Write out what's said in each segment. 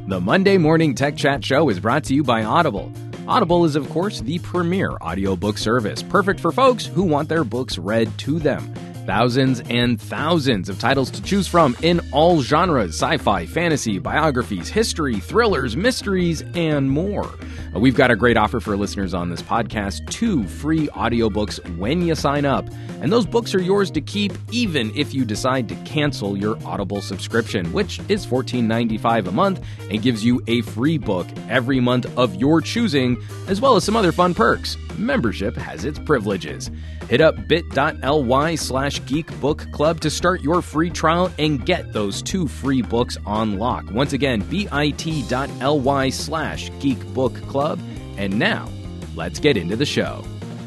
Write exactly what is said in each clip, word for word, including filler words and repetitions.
The Monday Morning Tech Chat Show is brought to you by Audible. Audible is, of course, the premier audiobook service, perfect for folks who want their books read to them. Thousands and thousands of titles to choose from in all genres: sci-fi, fantasy, biographies, history, thrillers, mysteries, and more. We've got a great offer for listeners on this podcast: two free audiobooks when you sign up. And those books are yours to keep even if you decide to cancel your Audible subscription, which is fourteen ninety-five a month and gives you a free book every month of your choosing, as well as some other fun perks. Membership has its privileges. Hit up bit.ly slash geekbookclub to start your free trial and get those two free books on lock. Once again, bit.ly slash geekbookclub. And now, let's get into the show.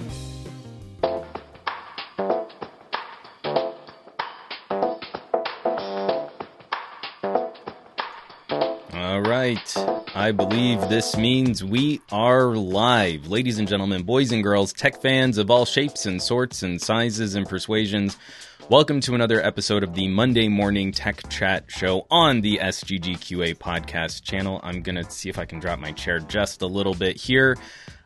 All right. I believe this means we are live. Ladies and gentlemen, boys and girls, tech fans of all shapes and sorts and sizes and persuasions, welcome to another episode of the Monday Morning Tech Chat Show on the S G G Q A podcast channel. I'm going to see if I can drop my chair just a little bit here.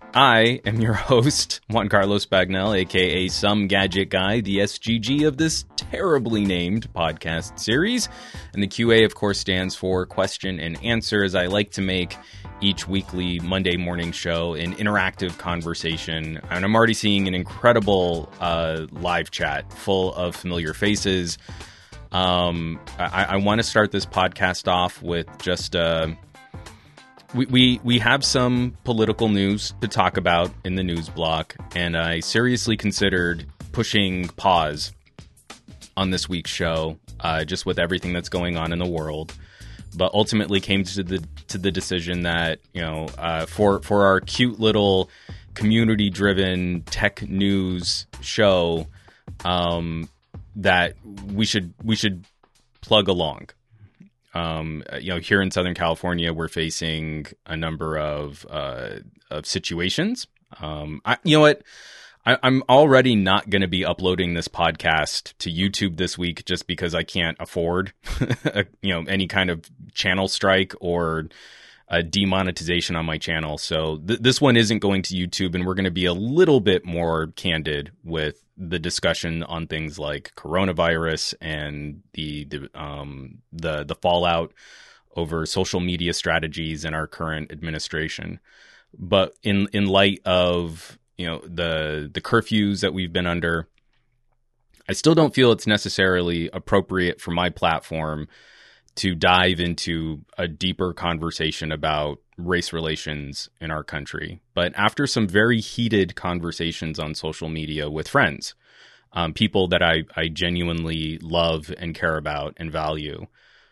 I am your host, Juan Carlos Bagnell, aka Some Gadget Guy, the S G G of this terribly named podcast series. And the Q A, of course, stands for Question and Answer, as I like to make each weekly Monday morning show an interactive conversation. And I'm already seeing an incredible uh, live chat full of familiar faces. Um, I, I want to start this podcast off with just... Uh, We, we we have some political news to talk about in the news block, and I seriously considered pushing pause on this week's show, uh, just with everything that's going on in the world, but ultimately came to the to the decision that, you know, uh, for for our cute little community-driven tech news show, um, that we should we should plug along. Um, you know, here in Southern California, we're facing a number of uh, of situations. Um, I, you know what? I, I'm already not going to be uploading this podcast to YouTube this week just because I can't afford, you know, any kind of channel strike or a demonetization on my channel. So th- this one isn't going to YouTube, and we're going to be a little bit more candid with the discussion on things like coronavirus and the the um the the fallout over social media strategies in our current administration. But in in light of, you know, the the curfews that we've been under, I still don't feel it's necessarily appropriate for my platform to dive into a deeper conversation about race relations in our country. But after some very heated conversations on social media with friends, um, people that I, I genuinely love and care about and value,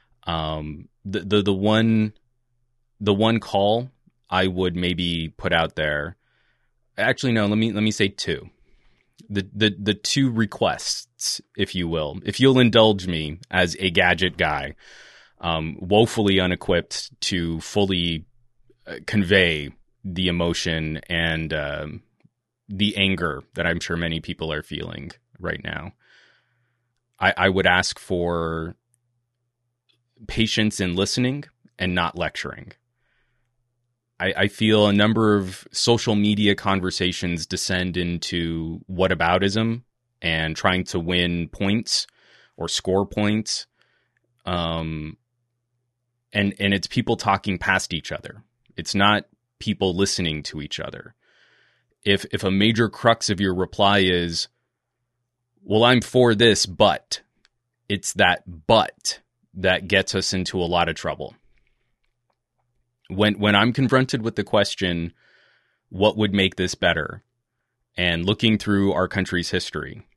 um, the, the the one the one call I would maybe put out there, actually no, let me let me say two. The the the two requests, if you will, if you'll indulge me as a gadget guy, um, woefully unequipped to fully convey the emotion and um, the anger that I'm sure many people are feeling right now. I, I would ask for patience in listening and not lecturing. I, I feel a number of social media conversations descend into whataboutism and trying to win points or score points. Um, and, and it's people talking past each other. It's not people listening to each other. If if a major crux of your reply is, well, I'm for this, but, it's that but that gets us into a lot of trouble. When when I'm confronted with the question, what would make this better? And looking through our country's history,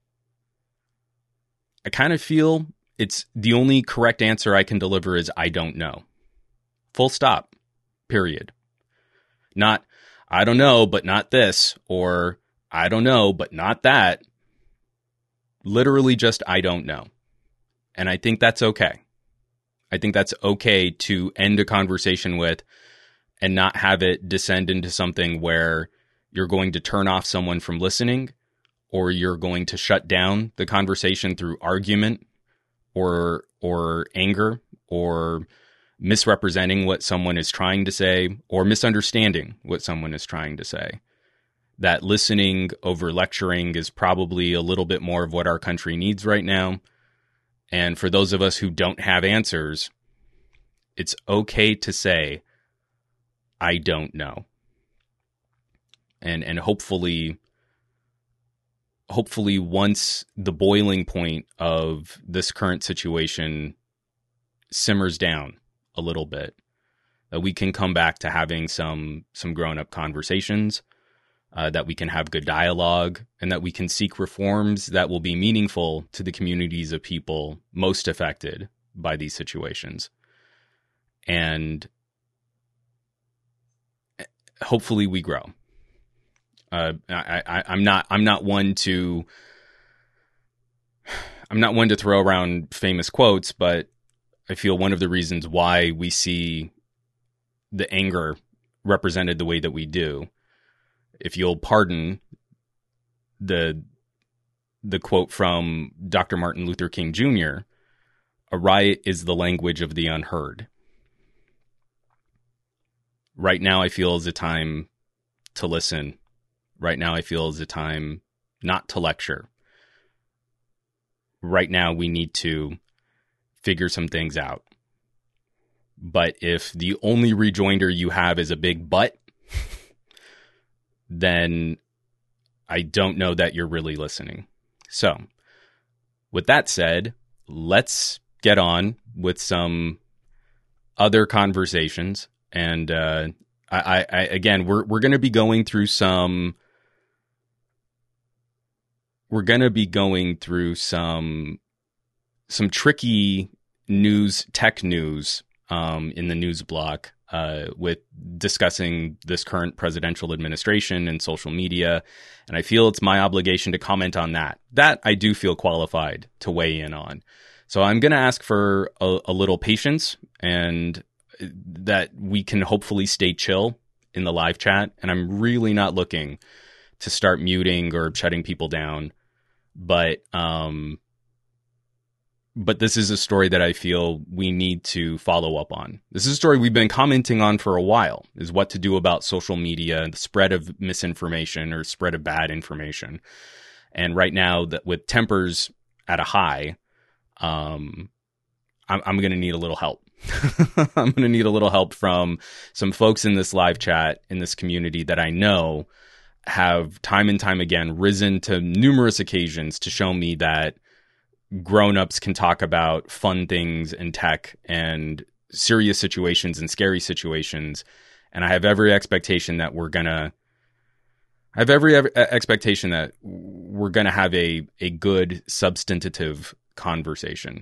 I kind of feel it's the only correct answer I can deliver is I don't know. Full stop. Period. Not, I don't know, but not this, or I don't know, but not that. Literally just, I don't know. And I think that's okay. I think that's okay to end a conversation with and not have it descend into something where you're going to turn off someone from listening, or you're going to shut down the conversation through argument or or anger or misrepresenting what someone is trying to say or misunderstanding what someone is trying to say. That listening over lecturing is probably a little bit more of what our country needs right now. And for those of us who don't have answers, it's okay to say, I don't know. And and hopefully, hopefully once the boiling point of this current situation simmers down a little bit, that we can come back to having some some grown-up conversations, uh, that we can have good dialogue, and that we can seek reforms that will be meaningful to the communities of people most affected by these situations. And hopefully we grow. Uh, I, I, I'm not I'm not one to I'm not one to throw around famous quotes, but I feel one of the reasons why we see the anger represented the way that we do, if you'll pardon the the quote from Doctor Martin Luther King Junior, a riot is the language of the unheard. Right now I feel is a time to listen. Right now I feel is a time not to lecture. Right now we need to figure some things out. But if the only rejoinder you have is a big but, then I don't know that you're really listening. So, with that said, let's get on with some other conversations. And uh, I, I, again, we're we're going to be going through some. We're going to be going through some some tricky news, tech news, um, in the news block, uh, with discussing this current presidential administration and social media. And I feel it's my obligation to comment on that. That I do feel qualified to weigh in on. So I'm going to ask for a, a little patience, and that we can hopefully stay chill in the live chat. And I'm really not looking to start muting or shutting people down. But, um, But this is a story that I feel we need to follow up on. This is a story we've been commenting on for a while, is what to do about social media, the spread of misinformation or spread of bad information. And right now, that with tempers at a high, um, I'm, I'm going to need a little help. I'm going to need a little help from some folks in this live chat, in this community that I know have time and time again risen to numerous occasions to show me that grown-ups can talk about fun things in tech and serious situations and scary situations. And I have every expectation that we're going to I have every, every expectation that we're going to have a, a good substantive conversation.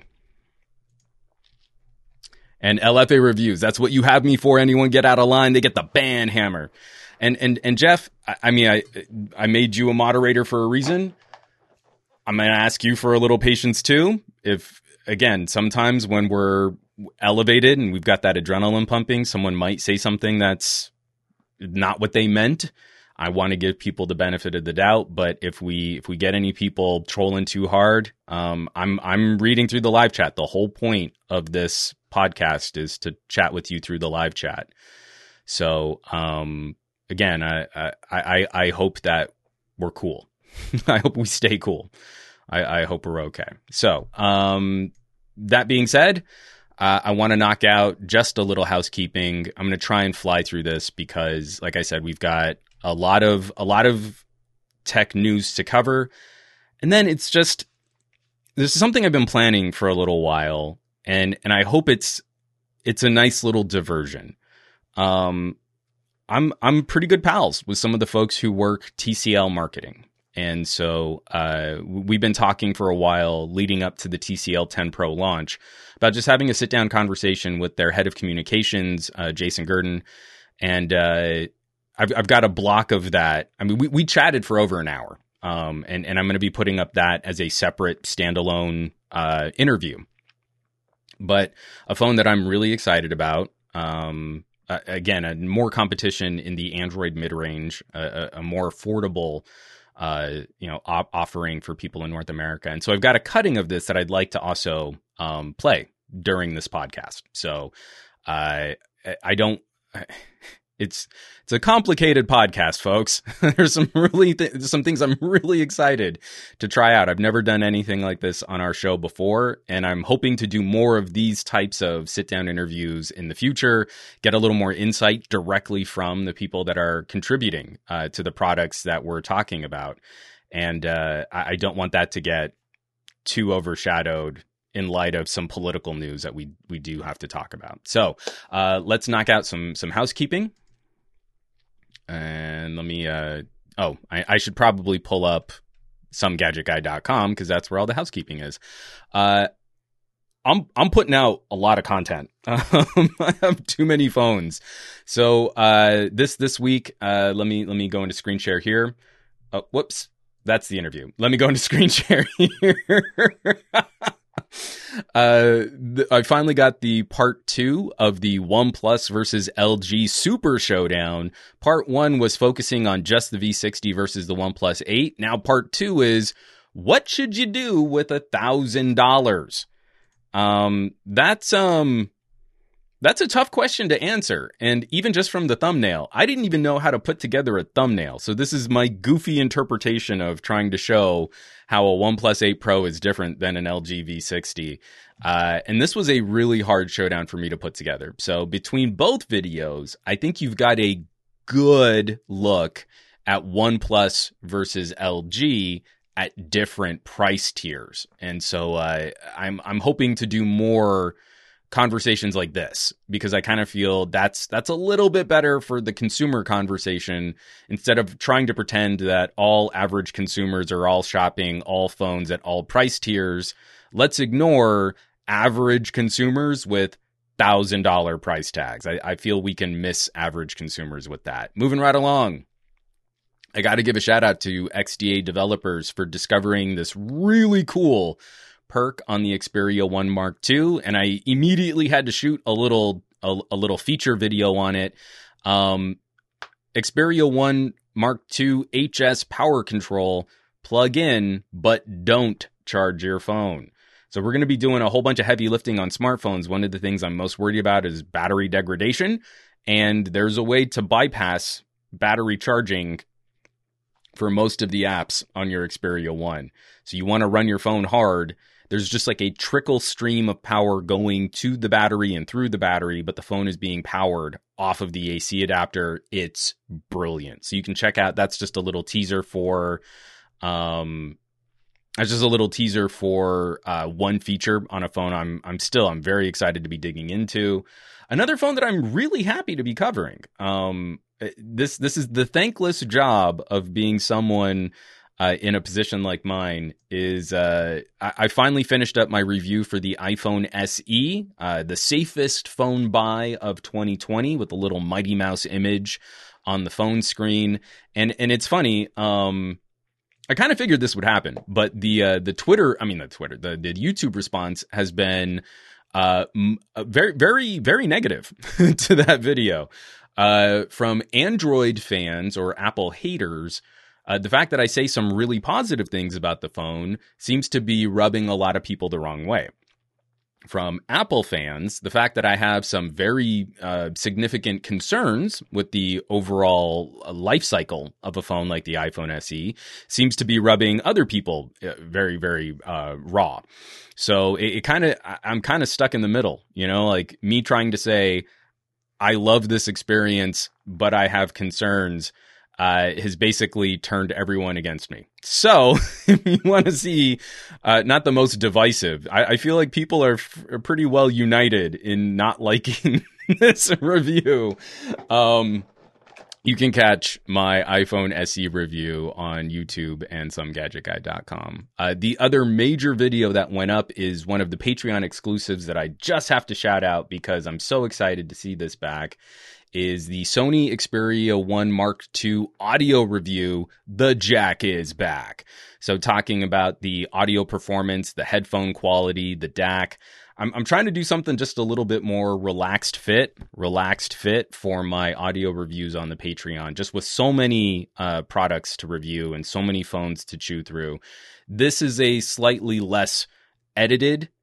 And L F A reviews, that's what you have me for. Anyone get out of line, they get the ban hammer. And and and Jeff, I, I mean, I I made you a moderator for a reason. I'm going to ask you for a little patience too. If, again, sometimes when we're elevated and we've got that adrenaline pumping, someone might say something that's not what they meant. I want to give people the benefit of the doubt, but if we if we get any people trolling too hard, um, I'm I'm reading through the live chat. The whole point of this podcast is to chat with you through the live chat. So um, again, I, I I I hope that we're cool. I hope we stay cool. I, I hope we're okay. So um, that being said, uh, I want to knock out just a little housekeeping. I'm going to try and fly through this because, like I said, we've got a lot of a lot of tech news to cover. And then it's just, this is something I've been planning for a little while, and and I hope it's it's a nice little diversion. Um, I'm I'm pretty good pals with some of the folks who work T C L marketing. And so uh, we've been talking for a while leading up to the T C L ten Pro launch about just having a sit-down conversation with their head of communications, uh, Jason Gurdon. And uh, I've, I've got a block of that. I mean, we, we chatted for over an hour, um, and, and I'm going to be putting up that as a separate standalone uh, interview. But a phone that I'm really excited about, um, uh, again, a more competition in the Android mid-range, a, a more affordable Uh, you know, op- offering for people in North America. And so I've got a cutting of this that I'd like to also um, play during this podcast. So Uh, I don't. It's it's a complicated podcast, folks. There's some really th- some things I'm really excited to try out. I've never done anything like this on our show before, and I'm hoping to do more of these types of sit-down interviews in the future, get a little more insight directly from the people that are contributing uh, to the products that we're talking about. And uh, I, I don't want that to get too overshadowed in light of some political news that we we do have to talk about. So uh, let's knock out some some housekeeping. And let me, uh, oh, I, I should probably pull up some gadget guy dot com because that's where all the housekeeping is. Uh, I'm I'm putting out a lot of content. Um, I have too many phones. So uh, this this week, uh, let me let me go into screen share here. Oh, whoops, that's the interview. Let me go into screen share here. Uh, th- I finally got the part two of the OnePlus versus L G Super Showdown. Part one was focusing on just the V sixty versus the OnePlus eight. Now part two is, what should you do with a thousand dollars? Um, that's, um, that's a tough question to answer. And even just from the thumbnail, I didn't even know how to put together a thumbnail. So this is my goofy interpretation of trying to show how a OnePlus eight Pro is different than an L G V sixty. Uh, and this was a really hard showdown for me to put together. So between both videos, I think you've got a good look at OnePlus versus L G at different price tiers. And so uh, I'm I'm hoping to do more conversations like this, because I kind of feel that's that's a little bit better for the consumer conversation, instead of trying to pretend that all average consumers are all shopping all phones at all price tiers. Let's ignore average consumers with thousand dollar price tags. I, I feel we can miss average consumers with that. Moving right along, I got to give a shout out to X D A developers for discovering this really cool perk on the Xperia one Mark two, and I immediately had to shoot a little a, a little feature video on it. Um, Xperia one Mark two H S power control, plug in, but don't charge your phone. So we're going to be doing a whole bunch of heavy lifting on smartphones. One of the things I'm most worried about is battery degradation, and there's a way to bypass battery charging for most of the apps on your Xperia one. So you want to run your phone hard. There's just like a trickle stream of power going to the battery and through the battery, but the phone is being powered off of the A C adapter. It's brilliant. So you can check out, that's just a little teaser for, um, that's just a little teaser for uh, one feature on a phone I'm I'm still, I'm very excited to be digging into. Another phone that I'm really happy to be covering. Um, this this is the thankless job of being someone uh, in a position like mine. Is uh, I, I finally finished up my review for the iPhone S E, uh, the safest phone buy of twenty twenty, with a little Mighty Mouse image on the phone screen. And and it's funny. Um, I kind of figured this would happen, but the uh, the Twitter, I mean the Twitter, the, the YouTube response has been uh, m- very, very, very negative to that video. Uh, from Android fans or Apple haters, uh, the fact that I say some really positive things about the phone seems to be rubbing a lot of people the wrong way. From Apple fans, the fact that I have some very uh, significant concerns with the overall life cycle of a phone like the iPhone S E seems to be rubbing other people uh, very, very uh, raw. So it, it kind of, I'm kind of stuck in the middle, you know, like me trying to say, I love this experience, but I have concerns, uh, has basically turned everyone against me. So if you want to see, uh, not the most divisive, I, I feel like people are, f- are pretty well united in not liking this review. Um, you can catch my iPhone S E review on YouTube and some gadget guy dot com. Uh, the other major video that went up is one of the Patreon exclusives that I just have to shout out because I'm so excited to see this back, is the Sony Xperia one Mark two audio review. The jack is back. So talking about the audio performance, the headphone quality, the D A C. I'm, I'm trying to do something just a little bit more relaxed fit, relaxed fit for my audio reviews on the Patreon, just with so many uh, products to review and so many phones to chew through. This is a slightly less edited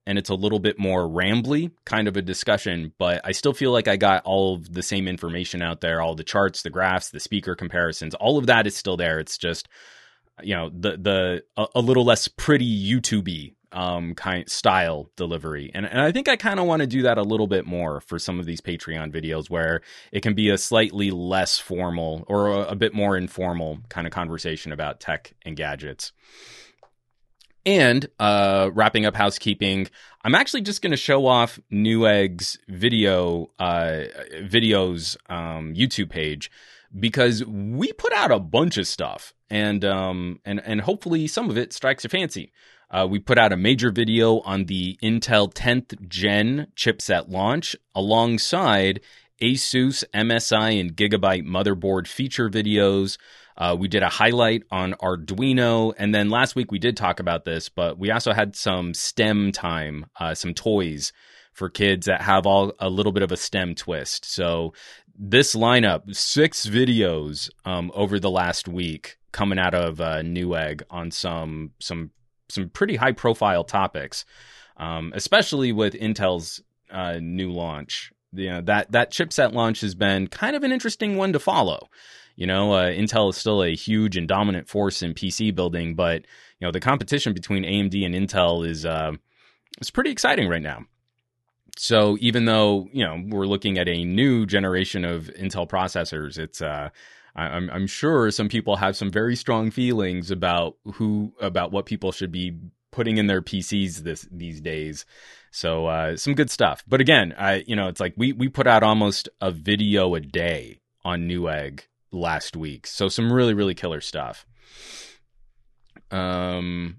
and it's a little bit more rambly kind of a discussion, but I still feel like I got all of the same information out there, all the charts, the graphs, the speaker comparisons, all of that is still there. It's just, you know, the the a, a little less pretty YouTube-y um, kind style delivery. And, and I think I kind of want to do that a little bit more for some of these Patreon videos where it can be a slightly less formal or a, a bit more informal kind of conversation about tech and gadgets. And uh, wrapping up housekeeping, I'm actually just going to show off Newegg's video uh, videos um, YouTube page, because we put out a bunch of stuff, and um, and and hopefully some of it strikes your fancy. Uh, we put out a major video on the Intel tenth gen chipset launch, alongside ASUS, M S I, and Gigabyte motherboard feature videos. Uh, we did a highlight on Arduino, and then last week we did talk about this, but we also had some STEM time, uh, some toys for kids that have all a little bit of a STEM twist. So this lineup, six videos um, over the last week coming out of uh, Newegg on some some some pretty high profile topics, um, especially with Intel's uh, new launch. You know, that that chipset launch has been kind of an interesting one to follow. You know, uh, Intel is still a huge and dominant force in P C building, but you know the competition between A M D and Intel is uh, is pretty exciting right now. So even though, you know, we're looking at a new generation of Intel processors, it's uh, I'm I'm sure some people have some very strong feelings about who about what people should be putting in their P Cs this these days. So uh, some good stuff. But again, I you know it's like we we put out almost a video a day on Newegg last week. So some really really killer stuff. Um.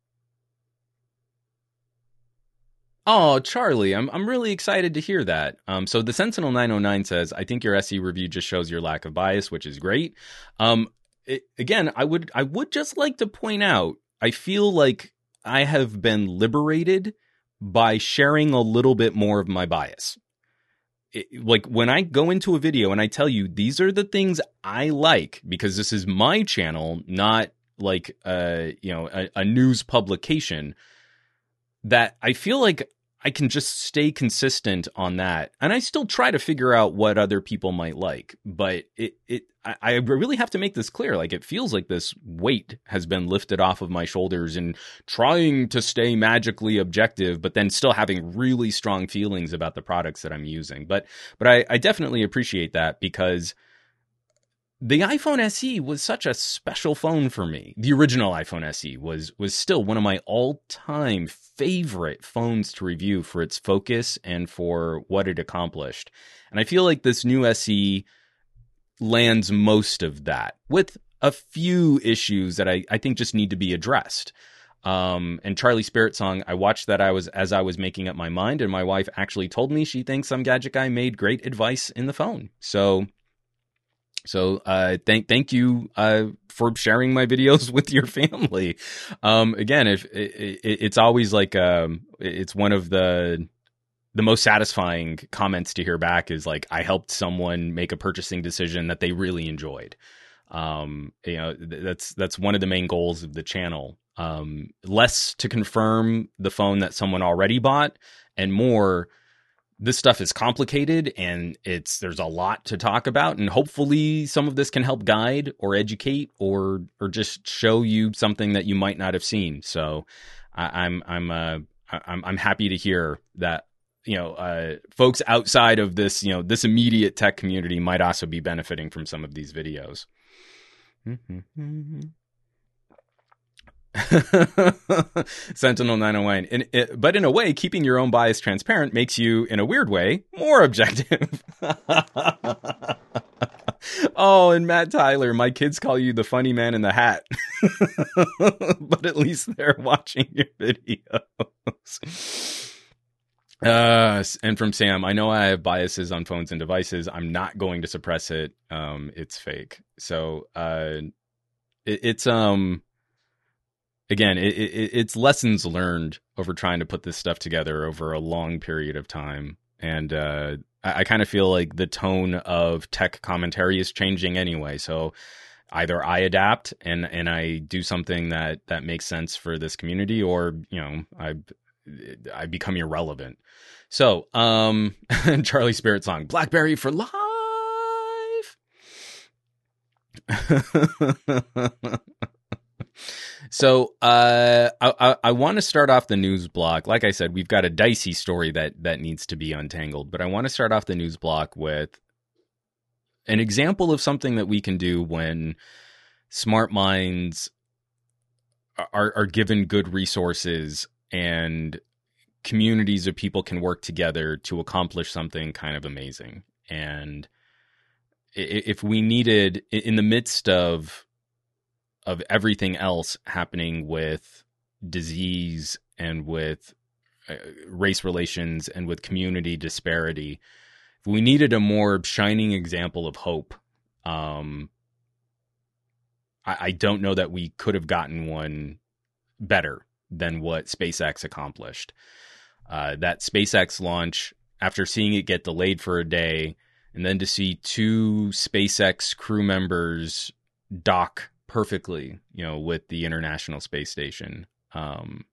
Oh, Charlie, I'm I'm really excited to hear that. Um, so the Sentinel nine oh nine says, I think your S E review just shows your lack of bias, which is great. Um, it, again, I would I would just like to point out, I feel like I have been liberated by sharing a little bit more of my bias. It, like when I go into a video and I tell you these are the things I like, because this is my channel, not like uh you know a, a news publication, that I feel like I can just stay consistent on that. And I still try to figure out what other people might like. But it, it, I, I really have to make this clear. Like, it feels like this weight has been lifted off of my shoulders, and trying to stay magically objective, but then still having really strong feelings about the products that I'm using. But, but I, I definitely appreciate that, because the iPhone S E was such a special phone for me. The original iPhone S E was was still one of my all-time favorite phones to review for its focus and for what it accomplished. And I feel like this new S E lands most of that, with a few issues that I, I think just need to be addressed. Um, and Charlie Spirit Song, I watched that I was as I was making up my mind, and my wife actually told me she thinks Some Gadget Guy made great advice in the phone. So... So uh, thank thank you uh, for sharing my videos with your family. Um, again, if it, it, it's always like um, it's one of the the most satisfying comments to hear back is like, I helped someone make a purchasing decision that they really enjoyed. Um, you know, that's that's one of the main goals of the channel. Um, less to confirm the phone that someone already bought, and more, this stuff is complicated and it's there's a lot to talk about, and hopefully some of this can help guide or educate or or just show you something that you might not have seen. So I, I'm I'm uh, I'm I'm happy to hear that, you know, uh, folks outside of this, you know, this immediate tech community might also be benefiting from some of these videos. Sentinel nine oh nine. In, it, but in a way, keeping your own bias transparent makes you, in a weird way, more objective. Oh, and Matt Tyler, my kids call you the funny man in the hat. But at least they're watching your videos. Uh, and from Sam, I know I have biases on phones and devices. I'm not going to suppress it. Um, it's fake. So uh, it, it's... um. Again, it, it, it's lessons learned over trying to put this stuff together over a long period of time. And uh, I, I kind of feel like the tone of tech commentary is changing anyway. So either I adapt and, and I do something that, that makes sense for this community, or, you know, I I become irrelevant. So, um, Charlie Spirit song, BlackBerry for life. So, uh, I, I, I want to start off the news block. Like I said, we've got a dicey story that, that needs to be untangled, but I want to start off the news block with an example of something that we can do when smart minds are, are given good resources and communities of people can work together to accomplish something kind of amazing. And if we needed, in the midst of of everything else happening with disease and with race relations and with community disparity, if we needed a more shining example of hope, um, I, I don't know that we could have gotten one better than what SpaceX accomplished. Uh, that SpaceX launch, after seeing it get delayed for a day, and then to see two SpaceX crew members dock perfectly, you know, with the International Space Station. Um,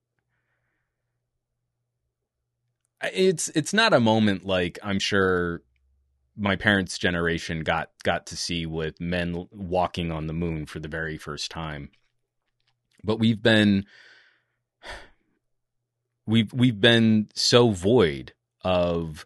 it's it's not a moment like I'm sure my parents' generation got got to see with men walking on the moon for the very first time. But we've been we've we've been so void of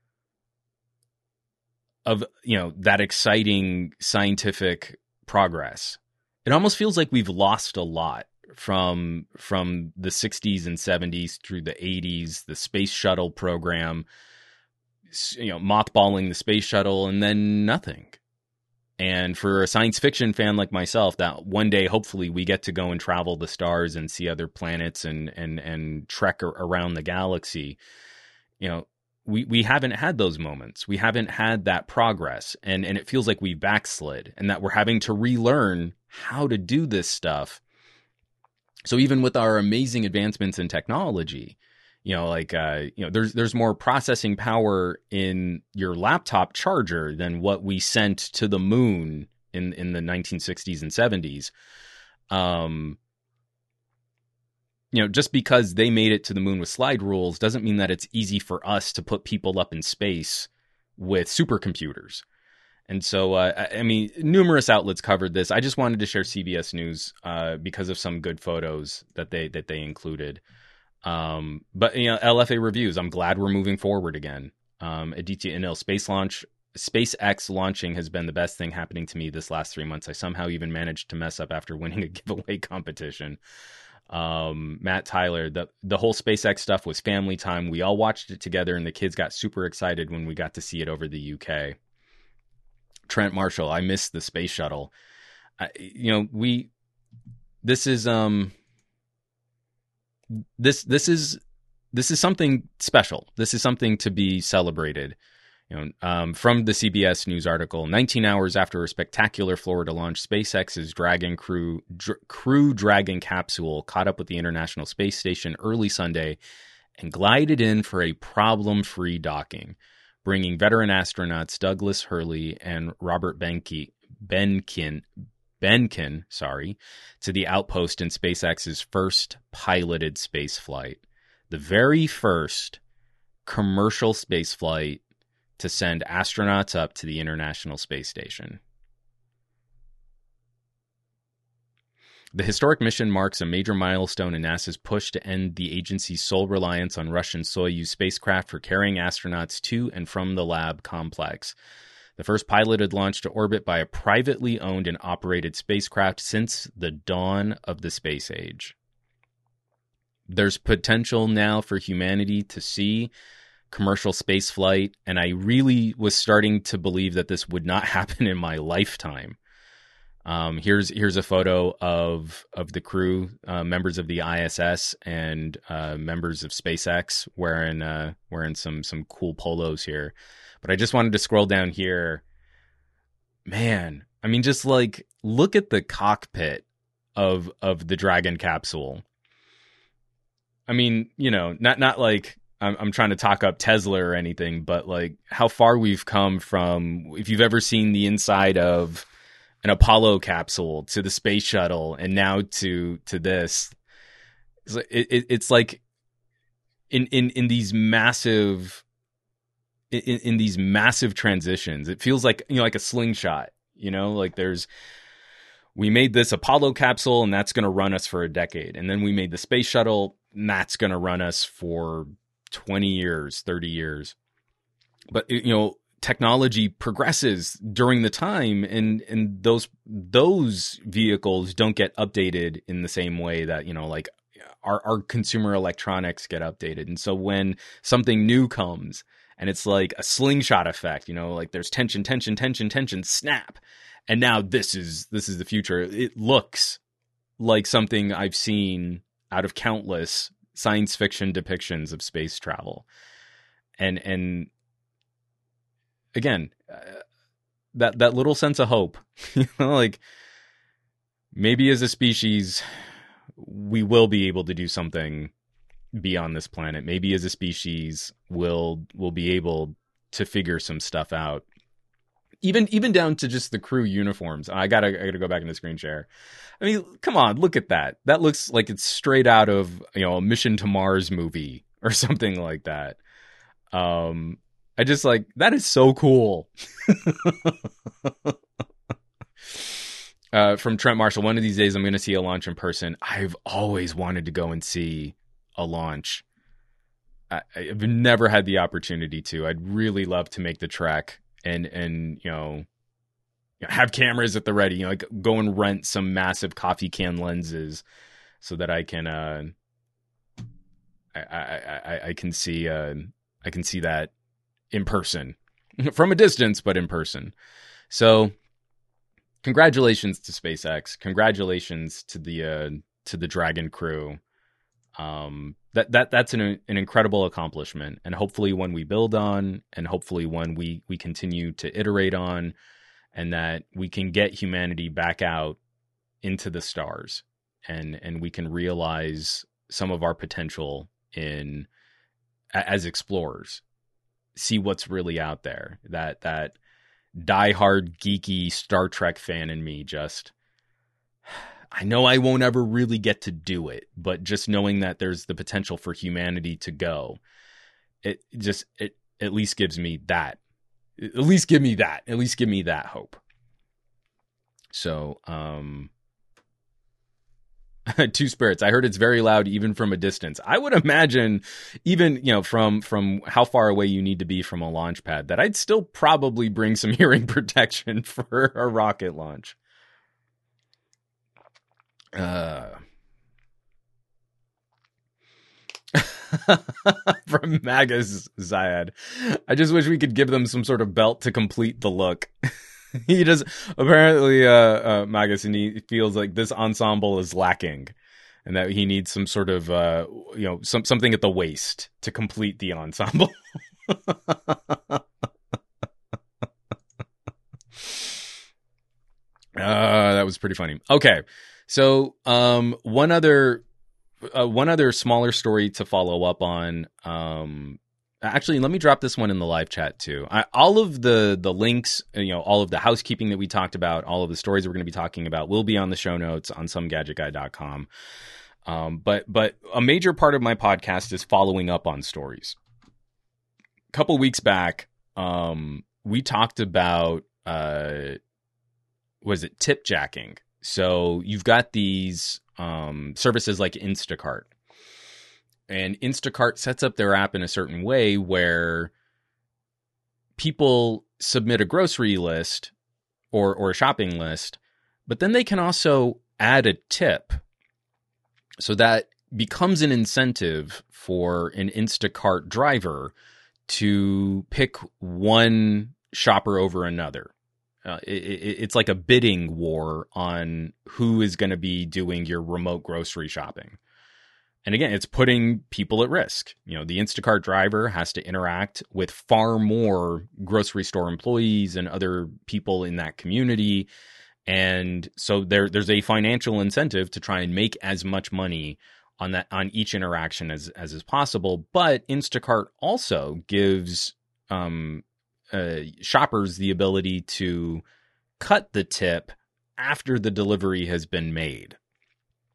of you know that exciting scientific progress. It almost feels like we've lost a lot from from the sixties and seventies through the eighties, the space shuttle program, you know, mothballing the space shuttle and then nothing. And for a science fiction fan like myself, that one day, hopefully we get to go and travel the stars and see other planets and, and, and trek around the galaxy. You know, we, we haven't had those moments. We haven't had that progress. And, and it feels like we backslid and that we're having to relearn how to do this stuff. So even with our amazing advancements in technology, you know, like, uh, you know, there's, there's more processing power in your laptop charger than what we sent to the moon in, in the nineteen sixties and seventies. Um, you know, just because they made it to the moon with slide rules doesn't mean that it's easy for us to put people up in space with supercomputers. And so, uh, I mean, numerous outlets covered this. I just wanted to share C B S News uh, because of some good photos that they that they included. Um, but, you know, L F A reviews, I'm glad we're moving forward again. Um, Aditya Anil, space launch, SpaceX launching has been the best thing happening to me this last three months. I somehow even managed to mess up after winning a giveaway competition. Um, Matt Tyler, the, the whole SpaceX stuff was family time. We all watched it together and the kids got super excited when we got to see it over the U K. Trent Marshall, I missed the space shuttle. I, you know, we, this is, um, this, this is, this is something special. This is something to be celebrated. You know, um, from the C B S News article, nineteen hours after a spectacular Florida launch, SpaceX's Dragon Crew Dr- Crew Dragon capsule caught up with the International Space Station early Sunday and glided in for a problem-free docking, bringing veteran astronauts Douglas Hurley and Robert Benke, Benkin, Benkin, sorry, to the outpost in SpaceX's first piloted space flight, the very first commercial space flight to send astronauts up to the International Space Station. The historic mission marks a major milestone in NASA's push to end the agency's sole reliance on Russian Soyuz spacecraft for carrying astronauts to and from the lab complex. The first piloted launch to orbit by a privately owned and operated spacecraft since the dawn of the space age. There's potential now for humanity to see commercial space flight, and I really was starting to believe that this would not happen in my lifetime. Um, here's here's a photo of of the crew, uh, members of the I S S and uh, members of SpaceX wearing uh, wearing some some cool polos here. But I just wanted to scroll down here. Man, I mean, just like look at the cockpit of of the Dragon capsule. I mean, you know, not not like I'm, I'm trying to talk up Tesla or anything, but like how far we've come from. If you've ever seen the inside of an Apollo capsule to the space shuttle and now to to this, it's, it, it's like in, in, in these massive, in, in these massive transitions, it feels like, you know, like a slingshot, you know, like there's, we made this Apollo capsule and that's going to run us for a decade. And then we made the space shuttle and that's going to run us for twenty years, thirty years. But, you know, technology progresses during the time, and, and those, those vehicles don't get updated in the same way that, you know, like our, our consumer electronics get updated. And so when something new comes and it's like a slingshot effect, you know, like there's tension, tension, tension, tension, snap. And now this is, this is the future. It looks like something I've seen out of countless science fiction depictions of space travel. And, and again, uh, that, that little sense of hope, you know, like maybe as a species, we will be able to do something beyond this planet. Maybe as a species, we'll, we'll be able to figure some stuff out. Even even down to just the crew uniforms. I gotta I gotta go back in the screen share. I mean, come on, look at that. That looks like it's straight out of, you know, a Mission to Mars movie or something like that. Um, I just like, that is so cool. uh, from Trent Marshall, one of these days I'm going to see a launch in person. I've always wanted to go and see a launch. I, I've never had the opportunity to. I'd really love to make the trek. And, and, you know, have cameras at the ready, you know, like go and rent some massive coffee can lenses so that I can, uh, I, I, I, I can see, uh, I can see that in person from a distance, but in person. So congratulations to SpaceX. Congratulations to the, uh, to the Dragon crew. Um, that, that, that's an, an incredible accomplishment. And hopefully one we build on, and hopefully one we, we continue to iterate on, and that we can get humanity back out into the stars, and, and we can realize some of our potential in, as explorers, see what's really out there. That, that diehard geeky Star Trek fan in me just, I know I won't ever really get to do it, but just knowing that there's the potential for humanity to go, it just, it at least gives me that, at least give me that, at least give me that hope. So, um, Two Spirits, I heard it's very loud even from a distance. I would imagine even, you know, from, from how far away you need to be from a launch pad, that I'd still probably bring some hearing protection for a rocket launch. Uh, from Magus Zayad, I just wish we could give them some sort of belt to complete the look. He does apparently, uh, uh, Magus, and he feels like this ensemble is lacking, and that he needs some sort of, uh, you know, some something at the waist to complete the ensemble. Uh, that was pretty funny. Okay. So, um, one other, uh, one other smaller story to follow up on. Um, actually, let me drop this one in the live chat too. I, all of the the links, you know, all of the housekeeping that we talked about, all of the stories we're going to be talking about, will be on the show notes on some gadget guy dot com. Um, but but a major part of my podcast is following up on stories. A couple weeks back, um, we talked about uh, was it tip jacking? So you've got these um, services like Instacart, and Instacart sets up their app in a certain way where people submit a grocery list or, or a shopping list, but then they can also add a tip. So that becomes an incentive for an Instacart driver to pick one shopper over another. Uh, it, it, it's like a bidding war on who is going to be doing your remote grocery shopping. And again, it's putting people at risk. You know, the Instacart driver has to interact with far more grocery store employees and other people in that community. And so there, there's a financial incentive to try and make as much money on that, on each interaction as, as is possible. But Instacart also gives, um, Uh, shoppers the ability to cut the tip after the delivery has been made.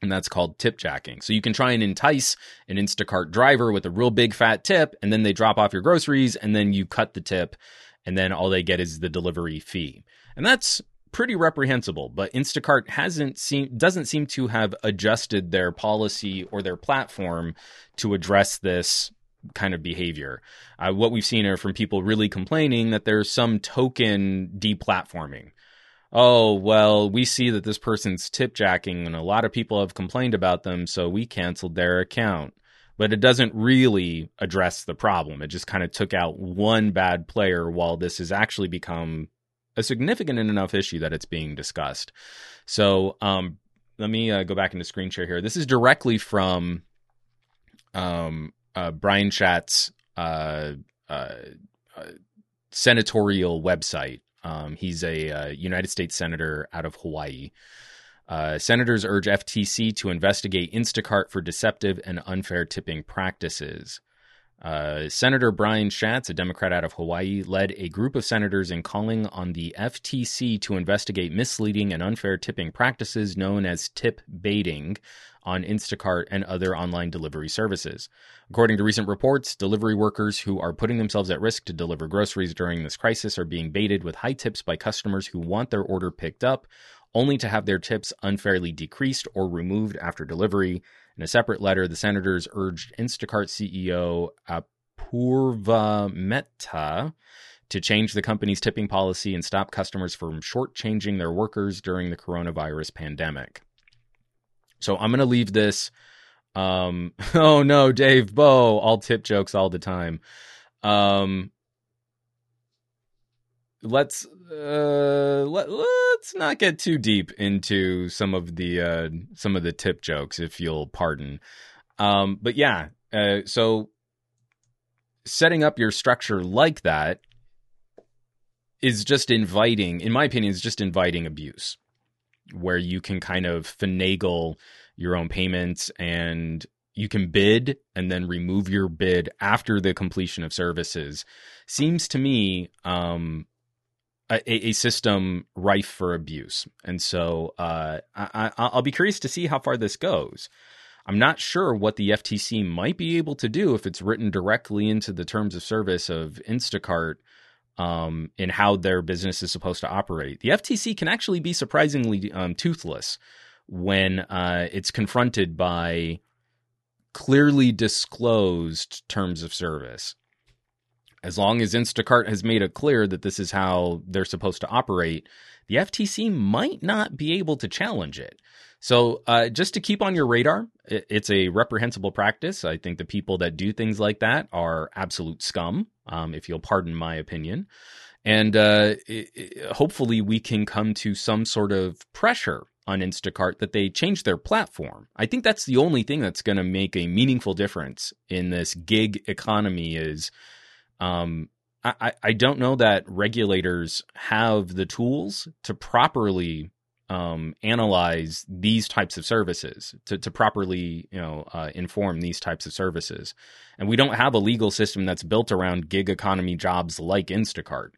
And that's called tip jacking. So you can try and entice an Instacart driver with a real big fat tip, and then they drop off your groceries, and then you cut the tip, and then all they get is the delivery fee. And that's pretty reprehensible, but Instacart hasn't seem doesn't seem to have adjusted their policy or their platform to address this kind of behavior. Uh, what we've seen are from people really complaining that there's some token deplatforming. Oh, well, we see that this person's tip jacking and a lot of people have complained about them, so we canceled their account. But it doesn't really address the problem. It just kind of took out one bad player while this has actually become a significant enough issue that it's being discussed. So um, let me uh, go back into screen share here. This is directly from um, uh, Brian Schatz's uh, uh, uh, senatorial website. Um, he's a uh, United States senator out of Hawaii. Uh, senators urge F T C to investigate Instacart for deceptive and unfair tipping practices. Uh, Senator Brian Schatz, a Democrat out of Hawaii, led a group of senators in calling on the F T C to investigate misleading and unfair tipping practices known as tip baiting on Instacart and other online delivery services. According to recent reports, delivery workers who are putting themselves at risk to deliver groceries during this crisis are being baited with high tips by customers who want their order picked up, only to have their tips unfairly decreased or removed after delivery. In a separate letter, the senators urged Instacart C E O Apurva Mehta to change the company's tipping policy and stop customers from shortchanging their workers during the coronavirus pandemic. So I'm going to leave this. Um, oh no, Dave, Bo, all tip jokes all the time. Um, let's uh, let, let's not get too deep into some of the uh, some of the tip jokes, if you'll pardon. Um, but yeah, uh, so setting up your structure like that is just inviting, in my opinion, is just inviting abuse, where you can kind of finagle your own payments and you can bid and then remove your bid after the completion of services. Seems to me um, a, a system rife for abuse. And so uh, I, I'll be curious to see how far this goes. I'm not sure what the F T C might be able to do if it's written directly into the terms of service of Instacart um, in how their business is supposed to operate. The F T C can actually be surprisingly um, toothless when uh, it's confronted by clearly disclosed terms of service. As long as Instacart has made it clear that this is how they're supposed to operate, the F T C might not be able to challenge it. So uh, just to keep on your radar, it's a reprehensible practice. I think the people that do things like that are absolute scum, um, if you'll pardon my opinion. And uh, it, it, hopefully we can come to some sort of pressure on Instacart that they change their platform. I think that's the only thing that's going to make a meaningful difference in this gig economy is um, I, I don't know that regulators have the tools to properly um, analyze these types of services, to, to properly you know uh, inform these types of services. And we don't have a legal system that's built around gig economy jobs like Instacart.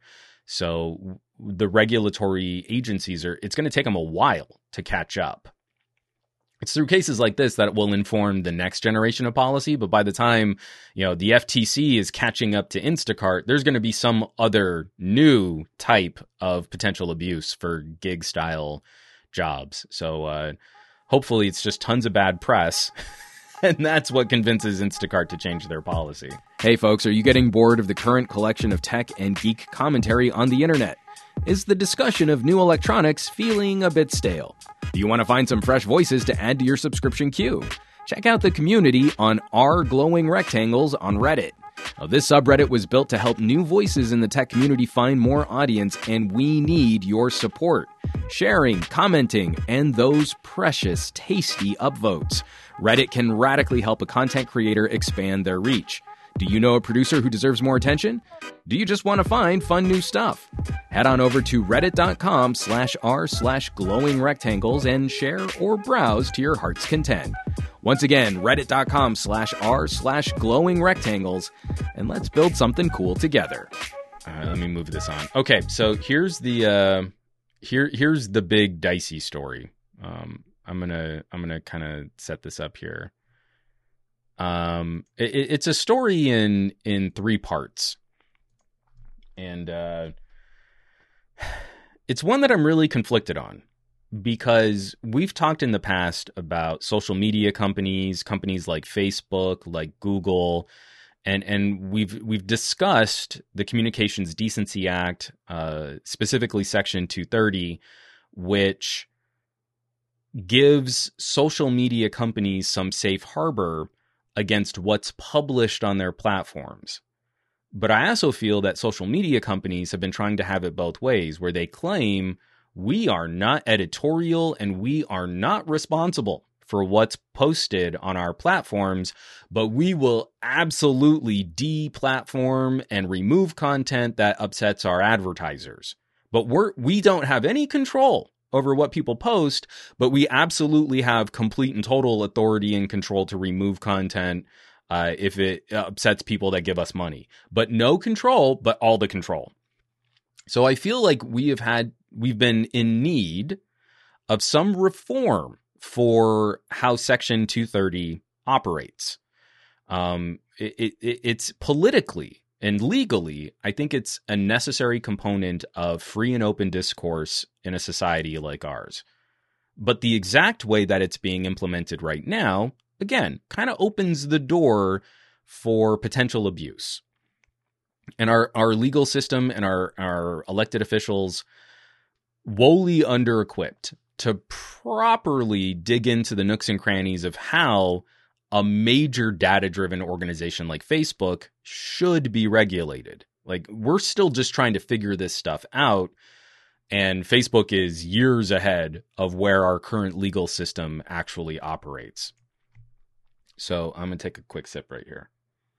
So the regulatory agencies are, it's going to take them a while to catch up. It's through cases like this that it will inform the next generation of policy. But by the time, you know, the F T C is catching up to Instacart, there's going to be some other new type of potential abuse for gig style jobs. So uh, hopefully it's just tons of bad press. And that's what convinces Instacart to change their policy. Hey folks, are you getting bored of the current collection of tech and geek commentary on the internet? Is the discussion of new electronics feeling a bit stale? Do you want to find some fresh voices to add to your subscription queue? Check out the community on r glowing rectangles on Reddit. Now, this subreddit was built to help new voices in the tech community find more audience, and we need your support. Sharing, commenting, and those precious, tasty upvotes. Reddit can radically help a content creator expand their reach. Do you know a producer who deserves more attention? Do you just want to find fun new stuff? Head on over to reddit.com slash r slash glowing rectangles and share or browse to your heart's content. Once again, reddit.com slash r slash glowing rectangles, and let's build something cool together. Uh, let me move this on. Okay, so here's the uh, here here's the big dicey story. Um, I'm gonna I'm gonna kind of set this up here. Um, it, it's a story in in three parts, and uh, it's one that I'm really conflicted on, because we've talked in the past about social media companies, companies like Facebook, like Google, and and we've we've discussed the Communications Decency Act, uh, specifically Section two thirty, which gives social media companies some safe harbor against what's published on their platforms. But I also feel that social media companies have been trying to have it both ways, where they claim we are not editorial and we are not responsible for what's posted on our platforms, but we will absolutely de-platform and remove content that upsets our advertisers. But we're, we don't have any control over what people post, but we absolutely have complete and total authority and control to remove content uh, if it upsets people that give us money. But no control, but all the control. So I feel like we have had, we've been in need of some reform for how Section two thirty operates. Um, it, it, it's politically and legally, I think it's a necessary component of free and open discourse in a society like ours. But the exact way that it's being implemented right now, again, kind of opens the door for potential abuse. And our, our legal system and our, our elected officials, woefully under-equipped to properly dig into the nooks and crannies of how a major data-driven organization like Facebook should be regulated. Like, we're still just trying to figure this stuff out, and Facebook is years ahead of where our current legal system actually operates. So I'm going to take a quick sip right here.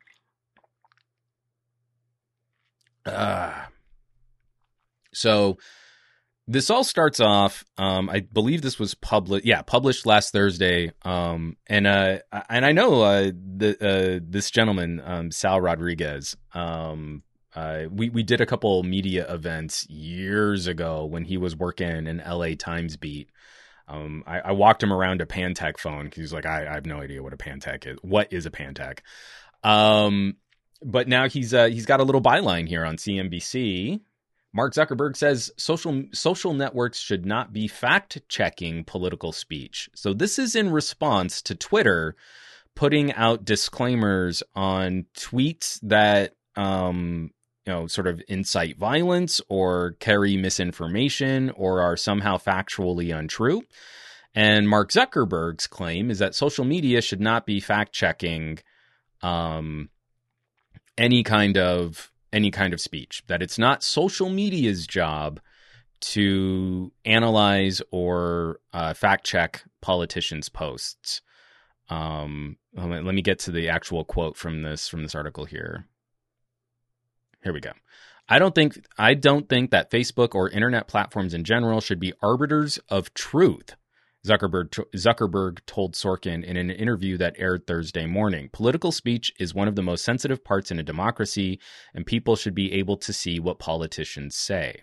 Uh, so this all starts off, um, I believe this was published, yeah, published last Thursday. Um, and, uh, and I know, uh, the, uh, this gentleman, um, Sal Rodriguez, um, uh, we, we did a couple media events years ago when he was working in L A Times beat. Um, I, I walked him around a Pantech phone because he's like, I, I have no idea what a Pantech is. What is a Pantech? Um, but now he's, uh, he's got a little byline here on C N B C. Mark Zuckerberg says social social networks should not be fact-checking political speech. So this is in response to Twitter putting out disclaimers on tweets that um, you know, sort of incite violence or carry misinformation or are somehow factually untrue. And Mark Zuckerberg's claim is that social media should not be fact-checking um, any kind of any kind of speech, that it's not social media's job to analyze or uh, fact check politicians' posts. Um, let me get to the actual quote from this from this article here. Here we go. I don't think I don't think that Facebook or internet platforms in general should be arbiters of truth, Zuckerberg Zuckerberg told Sorkin in an interview that aired Thursday morning. Political speech is one of the most sensitive parts in a democracy, and people should be able to see what politicians say.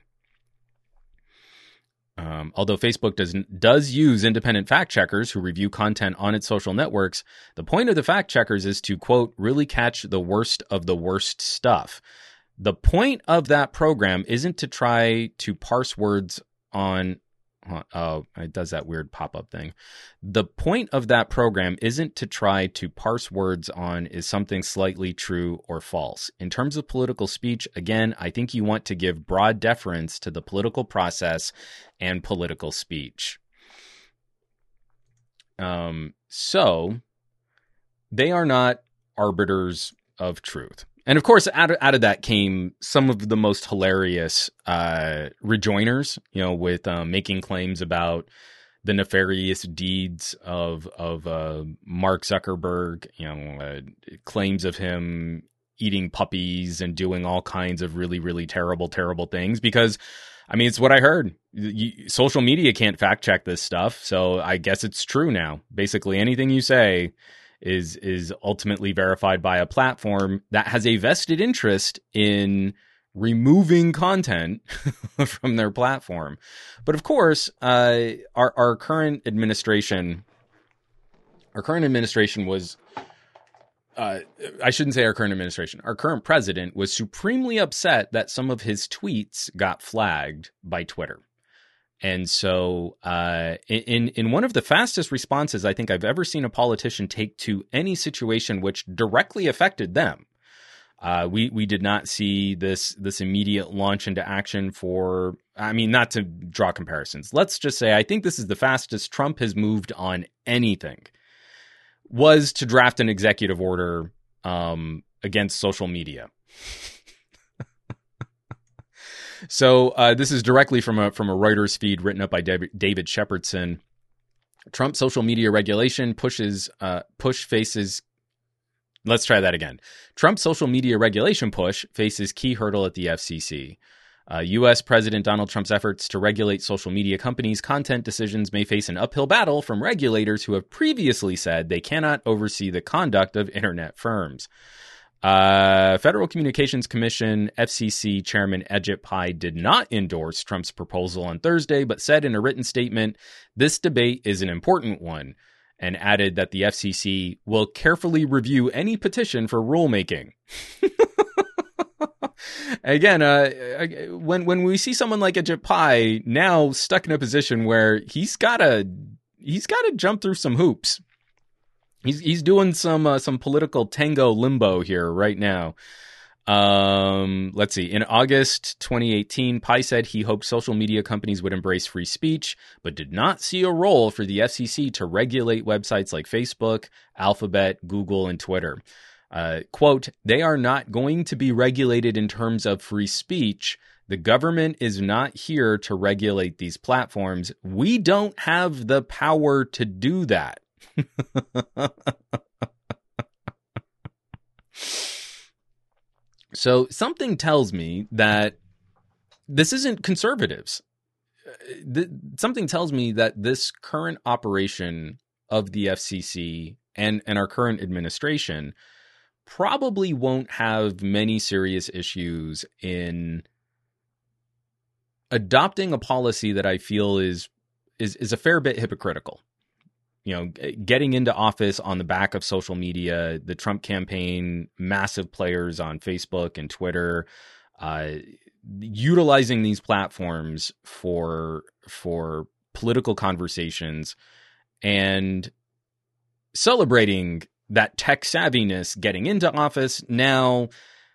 Um, although Facebook does, does use independent fact checkers who review content on its social networks, the point of the fact checkers is to, quote, really catch the worst of the worst stuff. The point of that program isn't to try to parse words on Oh, it does that weird pop-up thing. The point of that program isn't to try to parse words on is something slightly true or false. In terms of political speech, again, I think you want to give broad deference to the political process and political speech. Um, so they are not arbiters of truth. And of course, out of, out of that came some of the most hilarious uh, rejoinders, you know, with uh, making claims about the nefarious deeds of of uh, Mark Zuckerberg, you know, uh, claims of him eating puppies and doing all kinds of really, really terrible, terrible things. Because, I mean, it's what I heard. You, social media can't fact check this stuff, so I guess it's true now. Basically, anything you say is is ultimately verified by a platform that has a vested interest in removing content from their platform. But of course, uh, our our current administration, our current administration was. Uh, I shouldn't say our current administration. Our current president was supremely upset that some of his tweets got flagged by Twitter. And so uh, in, in one of the fastest responses I think I've ever seen a politician take to any situation which directly affected them, uh, we, we did not see this, this immediate launch into action for, I mean, not to draw comparisons. Let's just say I think this is the fastest Trump has moved on anything. Was to draft an executive order um, against social media. So uh, this is directly from a from a Reuters feed written up by David, David Shepardson. Trump social media regulation pushes uh, push faces. Let's try that again. Trump social media regulation push faces key hurdle at the F C C. Uh, U S President Donald Trump's efforts to regulate social media companies' content decisions may face an uphill battle from regulators who have previously said they cannot oversee the conduct of internet firms. Uh, Federal Communications Commission F C C Chairman Ajit Pai did not endorse Trump's proposal on Thursday, but said in a written statement, this debate is an important one, and added that the F C C will carefully review any petition for rulemaking. Again, uh, when when we see someone like Ajit Pai now stuck in a position where he's gotta he's gotta jump through some hoops, he's he's doing some uh, some political tango limbo here right now. Um, let's see. In August twenty eighteen, Pai said he hoped social media companies would embrace free speech, but did not see a role for the F C C to regulate websites like Facebook, Alphabet, Google, and Twitter. Uh, quote, they are not going to be regulated in terms of free speech. The government is not here to regulate these platforms. We don't have the power to do that. So something tells me that this isn't conservatives. Th- something tells me that this current operation of the F C C and, and our current administration probably won't have many serious issues in adopting a policy that I feel is is is a fair bit hypocritical. You know, getting into office on the back of social media, the Trump campaign, massive players on Facebook and Twitter, uh, utilizing these platforms for for political conversations and celebrating that tech savviness getting into office, now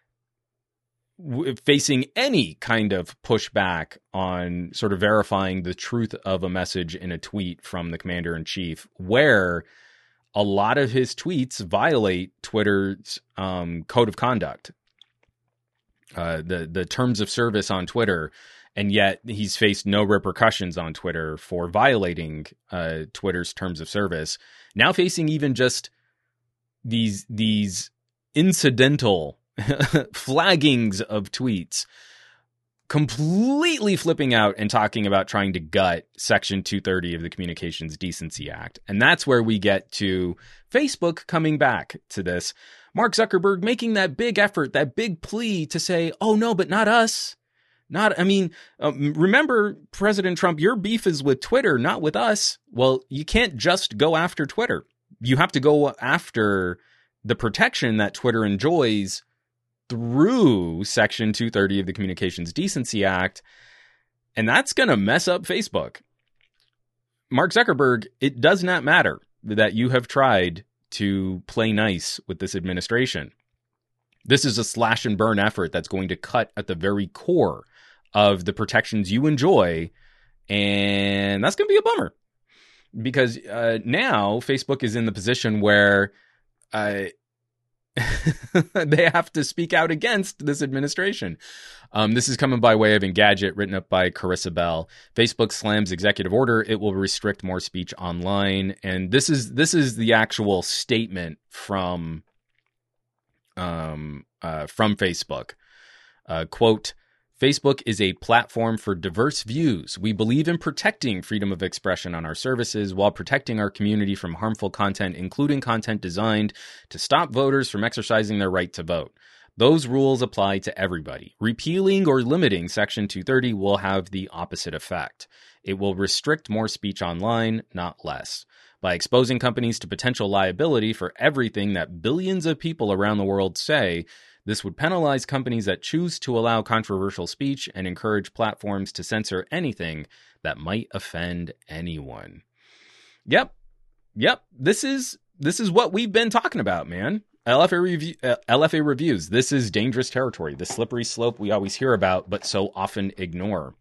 w- facing any kind of pushback on sort of verifying the truth of a message in a tweet from the commander-in-chief, where a lot of his tweets violate Twitter's um, code of conduct, uh, the, the terms of service on Twitter, and yet he's faced no repercussions on Twitter for violating uh, Twitter's terms of service, now facing even just these these incidental flaggings of tweets, completely flipping out and talking about trying to gut Section two thirty of the Communications Decency Act. And that's where we get to Facebook coming back to this. Mark Zuckerberg making that big effort, that big plea to say, oh, no, but not us. Not, I mean, um, remember, President Trump, your beef is with Twitter, not with us. Well, you can't just go after Twitter. You have to go after the protection that Twitter enjoys through Section two thirty of the Communications Decency Act, and that's going to mess up Facebook. Mark Zuckerberg, it does not matter that you have tried to play nice with this administration. This is a slash and burn effort that's going to cut at the very core of the protections you enjoy, and that's going to be a bummer. Because uh, now Facebook is in the position where uh, they have to speak out against this administration. Um, this is coming by way of Engadget, written up by Carissa Bell. Facebook slams executive order. It will restrict more speech online. And this is this is the actual statement from um, uh, from Facebook. Uh, quote, Facebook is a platform for diverse views. We believe in protecting freedom of expression on our services while protecting our community from harmful content, including content designed to stop voters from exercising their right to vote. Those rules apply to everybody. Repealing or limiting Section two thirty will have the opposite effect. It will restrict more speech online, not less. By exposing companies to potential liability for everything that billions of people around the world say, this would penalize companies that choose to allow controversial speech and encourage platforms to censor anything that might offend anyone. Yep. Yep. This is this is what we've been talking about, man. L F A, review, uh, L F A reviews. This is dangerous territory. The slippery slope we always hear about, but so often ignore.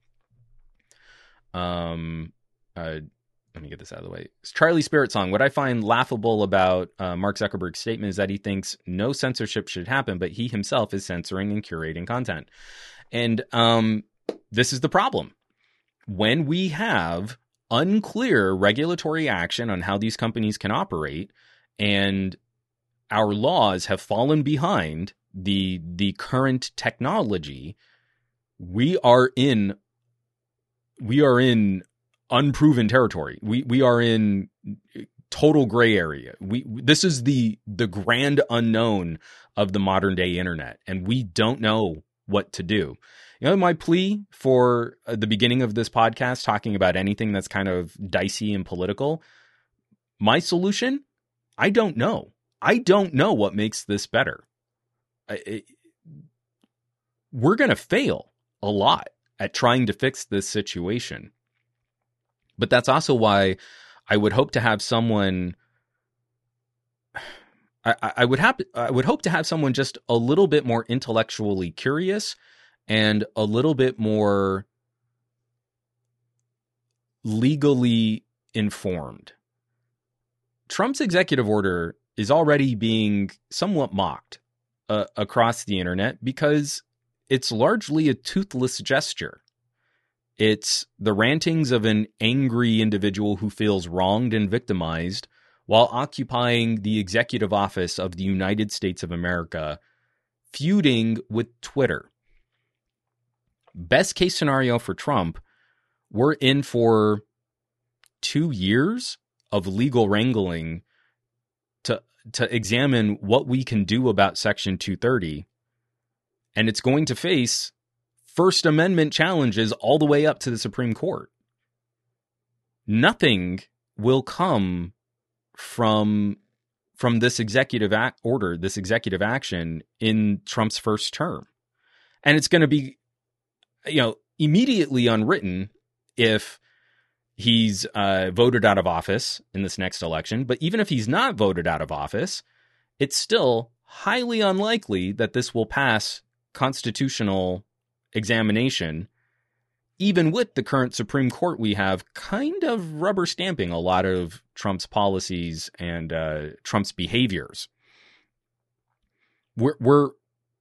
Um, uh, let me get this out of the way. It's Charlie Spirit Song. What I find laughable about uh, Mark Zuckerberg's statement is that he thinks no censorship should happen, but he himself is censoring and curating content. And um, this is the problem. When we have unclear regulatory action on how these companies can operate, and our laws have fallen behind the the current technology, we are in we are in unproven territory. We we are in total gray area. We this is the the grand unknown of the modern day internet, and we don't know what to do. You know, my plea for the beginning of this podcast, talking about anything that's kind of dicey and political, my solution, I don't know. I don't know what makes this better. It, we're going to fail a lot at trying to fix this situation. But that's also why I would hope to have someone I, I would have I would hope to have someone just a little bit more intellectually curious and a little bit more legally informed. Trump's executive order is already being somewhat mocked uh, across the internet because it's largely a toothless gesture. It's the rantings of an angry individual who feels wronged and victimized while occupying the executive office of the United States of America, feuding with Twitter. Best case scenario for Trump, we're in for two years of legal wrangling to to examine what we can do about Section two thirty, and it's going to face First Amendment challenges all the way up to the Supreme Court. Nothing will come from from this executive act order, this executive action in Trump's first term. And it's going to be, you know, immediately unwritten if he's uh, voted out of office in this next election. But even if he's not voted out of office, it's still highly unlikely that this will pass constitutional examination, even with the current Supreme Court we have kind of rubber stamping a lot of Trump's policies and uh, Trump's behaviors. We're, we're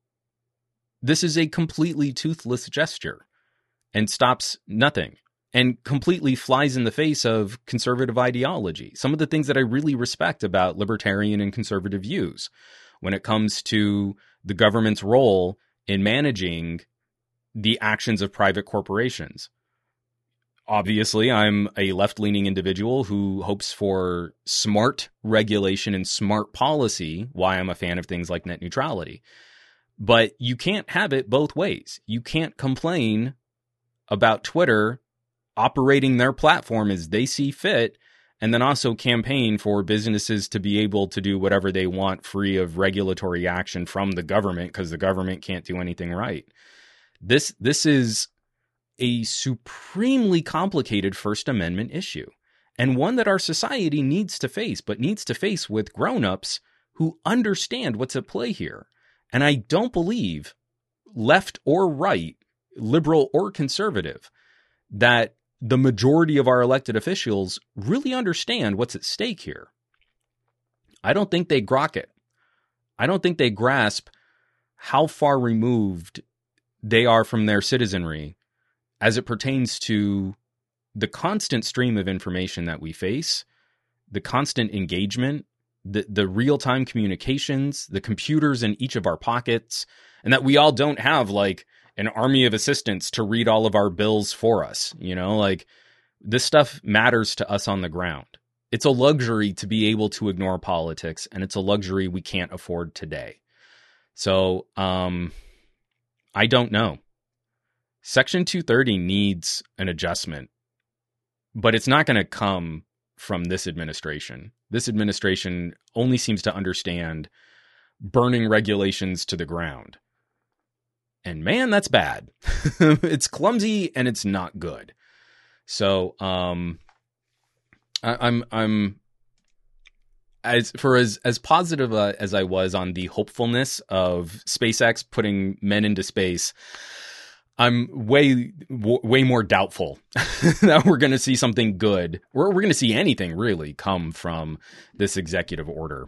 this is a completely toothless gesture and stops nothing and completely flies in the face of conservative ideology. Some of the things that I really respect about libertarian and conservative views when it comes to the government's role in managing the actions of private corporations. Obviously, I'm a left-leaning individual who hopes for smart regulation and smart policy, why I'm a fan of things like net neutrality. But you can't have it both ways. You can't complain about Twitter operating their platform as they see fit, and then also campaign for businesses to be able to do whatever they want free of regulatory action from the government because the government can't do anything right. This this is a supremely complicated First Amendment issue, and one that our society needs to face, but needs to face with grown-ups who understand what's at play here. And I don't believe, left or right, liberal or conservative, that the majority of our elected officials really understand what's at stake here. I don't think they grok it. I don't think they grasp how far removed they are from their citizenry as it pertains to the constant stream of information that we face, the constant engagement, the, the real-time communications, the computers in each of our pockets, and that we all don't have like an army of assistants to read all of our bills for us. You know, like this stuff matters to us on the ground. It's a luxury to be able to ignore politics, and it's a luxury we can't afford today. So um, I don't know. Section two thirty needs an adjustment, but it's not going to come from this administration. This administration only seems to understand burning regulations to the ground. And man, that's bad. It's clumsy and it's not good. So um, I, I'm I'm as for as as positive uh, as I was on the hopefulness of SpaceX putting men into space, I'm way w- way more doubtful that we're going to see something good. We're we're going to see anything really come from this executive order.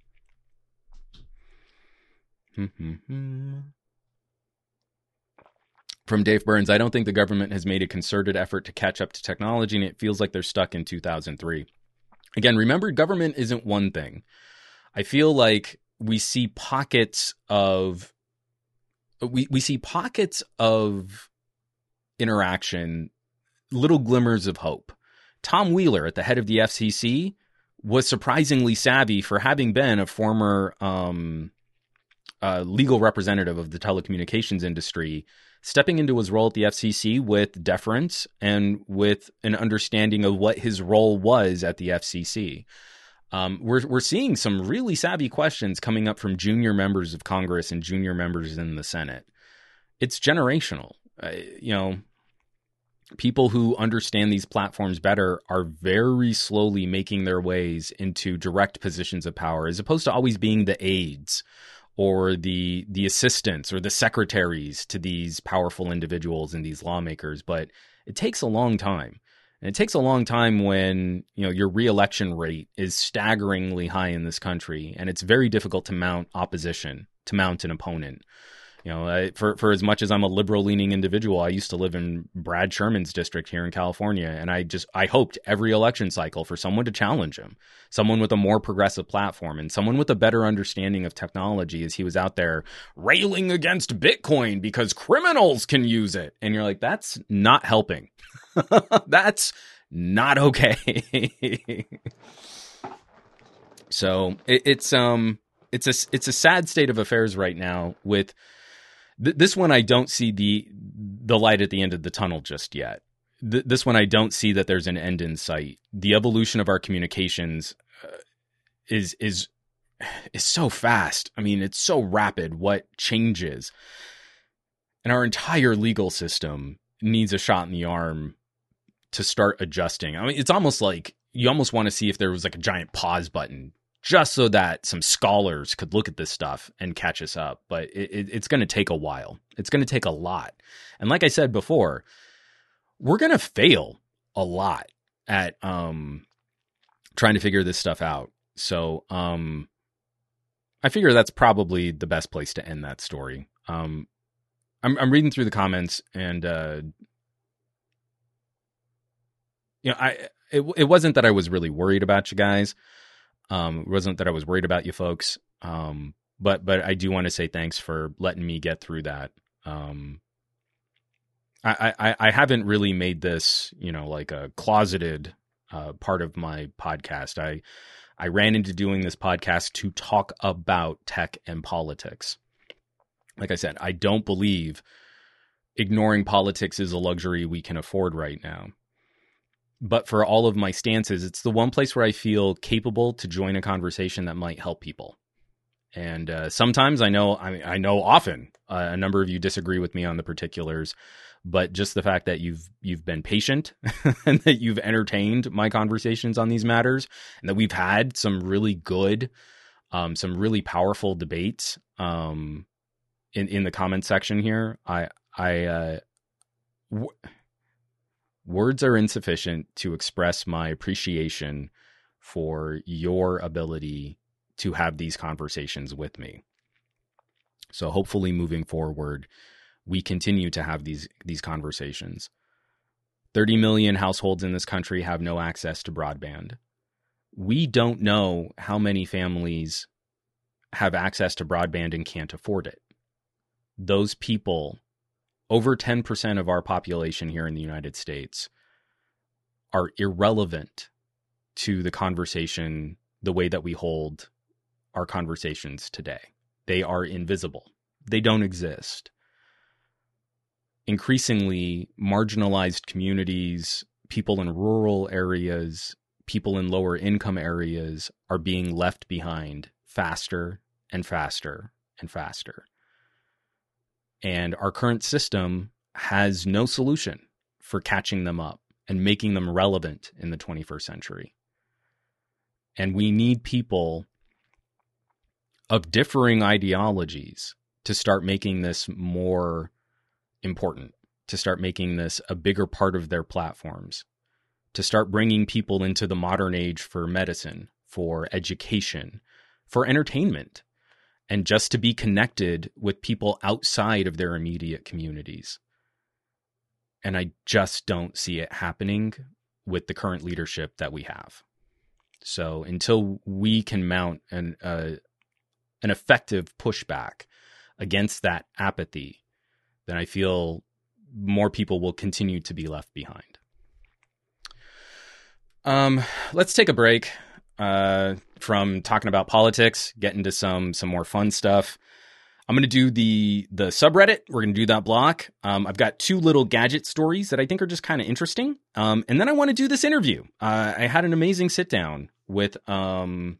From Dave Burns, I don't think the government has made a concerted effort to catch up to technology, and it feels like they're stuck in two thousand three. Again, remember, government isn't one thing. I feel like we see pockets of we we see pockets of interaction, little glimmers of hope. Tom Wheeler, at the head of the F C C, was surprisingly savvy for having been a former um, uh, legal representative of the telecommunications industry, stepping into his role at the F C C with deference and with an understanding of what his role was at the F C C. Um, we're we're seeing some really savvy questions coming up from junior members of Congress and junior members in the Senate. It's generational. Uh, you know, people who understand these platforms better are very slowly making their ways into direct positions of power, as opposed to always being the aides or the the assistants or the secretaries to these powerful individuals and these lawmakers. But it takes a long time. And it takes a long time when, you know, your reelection rate is staggeringly high in this country, and it's very difficult to mount opposition, to mount an opponent. You know, I, for for as much as I'm a liberal-leaning individual, I used to live in Brad Sherman's district here in California, and I just I hoped every election cycle for someone to challenge him, someone with a more progressive platform, and someone with a better understanding of technology, as he was out there railing against Bitcoin because criminals can use it. And you're like, that's not helping. That's not okay. So it, it's um it's a it's a sad state of affairs right now with. This one, I don't see the the light at the end of the tunnel just yet. Th- this one, I don't see that there's an end in sight. The evolution of our communications uh, is is is so fast. I mean, it's so rapid what changes. And our entire legal system needs a shot in the arm to start adjusting. I mean, it's almost like you almost want to see if there was like a giant pause button, just so that some scholars could look at this stuff and catch us up. But it, it, it's going to take a while. It's going to take a lot. And like I said before, we're going to fail a lot at um, trying to figure this stuff out. So um, I figure that's probably the best place to end that story. Um, I'm, I'm reading through the comments, and uh, you know, I it, it wasn't that I was really worried about you guys. Um, it wasn't that I was worried about you folks, um, but but I do want to say thanks for letting me get through that. Um, I, I, I haven't really made this, you know, like a closeted uh, part of my podcast. I I ran into doing this podcast to talk about tech and politics. Like I said, I don't believe ignoring politics is a luxury we can afford right now. But for all of my stances, it's the one place where I feel capable to join a conversation that might help people. And uh, sometimes I know, I mean, I know often uh, a number of you disagree with me on the particulars, but just the fact that you've you've been patient and that you've entertained my conversations on these matters, and that we've had some really good, um, some really powerful debates um, in in the comment section here. I I. Uh, w- Words are insufficient to express my appreciation for your ability to have these conversations with me. So hopefully moving forward, we continue to have these, these conversations. thirty million households in this country have no access to broadband. We don't know how many families have access to broadband and can't afford it. Those people, over ten percent of our population here in the United States, are irrelevant to the conversation, the way that we hold our conversations today. They are invisible. They don't exist. Increasingly, marginalized communities, people in rural areas, people in lower income areas are being left behind faster and faster and faster. And our current system has no solution for catching them up and making them relevant in the twenty-first century. And we need people of differing ideologies to start making this more important, to start making this a bigger part of their platforms, to start bringing people into the modern age for medicine, for education, for entertainment, and just to be connected with people outside of their immediate communities. And I just don't see it happening with the current leadership that we have. So until we can mount an uh, an effective pushback against that apathy, then I feel more people will continue to be left behind. Um, let's take a break uh, from talking about politics, get into some some more fun stuff. I'm going to do the the subreddit. We're going to do that block. Um, I've got two little gadget stories that I think are just kind of interesting. Um, and then I want to do this interview. Uh, I had an amazing sit down with um,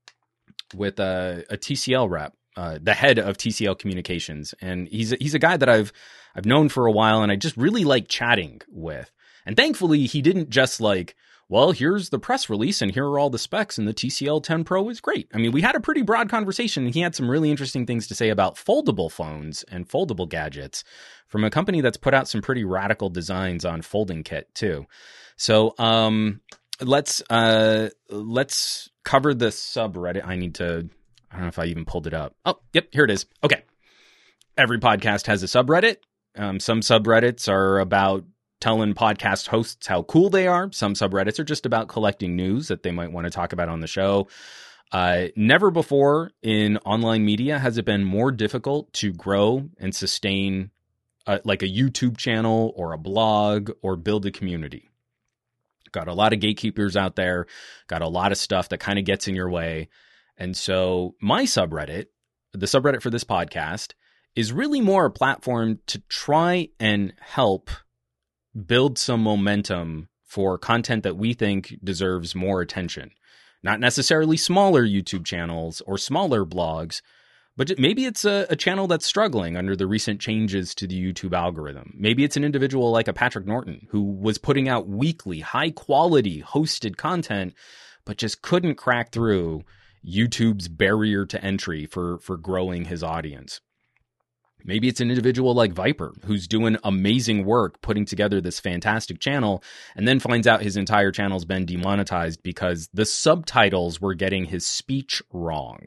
with a, a T C L rep, uh, the head of T C L Communications, and he's a, he's a guy that I've I've known for a while, and I just really like chatting with. And thankfully, he didn't just like, well, here's the press release and here are all the specs, and the T C L ten Pro is great. I mean, we had a pretty broad conversation, and he had some really interesting things to say about foldable phones and foldable gadgets from a company that's put out some pretty radical designs on Folding Kit too. So um, let's uh, let's cover the subreddit. I need to, I don't know if I even pulled it up. Oh, yep, here it is. Okay. Every podcast has a subreddit. Um, some subreddits are about telling podcast hosts how cool they are. Some subreddits are just about collecting news that they might want to talk about on the show. Uh, never before in online media has it been more difficult to grow and sustain uh, like a YouTube channel or a blog or build a community. Got a lot of gatekeepers out there, got a lot of stuff that kind of gets in your way. And so my subreddit, the subreddit for this podcast, is really more a platform to try and help build some momentum for content that we think deserves more attention. Not necessarily smaller YouTube channels or smaller blogs, but maybe it's a, a channel that's struggling under the recent changes to the YouTube algorithm. Maybe it's an individual like a Patrick Norton who was putting out weekly, high quality hosted content, but just couldn't crack through YouTube's barrier to entry for, for growing his audience. Maybe it's an individual like Viper who's doing amazing work putting together this fantastic channel and then finds out his entire channel's been demonetized because the subtitles were getting his speech wrong.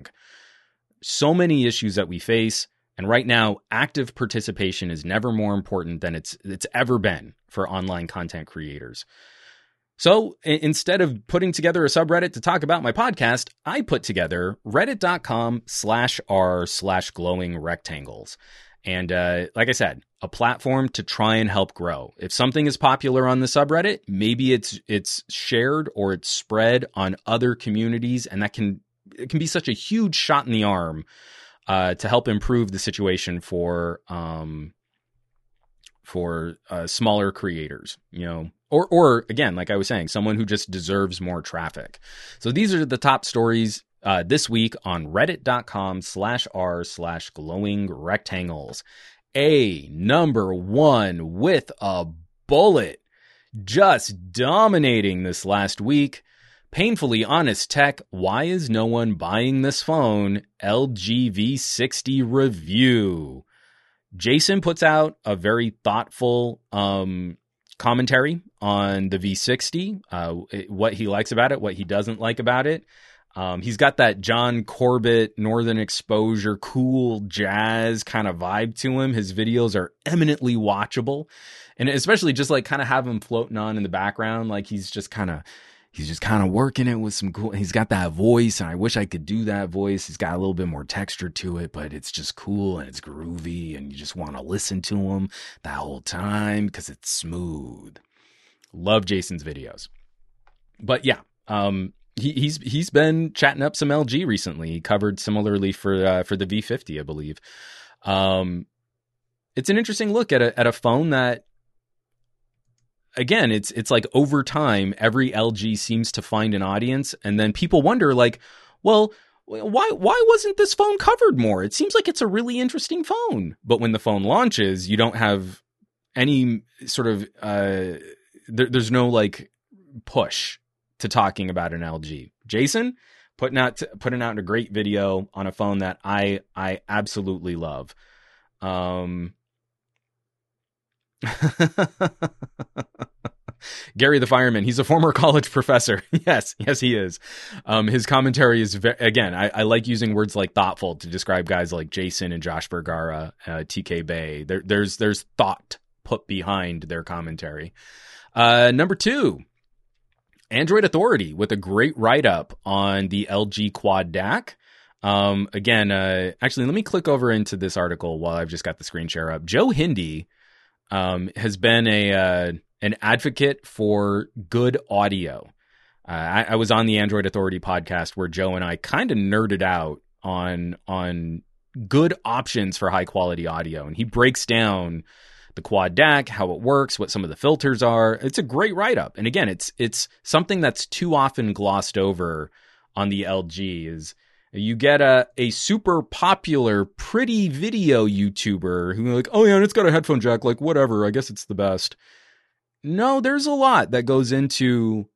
So many issues that we face, and right now active participation is never more important than it's it's ever been for online content creators. So instead of putting together a subreddit to talk about my podcast, I put together reddit.com slash r slash glowing rectangles. And uh, like I said, a platform to try and help grow. If something is popular on the subreddit, maybe it's it's shared or it's spread on other communities, and that can it can be such a huge shot in the arm uh, to help improve the situation for um, for uh, smaller creators, you know, or or again, like I was saying, someone who just deserves more traffic. So these are the top stories Uh, this week on reddit.com slash r slash glowing rectangles. A number one with a bullet, just dominating this last week. Painfully Honest Tech, why is no one buying this phone? L G V sixty review. Jason puts out a very thoughtful um, commentary on the V sixty, uh, what he likes about it, what he doesn't like about it. Um, he's got that John Corbett, Northern Exposure, cool jazz kind of vibe to him. His videos are eminently watchable, and especially just like kind of have him floating on in the background. Like he's just kind of, he's just kind of working it with some cool, he's got that voice, and I wish I could do that voice. He's got a little bit more texture to it, but it's just cool and it's groovy, and you just want to listen to him that whole time because it's smooth. Love Jason's videos. But yeah, um, he, he's he's been chatting up some L G recently. He covered similarly for uh, for the V fifty, I believe. Um, it's an interesting look at a at a phone that, again, it's it's like over time, every L G seems to find an audience, and then people wonder, like, well, why why wasn't this phone covered more? It seems like it's a really interesting phone, but when the phone launches, you don't have any sort of uh, there, there's no like push to talking about an L G. Jason putting out putting out a great video on a phone that I I absolutely love. Um. Gary the Fireman, he's a former college professor. Yes, yes, he is. Um, his commentary is, ve- again, I, I like using words like thoughtful to describe guys like Jason and Josh Vergara, uh, T K Bay. There, there's there's thought put behind their commentary. Uh, number two, Android Authority with a great write-up on the L G Quad D A C. Um, again, uh, actually, let me click over into this article while I've just got the screen share up. Joe Hindy um, has been a... Uh, an advocate for good audio. Uh, I, I was on the Android Authority podcast where Joe and I kind of nerded out on on good options for high quality audio, and he breaks down the Quad D A C, how it works, what some of the filters are. It's a great write up, and again, it's it's something that's too often glossed over on the L G. Is you get a a super popular, pretty video YouTuber who's like, oh yeah, and it's got a headphone jack, like whatever, I guess it's the best. No, there's a lot that goes into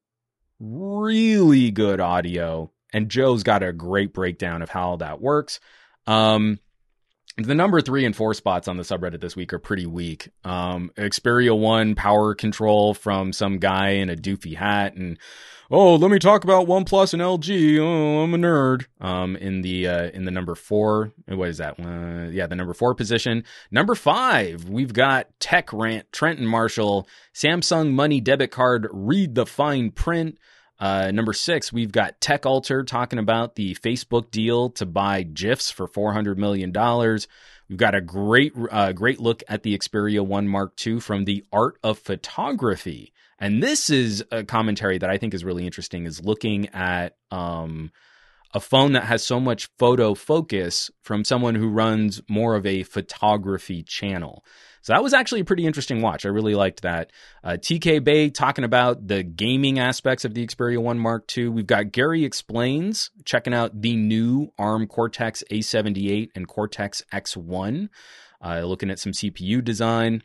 really good audio, and Joe's got a great breakdown of how that works. Um, the number three and four spots on the subreddit this week are pretty weak. Um, Xperia One power control from some guy in a doofy hat, and oh, let me talk about OnePlus and L G. Oh, I'm a nerd. Um, in the uh, in the number four, what is that? Uh, yeah, the number four position. Number five, we've got Tech Rant, Trenton Marshall, Samsung Money Debit Card. Read the fine print. Uh, number six, we've got Tech Alter talking about the Facebook deal to buy GIFs for four hundred million dollars. We've got a great uh, great look at the Xperia One Mark two from The Art of Photography. And this is a commentary that I think is really interesting, is looking at um, a phone that has so much photo focus from someone who runs more of a photography channel. So that was actually a pretty interesting watch. I really liked that. Uh, T K Bay talking about the gaming aspects of the Xperia One Mark two. We've got Gary Explains checking out the new ARM Cortex A seventy-eight and Cortex X one, uh, looking at some C P U design.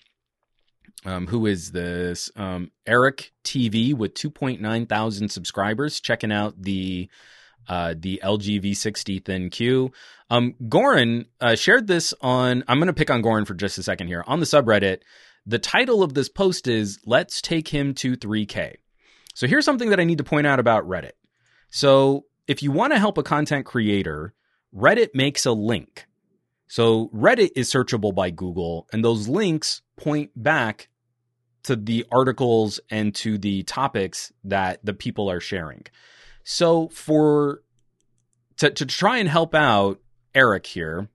Um, who is this? Um, Eric T V with two point nine thousand subscribers checking out the uh, the L G V sixty Thin Q. Um, Goran uh, shared this on, I'm going to pick on Goran for just a second here, on the subreddit. The title of this post is, Let's Take Him to three K. So here's something that I need to point out about Reddit. So if you want to help a content creator, Reddit makes a link. So Reddit is searchable by Google, and those links point back to the articles and to the topics that the people are sharing. So for to, to try and help out Eric here,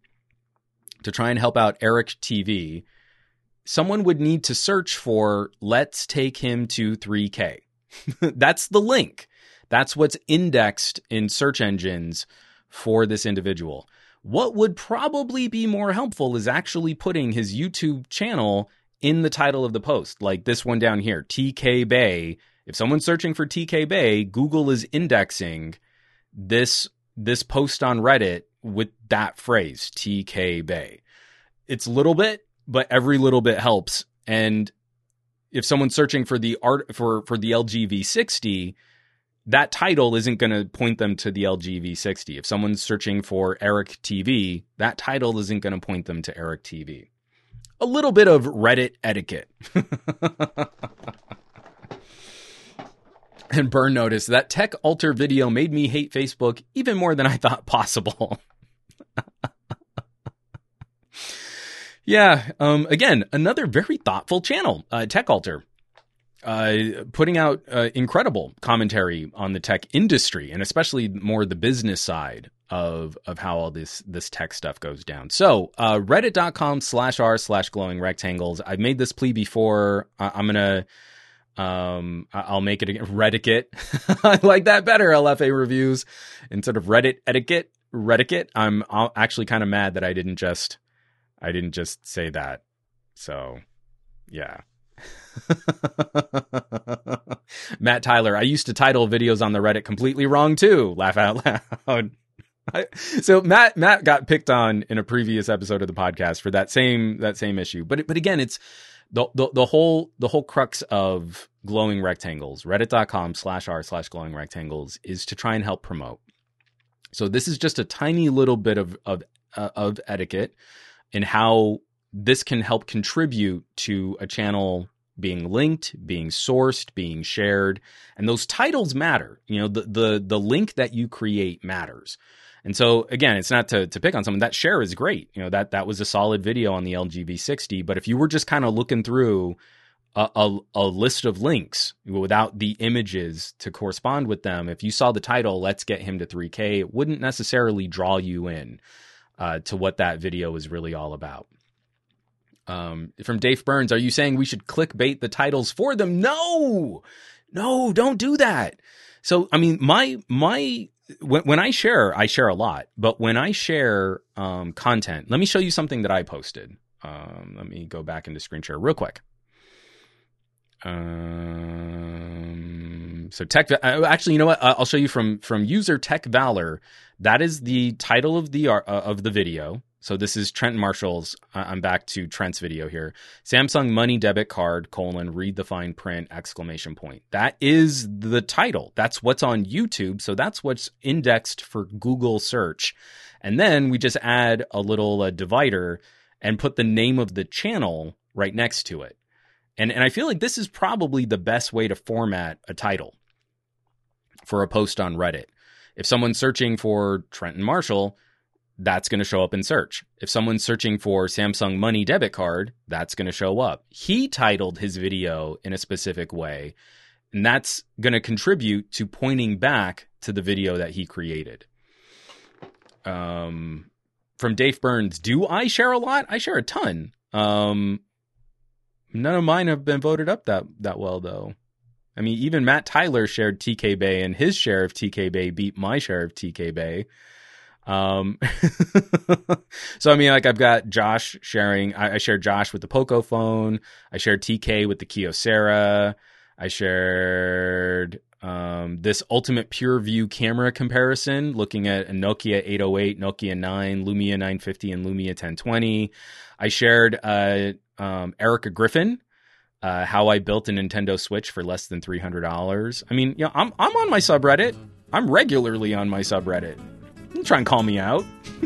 to try and help out Eric T V, someone would need to search for Let's Take Him to three K. That's the link. That's what's indexed in search engines for this individual. What would probably be more helpful is actually putting his YouTube channel in the title of the post, like this one down here, T K Bay. If someone's searching for T K Bay, Google is indexing this this post on Reddit with that phrase, T K Bay. It's a little bit, but every little bit helps. And if someone's searching for the art for for the L G V sixty, that title isn't going to point them to the L G V sixty. If someone's searching for Eric T V, that title isn't going to point them to Eric T V. A little bit of Reddit etiquette. And Burn noticed that Tech Alter video made me hate Facebook even more than I thought possible. Yeah, um, again, another very thoughtful channel, uh, Tech Alter. Uh, putting out uh, incredible commentary on the tech industry, and especially more the business side of of how all this this tech stuff goes down. So uh, reddit.com slash r slash glowing rectangles. I've made this plea before. I- I'm gonna Um, I'll make it again. Reddit. I like that better. L F A reviews instead of Reddit etiquette. Reddit. I'm actually kind of mad that I didn't just, I didn't just say that. So, yeah. Matt Tyler. I used to title videos on the Reddit completely wrong too. Laugh out loud. I, so Matt Matt got picked on in a previous episode of the podcast for that same that same issue. But but again, it's the the, the whole the whole crux of glowing rectangles, reddit.com slash r slash glowing rectangles, is to try and help promote. So this is just a tiny little bit of of uh, of etiquette in how this can help contribute to a channel being linked, being sourced, being shared, and those titles matter. You know, the the the link that you create matters. And so again, it's not to to pick on someone. That share is great. You know, that that was a solid video on the L G V sixty. But if you were just kind of looking through a, a a list of links without the images to correspond with them, if you saw the title, "Let's get him to three K," it wouldn't necessarily draw you in uh, to what that video is really all about. Um, from Dave Burns, are you saying we should clickbait the titles for them? No, no, don't do that. So, I mean, my, my, when, when I share, I share a lot, but when I share, um, content, let me show you something that I posted. Um, let me go back into screen share real quick. Um, so tech, actually, you know what? I'll show you from, from user Tech Valor. That is the title of the, uh, of the video. So this is Trent Marshall's, I'm back to Trent's video here. Samsung Money Debit Card, colon, read the fine print, exclamation point. That is the title. That's what's on YouTube. So that's what's indexed for Google search. And then we just add a little uh, divider and put the name of the channel right next to it. And, and I feel like this is probably the best way to format a title for a post on Reddit. If someone's searching for Trenton Marshall, that's going to show up in search. If someone's searching for Samsung Money Debit Card, that's going to show up. He titled his video in a specific way, and that's going to contribute to pointing back to the video that he created. Um, from Dave Burns, do I share a lot? I share a ton. Um, none of mine have been voted up that, that well, though. I mean, even Matt Tyler shared T K Bay, and his share of T K Bay beat my share of T K Bay. Um, so I mean, like I've got Josh sharing, I, I shared Josh with the Poco phone. I shared T K with the Kyocera. I shared, um, this ultimate pure view camera comparison, looking at a Nokia eight oh eight, Nokia nine, Lumia nine fifty, and Lumia ten twenty. I shared, uh, um, Erica Griffin, uh, how I built a Nintendo Switch for less than three hundred dollars. I mean, you know, I'm, I'm on my subreddit. I'm regularly on my subreddit. Don't try and call me out.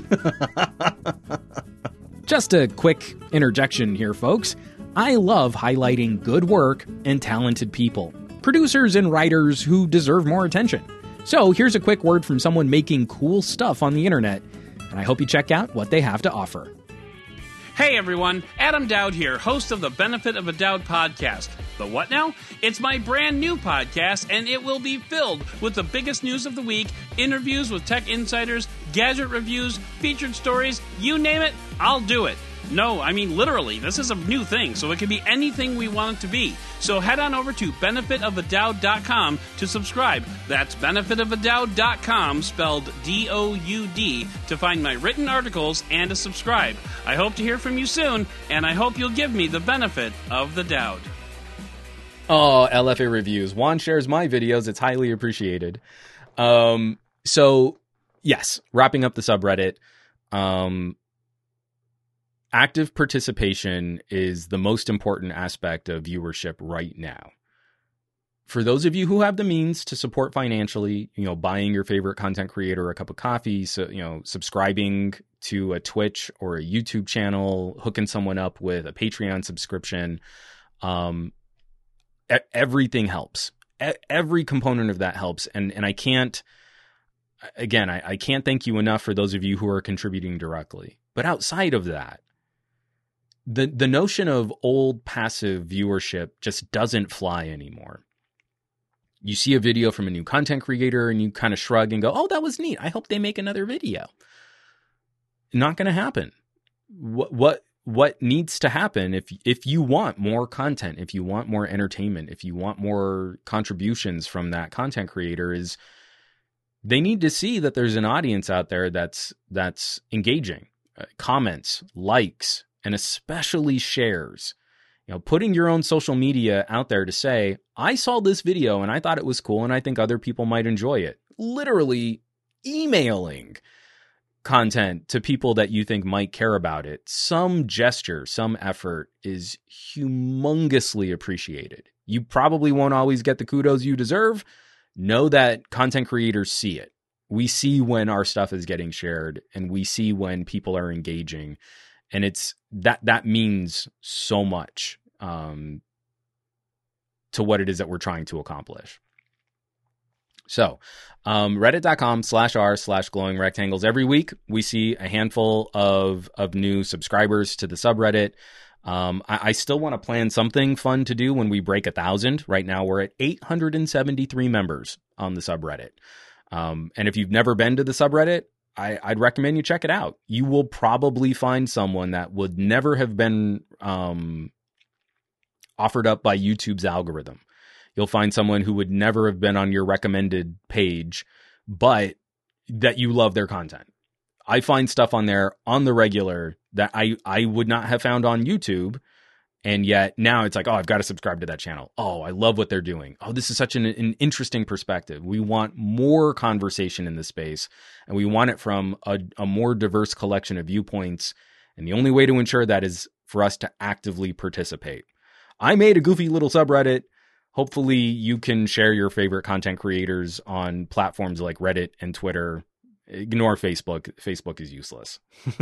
Just a quick interjection here, folks. I love highlighting good work and talented people, producers and writers who deserve more attention. So here's a quick word from someone making cool stuff on the internet, and I hope you check out what they have to offer. Hey everyone, Adam Dowd here, host of the Benefit of a Dowd podcast. The what now? It's my brand new podcast, and it will be filled with the biggest news of the week, interviews with tech insiders, gadget reviews, featured stories, you name it, I'll do it. No, I mean literally, this is a new thing, so it can be anything we want it to be. So head on over to benefit of a dowd dot com to subscribe. That's benefit of a dowd dot com, spelled D O U D, to find my written articles and to subscribe. I hope to hear from you soon, and I hope you'll give me the benefit of the Dowd. Oh, L F A reviews. Juan shares my videos. It's highly appreciated. Um, so, yes, wrapping up the subreddit. Um, active participation is the most important aspect of viewership right now. For those of you who have the means to support financially, you know, buying your favorite content creator a cup of coffee, so, you know, subscribing to a Twitch or a YouTube channel, hooking someone up with a Patreon subscription, um, everything helps. Every component of that helps. And, and I can't, again, I, I can't thank you enough for those of you who are contributing directly. But outside of that, the, the notion of old passive viewership just doesn't fly anymore. You see a video from a new content creator and you kind of shrug and go, oh, that was neat. I hope they make another video. Not going to happen. What, what, what needs to happen if if you want more content, if you want more entertainment, if you want more contributions from that content creator, is they need to see that there's an audience out there that's that's engaging, uh, comments, likes, and especially shares. You know, putting your own social media out there to say, I saw this video and I thought it was cool and I think other people might enjoy it. Literally emailing content to people that you think might care about it. Some gesture, some effort is humongously appreciated. You probably won't always get the kudos you deserve. Know that content creators see it. We see when our stuff is getting shared and we see when people are engaging. And it's that that means so much um, to what it is that we're trying to accomplish. So um, reddit.com slash r slash glowing rectangles. Every week we see a handful of, of new subscribers to the subreddit. Um, I, I still want to plan something fun to do when we break a thousand. Right now we're at eight hundred seventy-three members on the subreddit. Um, and if you've never been to the subreddit, I, I'd recommend you check it out. You will probably find someone that would never have been um, offered up by YouTube's algorithm. You'll find someone who would never have been on your recommended page, but that you love their content. I find stuff on there on the regular that I, I would not have found on YouTube. And yet now it's like, oh, I've got to subscribe to that channel. Oh, I love what they're doing. Oh, this is such an, an interesting perspective. We want more conversation in this space, and we want it from a, a more diverse collection of viewpoints. And the only way to ensure that is for us to actively participate. I made a goofy little subreddit. Hopefully you can share your favorite content creators on platforms like Reddit and Twitter. Ignore Facebook. Facebook is useless.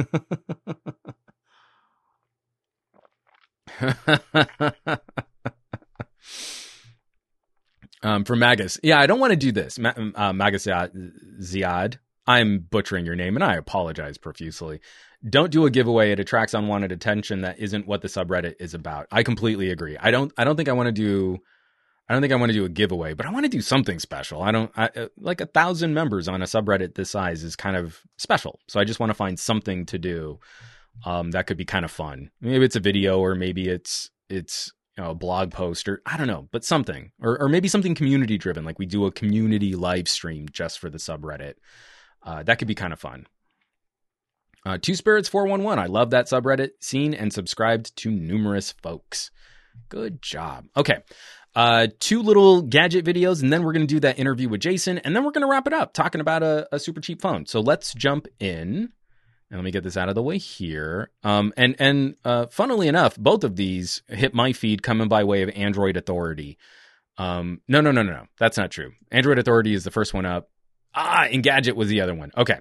um, from Magus. Yeah, I don't want to do this. Ma- uh, Magus Ziad. I'm butchering your name and I apologize profusely. Don't do a giveaway. It attracts unwanted attention. That isn't what the subreddit is about. I completely agree. I don't, I don't think I want to do, I don't think I want to do a giveaway, but I want to do something special. I don't I, like a thousand members on a subreddit this size is kind of special. So I just want to find something to do. Um, that could be kind of fun. Maybe it's a video, or maybe it's it's you know, a blog post, or I don't know, but something, or or maybe something community driven, like we do a community live stream just for the subreddit. Uh, that could be kind of fun. Uh, Two Spirits four one one. I love that subreddit. Seen and subscribed to numerous folks. Good job. Okay. Uh, two little gadget videos, and then we're going to do that interview with Jason, and then we're going to wrap it up talking about a, a super cheap phone. So let's jump in. And let me get this out of the way here. Um, and, and, uh, funnily enough, both of these hit my feed coming by way of Android Authority. Um, no, no, no, no, no. That's not true. Android Authority is the first one up. Ah, Engadget was the other one. Okay.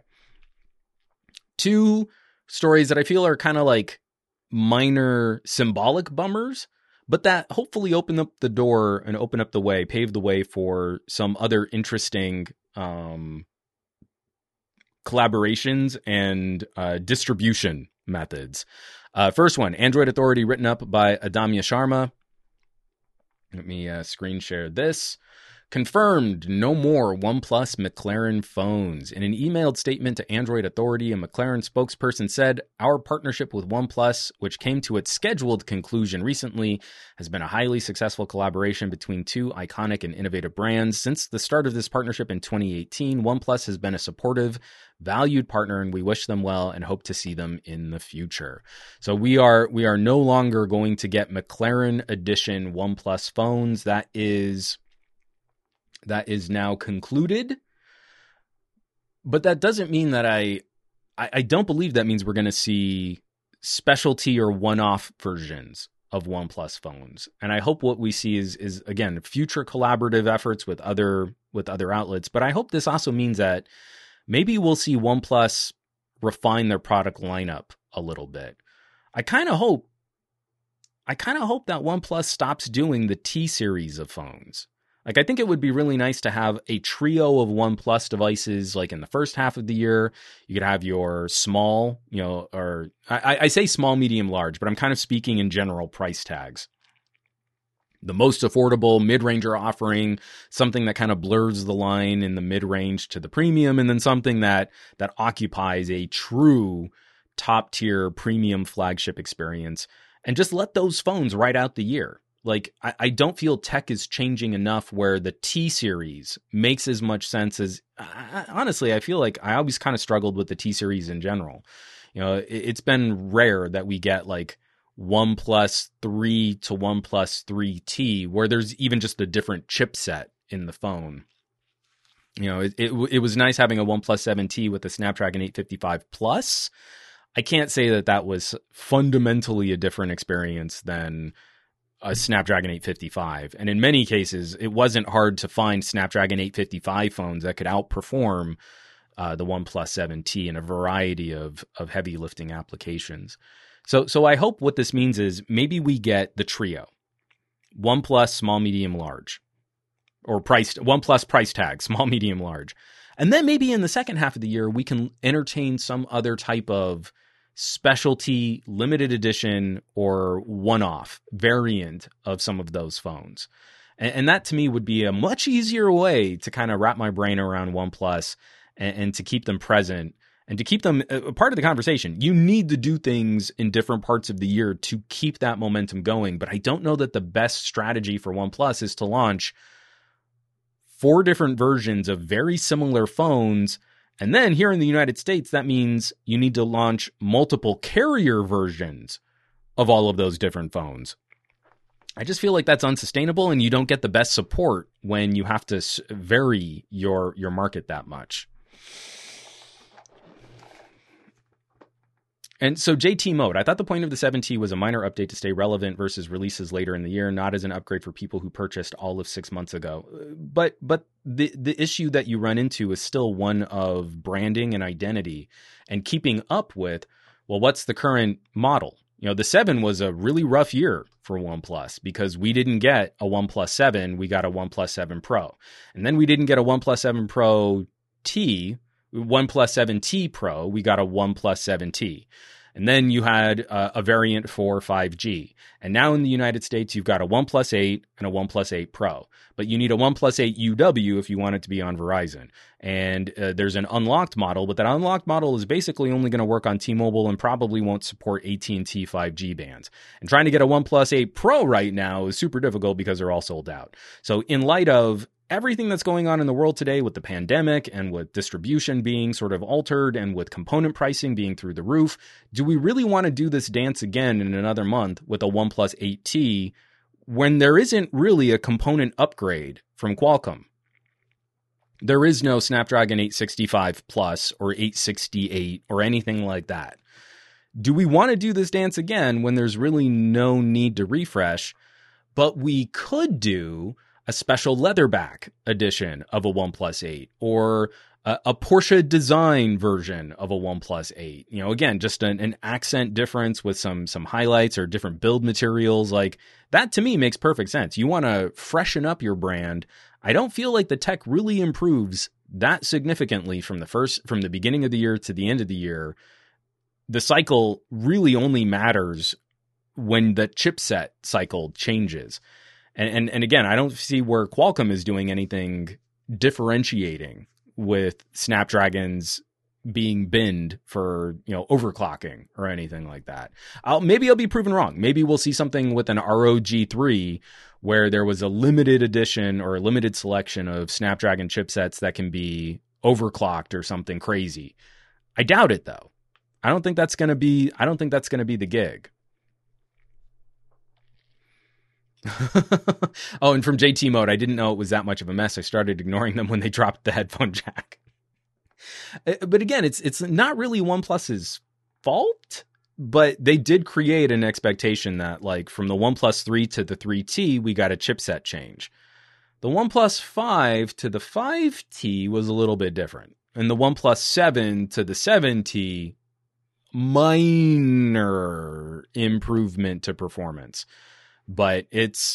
Two stories that I feel are kind of like minor symbolic bummers, but that hopefully open up the door and open up the way, pave the way for some other interesting, um, collaborations and uh, distribution methods. Uh, first one, Android Authority, written up by Adamya Sharma. Let me uh, screen share this. Confirmed, no more OnePlus McLaren phones. In an emailed statement to Android Authority, a McLaren spokesperson said, our partnership with OnePlus, which came to its scheduled conclusion recently, has been a highly successful collaboration between two iconic and innovative brands. Since the start of this partnership in twenty eighteen, OnePlus has been a supportive, valued partner, and we wish them well and hope to see them in the future. So we are we are no longer going to get McLaren edition OnePlus phones. That is... That is now concluded, but that doesn't mean that I, I, I don't believe that means we're going to see specialty or one-off versions of OnePlus phones. And I hope what we see is, is again, future collaborative efforts with other, with other outlets. But I hope this also means that maybe we'll see OnePlus refine their product lineup a little bit. I kind of hope, I kind of hope that OnePlus stops doing the T series of phones. Like, I think it would be really nice to have a trio of OnePlus devices, like in the first half of the year. You could have your small, you know, or I, I say small, medium, large, but I'm kind of speaking in general price tags. The most affordable mid-ranger offering, something that kind of blurs the line in the mid-range to the premium, and then something that that occupies a true top tier premium flagship experience and just let those phones ride out the year. Like, I, I don't feel tech is changing enough where the T series makes as much sense as, I, honestly, I feel like I always kind of struggled with the T series in general. You know, it, it's been rare that we get like OnePlus three to OnePlus three T where there's even just a different chipset in the phone. You know, it, it, it was nice having a OnePlus seven T with a Snapdragon eight fifty-five Plus. I can't say that that was fundamentally a different experience than a Snapdragon eight fifty-five. And in many cases, it wasn't hard to find Snapdragon eight fifty-five phones that could outperform uh, the OnePlus seven T in a variety of, of heavy lifting applications. So, so I hope what this means is maybe we get the trio: OnePlus, small, medium, large, or priced OnePlus price tag, small, medium, large. And then maybe in the second half of the year, we can entertain some other type of specialty, limited edition, or one-off variant of some of those phones. And, and that to me would be a much easier way to kind of wrap my brain around OnePlus and, and to keep them present and to keep them a part of the conversation. You need to do things in different parts of the year to keep that momentum going. But I don't know that the best strategy for OnePlus is to launch four different versions of very similar phones. And then here in the United States, that means you need to launch multiple carrier versions of all of those different phones. I just feel like that's unsustainable, and you don't get the best support when you have to vary your, your market that much. And so J T Mode, I thought the point of the seven T was a minor update to stay relevant versus releases later in the year, not as an upgrade for people who purchased all of six months ago. But but the, the issue that you run into is still one of branding and identity and keeping up with, well, what's the current model? You know, the seven was a really rough year for OnePlus because we didn't get a OnePlus seven, we got a OnePlus seven Pro. And then we didn't get a OnePlus seven Pro T, OnePlus seven T Pro, we got a OnePlus seven T. And then you had uh, a variant for five G. And now in the United States, you've got a OnePlus eight and a OnePlus eight Pro. But you need a OnePlus eight U W if you want it to be on Verizon. And uh, there's an unlocked model, but that unlocked model is basically only going to work on T-Mobile and probably won't support A T and T five G bands. And trying to get a OnePlus eight Pro right now is super difficult because they're all sold out. So in light of everything that's going on in the world today with the pandemic and with distribution being sort of altered and with component pricing being through the roof, do we really want to do this dance again in another month with a OnePlus eight T when there isn't really a component upgrade from Qualcomm? There is no Snapdragon eight sixty-five Plus or eight sixty-eight or anything like that. Do we want to do this dance again when there's really no need to refresh, but we could do a special leatherback edition of a OnePlus eight or a, a Porsche design version of a OnePlus eight? You know, again, just an, an accent difference with some some highlights or different build materials. Like that to me makes perfect sense. You want to freshen up your brand. I don't feel like the tech really improves that significantly from the first from the beginning of the year to the end of the year. The cycle really only matters when the chipset cycle changes. And, and and again, I don't see where Qualcomm is doing anything differentiating with Snapdragons being binned for, you know, overclocking or anything like that. I'll, maybe I'll be proven wrong. Maybe we'll see something with an R O G three where there was a limited edition or a limited selection of Snapdragon chipsets that can be overclocked or something crazy. I doubt it, though. I don't think that's going to be. I don't think that's going to be the gig. Oh, and from J T Mode, I didn't know it was that much of a mess. I started ignoring them when they dropped the headphone jack. But again, it's it's not really OnePlus's fault, but they did create an expectation that, like, from the OnePlus three to the three T, we got a chipset change. The OnePlus five to the five T was a little bit different. And the OnePlus seven to the seven T, minor improvement to performance. But it's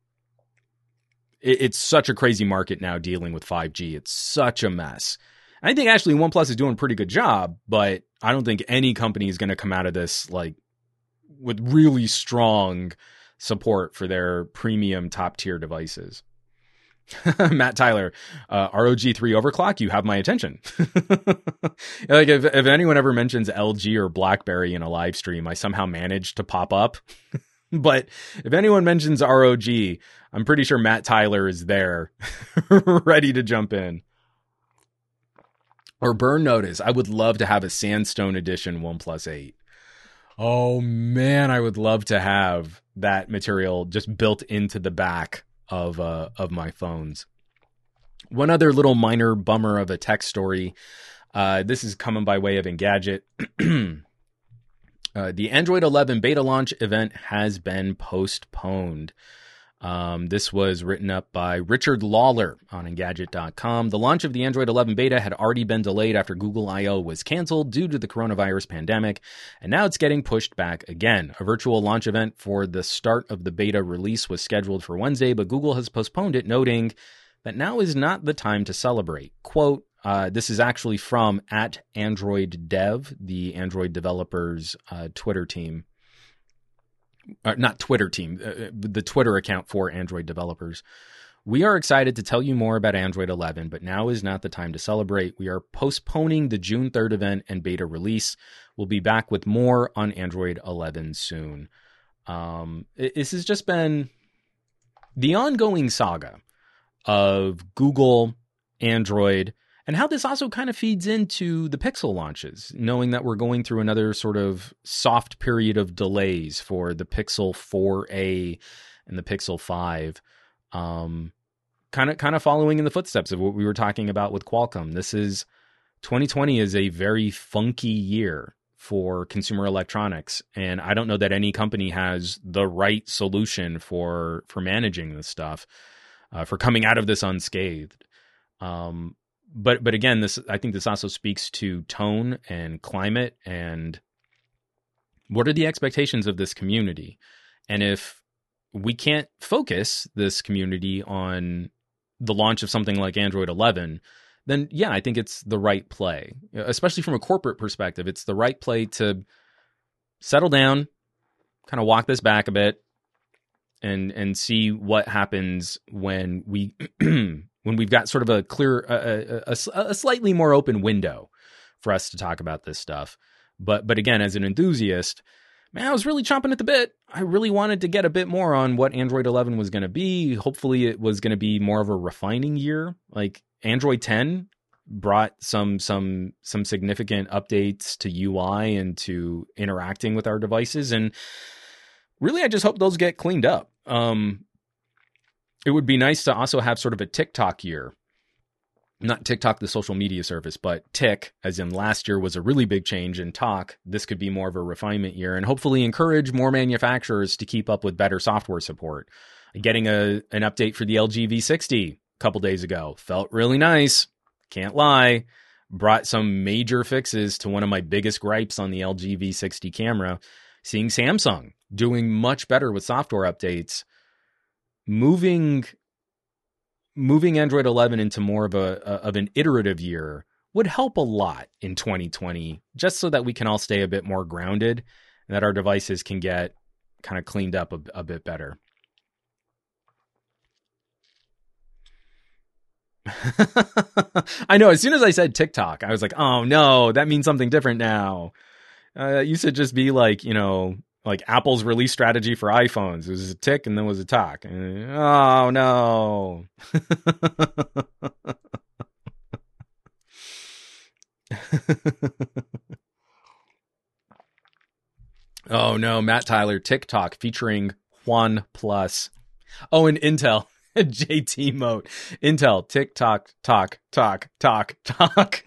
it's such a crazy market now dealing with five G. It's such a mess. I think actually OnePlus is doing a pretty good job, but I don't think any company is going to come out of this like with really strong support for their premium top tier devices. Matt Tyler, uh, R O G three overclock, you have my attention. Like if, if anyone ever mentions L G or BlackBerry in a live stream, I somehow manage to pop up. But if anyone mentions R O G, I'm pretty sure Matt Tyler is there, ready to jump in. Or Burn Notice, I would love to have a Sandstone Edition OnePlus eight. Oh man, I would love to have that material just built into the back of uh, of my phones. One other little minor bummer of a tech story. Uh, this is coming by way of Engadget. uh, the Android eleven beta launch event has been postponed. Um, this was written up by Richard Lawler on Engadget dot com. The launch of the Android eleven beta had already been delayed after Google I O was canceled due to the coronavirus pandemic, and now it's getting pushed back again. A virtual launch event for the start of the beta release was scheduled for Wednesday, but Google has postponed it, noting that now is not the time to celebrate. Quote, uh, this is actually from at Android Dev, the Android developers' uh, Twitter team. Uh, not Twitter team, uh, the Twitter account for Android developers. We are excited to tell you more about Android eleven, but now is not the time to celebrate. We are postponing the June third event and beta release. We'll be back with more on Android eleven soon. Um, it, this has just been the ongoing saga of Google, Android, and how this also kind of feeds into the Pixel launches, knowing that we're going through another sort of soft period of delays for the Pixel four A and the Pixel five. Um, kind of kind of following in the footsteps of what we were talking about with Qualcomm. This is twenty twenty is a very funky year for consumer electronics, and I don't know that any company has the right solution for for managing this stuff, uh, for coming out of this unscathed. Um, But but again, this I think this also speaks to tone and climate and what are the expectations of this community. And if we can't focus this community on the launch of something like Android eleven, then yeah, I think it's the right play, especially from a corporate perspective. It's the right play to settle down, kind of walk this back a bit, and and see what happens when we. when we've got sort of a clear, a, a, a slightly more open window for us to talk about this stuff. But but again, as an enthusiast, man, I was really chomping at the bit. I really wanted to get a bit more on what Android eleven was going to be. Hopefully it was going to be more of a refining year. Like Android ten brought some some some significant updates to U I and to interacting with our devices. And really, I just hope those get cleaned up. Um, It would be nice to also have sort of a TikTok year. Not TikTok, the social media service, but Tik, as in last year was a really big change in talk. This could be more of a refinement year and hopefully encourage more manufacturers to keep up with better software support. Getting a an update for the L G V sixty a couple days ago felt really nice. Can't lie. Brought some major fixes to one of my biggest gripes on the L G V sixty camera. Seeing Samsung doing much better with software updates. Moving moving Android eleven into more of a, a of an iterative year would help a lot in twenty twenty, just so that we can all stay a bit more grounded and that our devices can get kind of cleaned up a, a bit better. I know, as soon as I said TikTok, I was like, oh no, that means something different now. Uh, it used to just be like, you know, like Apple's release strategy for iPhones. It was a tick and then was a talk. And, oh no. Oh no, Matt Tyler, TikTok featuring Juan Plus. Oh, and Intel, J T Moat. Intel, TikTok, talk, talk, talk, talk.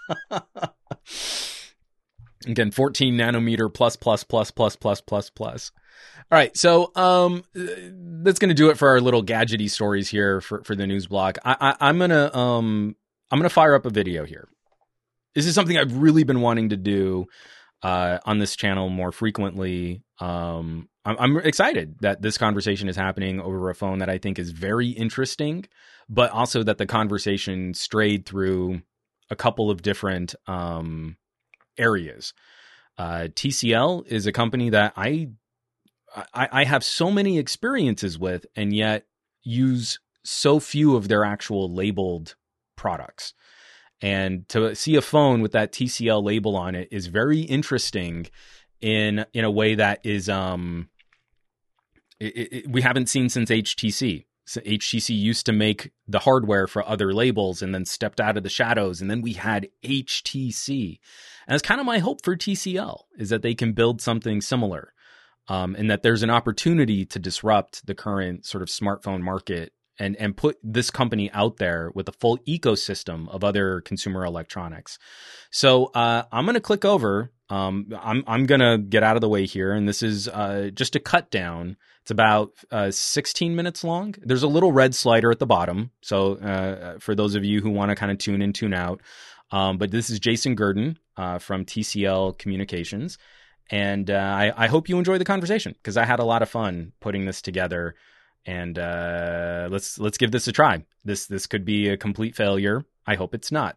Again, fourteen nanometer plus, plus, plus, plus, plus, plus, plus. All right. So, um, that's going to do it for our little gadgety stories here for, for the news block. I, I, I'm going to, um, I'm going to fire up a video here. This is something I've really been wanting to do, uh, on this channel more frequently. Um, I'm, I'm excited that this conversation is happening over a phone that I think is very interesting, but also that the conversation strayed through a couple of different, um, areas. Uh, T C L is a company that I, I I have so many experiences with, and yet use so few of their actual labeled products. And to see a phone with that T C L label on it is very interesting in in a way that is um it, it, we haven't seen since H T C. So H T C used to make the hardware for other labels and then stepped out of the shadows, and then we had H T C. And that's kind of my hope for T C L, is that they can build something similar, um, and that there's an opportunity to disrupt the current sort of smartphone market and and put this company out there with a full ecosystem of other consumer electronics. So uh, I'm going to click over. Um, I'm I'm going to get out of the way here, and this is uh, just a cut down. It's about uh, sixteen minutes long. There's a little red slider at the bottom, so uh, for those of you who want to kind of tune in, tune out. Um, but this is Jason Gurdon uh, from T C L Communications, and uh, I, I hope you enjoy the conversation, because I had a lot of fun putting this together. And uh, let's let's give this a try. This this could be a complete failure. I hope it's not.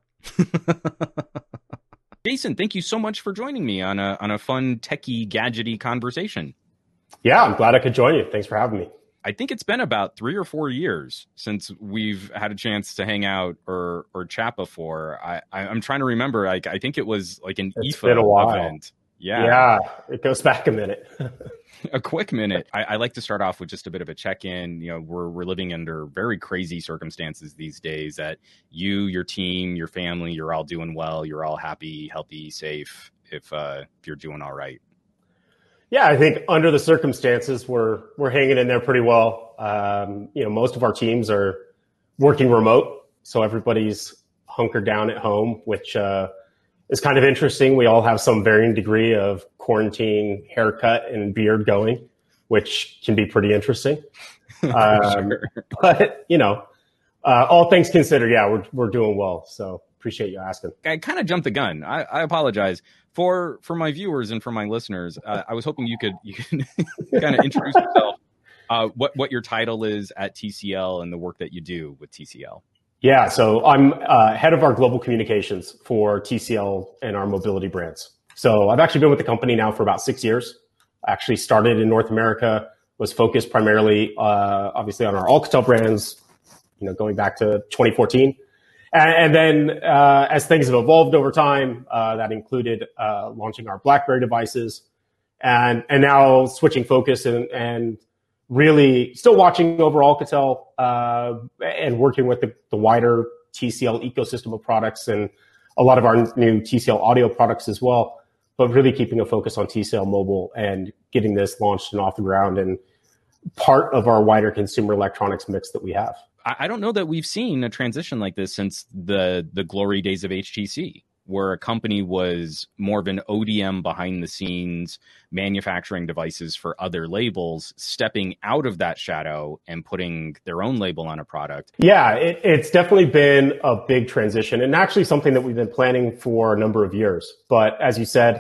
Jason, thank you so much for joining me on a on a fun techie gadgety conversation. Yeah, I'm glad I could join you. Thanks for having me. I think it's been about three or four years since we've had a chance to hang out or or chat before. I, I I'm trying to remember. Like I think it was like an It's I F A been a while. event. Yeah. Yeah, it goes back a minute. A quick minute. I, I like to start off with just a bit of a check-in. You know, we're we're living under very crazy circumstances these days. That you, your team, your family, you're all doing well. You're all happy, healthy, safe. If uh, if you're doing all right. Yeah, I think under the circumstances, we're we're hanging in there pretty well. Um, you know, most of our teams are working remote, so everybody's hunkered down at home, which uh, is kind of interesting. We all have some varying degree of quarantine haircut and beard going, which can be pretty interesting. Um, Sure. But you know, uh, all things considered, yeah, we're we're doing well. So appreciate you asking. I kind of jumped the gun. I, I apologize for for my viewers and for my listeners. Uh, I was hoping you could you could kind of introduce yourself, uh, what what your title is at T C L and the work that you do with T C L. Yeah, so I'm uh, head of our global communications for T C L and our mobility brands. So I've actually been with the company now for about six years. I actually started in North America, was focused primarily, uh, obviously, on our Alcatel brands, you know, going back to twenty fourteen. And, and then uh, as things have evolved over time, uh, that included uh, launching our BlackBerry devices, and and now switching focus and, and really still watching over Alcatel uh, and working with the, the wider T C L ecosystem of products and a lot of our new T C L audio products as well, but really keeping a focus on T C L mobile and getting this launched and off the ground and part of our wider consumer electronics mix that we have. I don't know that we've seen a transition like this since the the glory days of H T C, where a company was more of an O D M behind the scenes, manufacturing devices for other labels, stepping out of that shadow and putting their own label on a product. Yeah, it, it's definitely been a big transition, and actually something that we've been planning for a number of years. But as you said,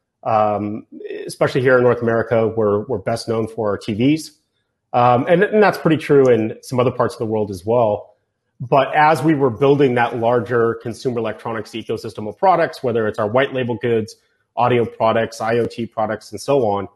um, especially here in North America, we're we're best known for our T Vs. Um, and, and that's pretty true in some other parts of the world as well. But as we were building that larger consumer electronics ecosystem of products, whether it's our white label goods, audio products, IoT products, and so on,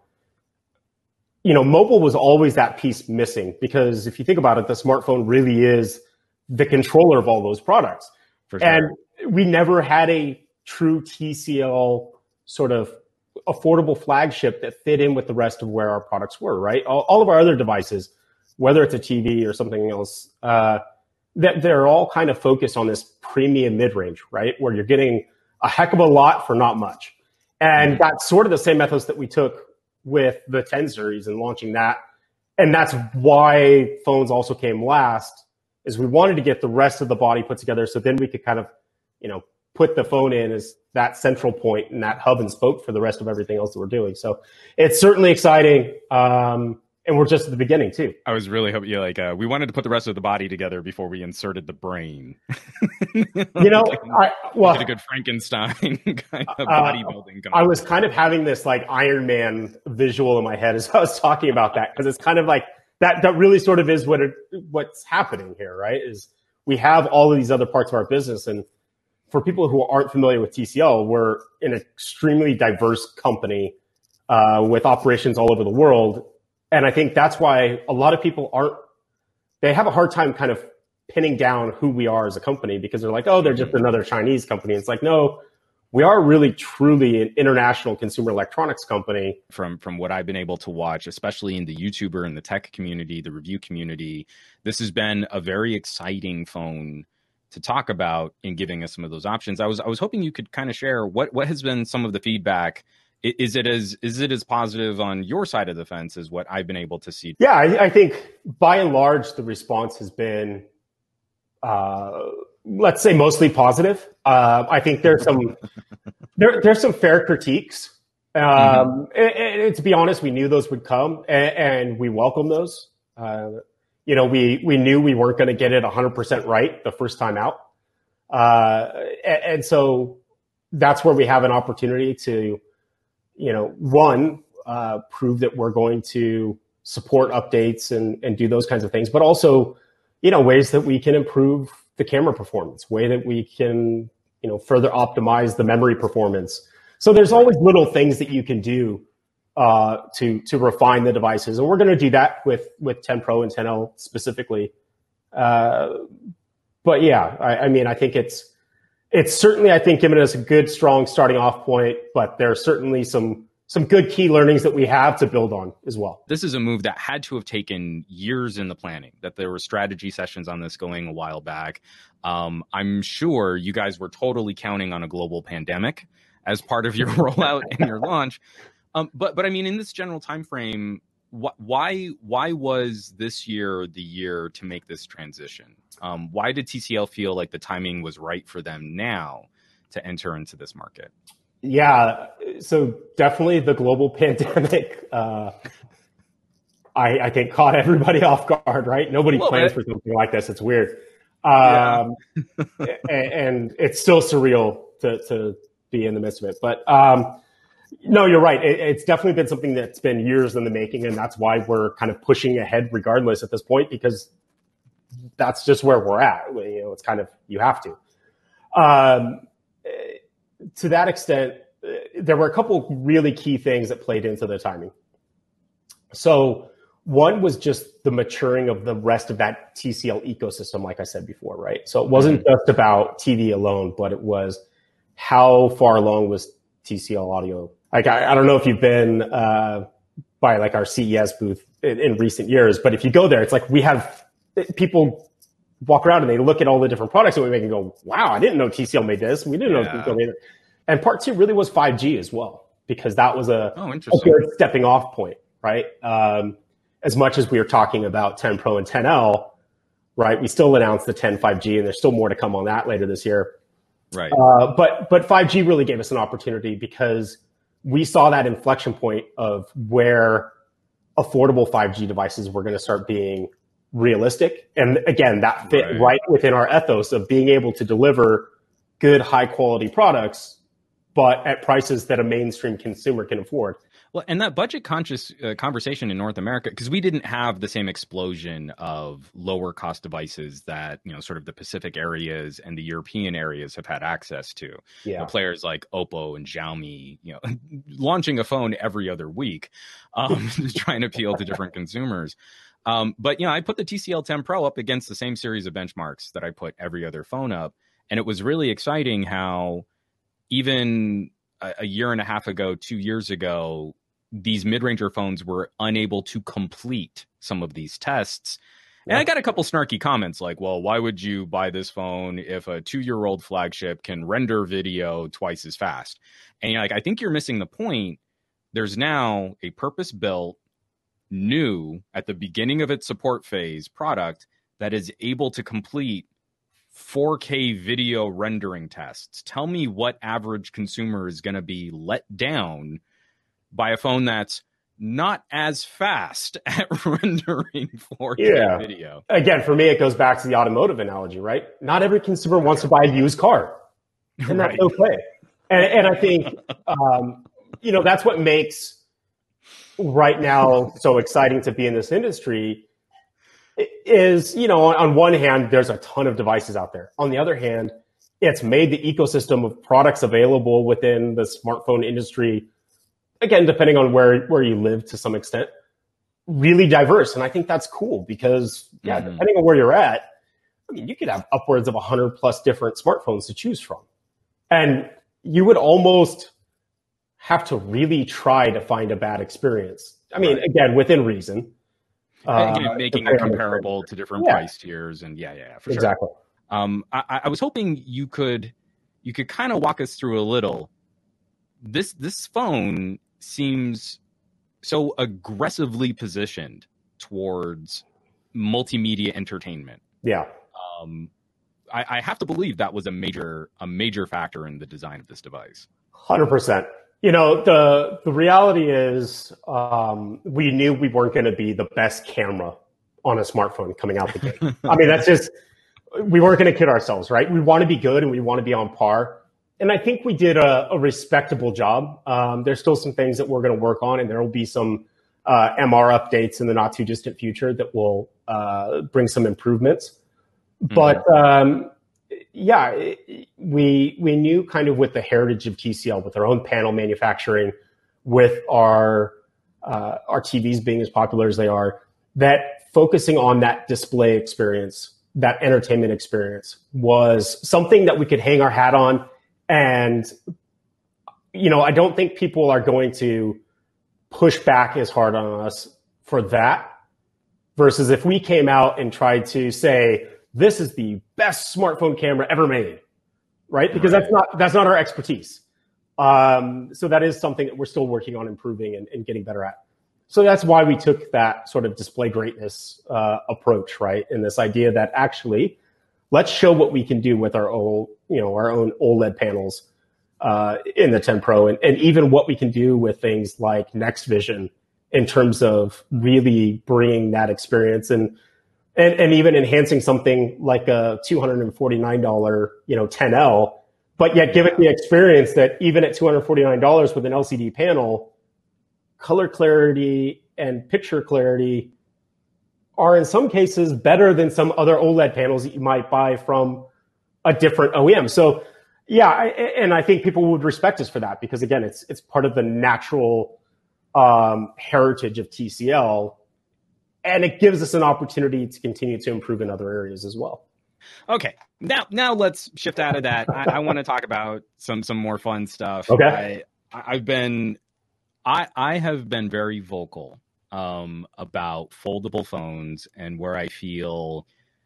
you know, mobile was always that piece missing, because if you think about it, the smartphone really is the controller of all those products. For sure. And we never had a true T C L sort of affordable flagship that fit in with the rest of where our products were, right? All, all of our other devices, whether it's a T V or something else, uh, that they're all kind of focused on this premium mid-range, right? Where you're getting a heck of a lot for not much. And that's sort of the same methods that we took with the ten series and launching that. And that's why phones also came last, is we wanted to get the rest of the body put together so then we could kind of, you know, put the phone in as that central point and that hub and spoke for the rest of everything else that we're doing. So it's certainly exciting. Um, and we're just at the beginning too. I was really hoping, you know, like, uh, we wanted to put the rest of the body together before we inserted the brain. You know, I, well, like a good Frankenstein kind of uh, bodybuilding. I was kind of having this like Iron Man visual in my head as I was talking about that, because it's kind of like that, that really sort of is what it, what's happening here, right? Is we have all of these other parts of our business, and for people who aren't familiar with T C L, we're an extremely diverse company uh, with operations all over the world. And I think that's why a lot of people aren't they have a hard time kind of pinning down who we are as a company because they're like, oh, they're just another Chinese company. It's like, no, we are really truly an international consumer electronics company. From from what I've been able to watch, especially in the YouTuber and the tech community, the review community, this has been a very exciting phone to talk about in giving us some of those options. I was I was hoping you could kind of share what what has been some of the feedback. Is it as is it as positive on your side of the fence as what I've been able to see? Yeah, I, I think by and large the response has been, uh, let's say, mostly positive. Uh, I think there's some there there's some fair critiques. Um, mm-hmm. and, and to be honest, we knew those would come, and, and we welcome those. Uh, you know, we we knew we weren't going to get it one hundred percent right the first time out, uh, and, and so that's where we have an opportunity to, you know, one, uh, prove that we're going to support updates and, and do those kinds of things, but also, you know, ways that we can improve the camera performance, way that we can, you know, further optimize the memory performance. So there's always little things that you can do uh, to to refine the devices, and we're going to do that with with ten Pro and ten L specifically. Uh, but yeah, I, I mean, I think it's it's certainly, I think, given us a good, strong starting off point. But there are certainly some some good key learnings that we have to build on as well. This is a move that had to have taken years in the planning, that there were strategy sessions on this going a while back. Um, I'm sure you guys were totally counting on a global pandemic as part of your rollout and your launch. Um, but but I mean, in this general time frame, wh- why why was this year the year to make this transition? Um, why did T C L feel like the timing was right for them now to enter into this market? Yeah, so definitely the global pandemic, uh, I, I think, caught everybody off guard, right? Nobody plans for something like this. It's weird. Um, yeah. and, and it's still surreal to, to be in the midst of it. But um, no, you're right. It, it's definitely been something that's been years in the making, and that's why we're kind of pushing ahead regardless at this point, because that's just where we're at. You know, it's kind of, you have to. Um, to that extent, there were a couple really key things that played into the timing. So one was just the maturing of the rest of that T C L ecosystem, like I said before, right? So it wasn't just about T V alone, but it was how far along was T C L audio. Like, I, I don't know if you've been uh, by like our C E S booth in, in recent years, but if you go there, it's like we have people walk around and they look at all the different products that we make and go, wow, I didn't know T C L made this. We didn't yeah. know T C L made it. And part two really was five G as well, because that was a, oh, a good stepping off point, right? Um, as much as we were talking about ten Pro and ten L, right? We still announced the ten five G, and there's still more to come on that later this year. Right. Uh, but but five G really gave us an opportunity because we saw that inflection point of where affordable five G devices were going to start being realistic. And again, that fit right. right within our ethos of being able to deliver good, high quality products, but at prices that a mainstream consumer can afford. Well, and that budget conscious uh, conversation in North America, because we didn't have the same explosion of lower cost devices that, you know, sort of the Pacific areas and the European areas have had access to. Yeah. You know, players like Oppo and Xiaomi, you know, launching a phone every other week, um, to try and appeal to different consumers. Um, but, you know, I put the T C L ten Pro up against the same series of benchmarks that I put every other phone up. And it was really exciting how even a, a year and a half ago, two years ago, these mid-ranger phones were unable to complete some of these tests. And I got a couple snarky comments like, well, why would you buy this phone if a two-year-old flagship can render video twice as fast? And you're like, I think you're missing the point. There's now a purpose-built, new, at the beginning of its support phase product that is able to complete four K video rendering tests. Tell me what average consumer is going to be let down by a phone that's not as fast at rendering four K yeah. video. Again, for me, it goes back to the automotive analogy, right? Not every consumer wants to buy a used car, and that's right. okay. And, and I think, um, you know, that's what makes right now so exciting to be in this industry is, you know, on, on one hand, there's a ton of devices out there. On the other hand, it's made the ecosystem of products available within the smartphone industry, again, depending on where, where you live to some extent, really diverse. And I think that's cool because, yeah, mm-hmm. depending on where you're at, I mean, you could have upwards of one hundred plus different smartphones to choose from. And you would almost have to really try to find a bad experience. I mean, right. again, within reason. Uh, again, making it comparable to different yeah. price tiers. And yeah, yeah, yeah for sure. Exactly. Um, I, I was hoping you could you could kind of walk us through a little. This this phone seems so aggressively positioned towards multimedia entertainment. Yeah. Um, I, I have to believe that was a major a major factor in the design of this device. one hundred percent. You know, the the reality is um, we knew we weren't going to be the best camera on a smartphone coming out the gate. I mean, that's just, we weren't going to kid ourselves, right? We want to be good and we want to be on par. And I think we did a, a respectable job. Um, there's still some things that we're going to work on, and there will be some uh, M R updates in the not too distant future that will uh, bring some improvements. Mm-hmm. But um, yeah, it, we we knew kind of with the heritage of T C L, with our own panel manufacturing, with our uh, our T Vs being as popular as they are, that focusing on that display experience, that entertainment experience, was something that we could hang our hat on. And, you know, I don't think people are going to push back as hard on us for that versus if we came out and tried to say, this is the best smartphone camera ever made, right? Because right. that's not, that's not our expertise. Um, so that is something that we're still working on improving and, and getting better at. So that's why we took that sort of display greatness uh, approach, right? And this idea that actually, let's show what we can do with our own, you know, our own OLED panels uh, in the ten Pro, and, and even what we can do with things like NextVision in terms of really bringing that experience and and, and even enhancing something like a two hundred forty-nine dollars, you know, ten L, but yet give it the experience that even at two hundred forty-nine dollars with an L C D panel, color clarity and picture clarity are in some cases better than some other OLED panels that you might buy from a different O E M. So yeah, I, and I think people would respect us for that because again, it's it's part of the natural um, heritage of T C L, and it gives us an opportunity to continue to improve in other areas as well. Okay, now now let's shift out of that. I, I want to talk about some some more fun stuff. Okay, I, I've been I I have been very vocal Um, about foldable phones and where I feel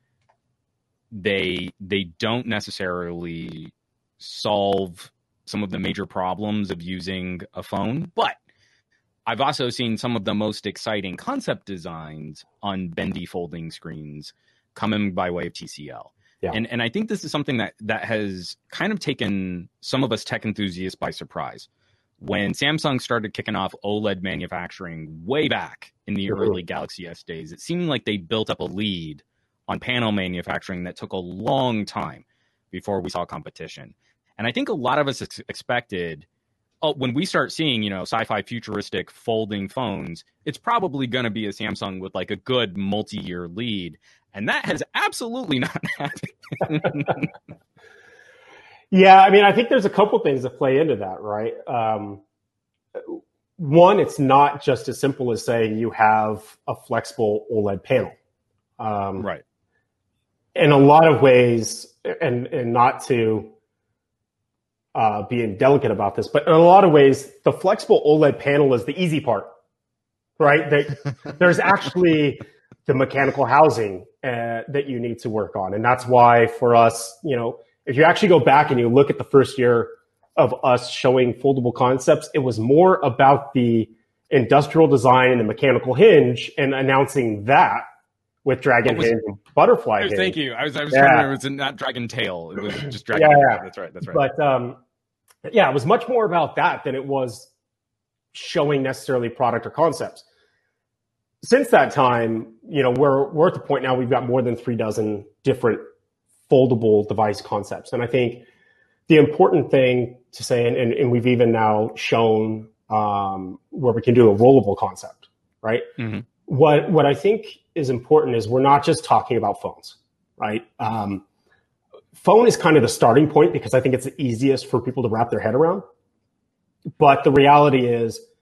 they they don't necessarily solve some of the major problems of using a phone, but I've also seen some of the most exciting concept designs on bendy folding screens coming by way of T C L. Yeah. And and I think this is something that that has kind of taken some of us tech enthusiasts by surprise. When Samsung started kicking off OLED manufacturing way back in the early Galaxy S days, it seemed like they built up a lead on panel manufacturing that took a long time before we saw competition. And I think a lot of us ex- expected, oh, when we start seeing, you know, sci-fi futuristic folding phones, it's probably going to be a Samsung with like a good multi-year lead. And that has absolutely not happened. Yeah, I mean, I think there's a couple things that play into that, right? Um, one, it's not just as simple as saying you have a flexible OLED panel. Um, right. In a lot of ways, and, and not to uh, be indelicate about this, but in a lot of ways, the flexible OLED panel is the easy part, right? That there's actually the mechanical housing uh, that you need to work on. And that's why for us, you know, if you actually go back and you look at the first year of us showing foldable concepts, it was more about the industrial design and the mechanical hinge and announcing that with Dragon was, Hinge and Butterfly Hinge. Thank you. I was, I was yeah. trying to remember, it was not Dragon Tail. It was just Dragon yeah, Hinge. Yeah. That's right. That's right. But um, yeah, it was much more about that than it was showing necessarily product or concepts. Since that time, you know, we're, we're at the point now we've got more than three dozen different foldable device concepts. And I think the important thing to say, and, and, and we've even now shown um, where we can do a rollable concept, right? Mm-hmm. What what I think is important is we're not just talking about phones, right? Um, phone is kind of the starting point because I think it's the easiest for people to wrap their head around. But the reality is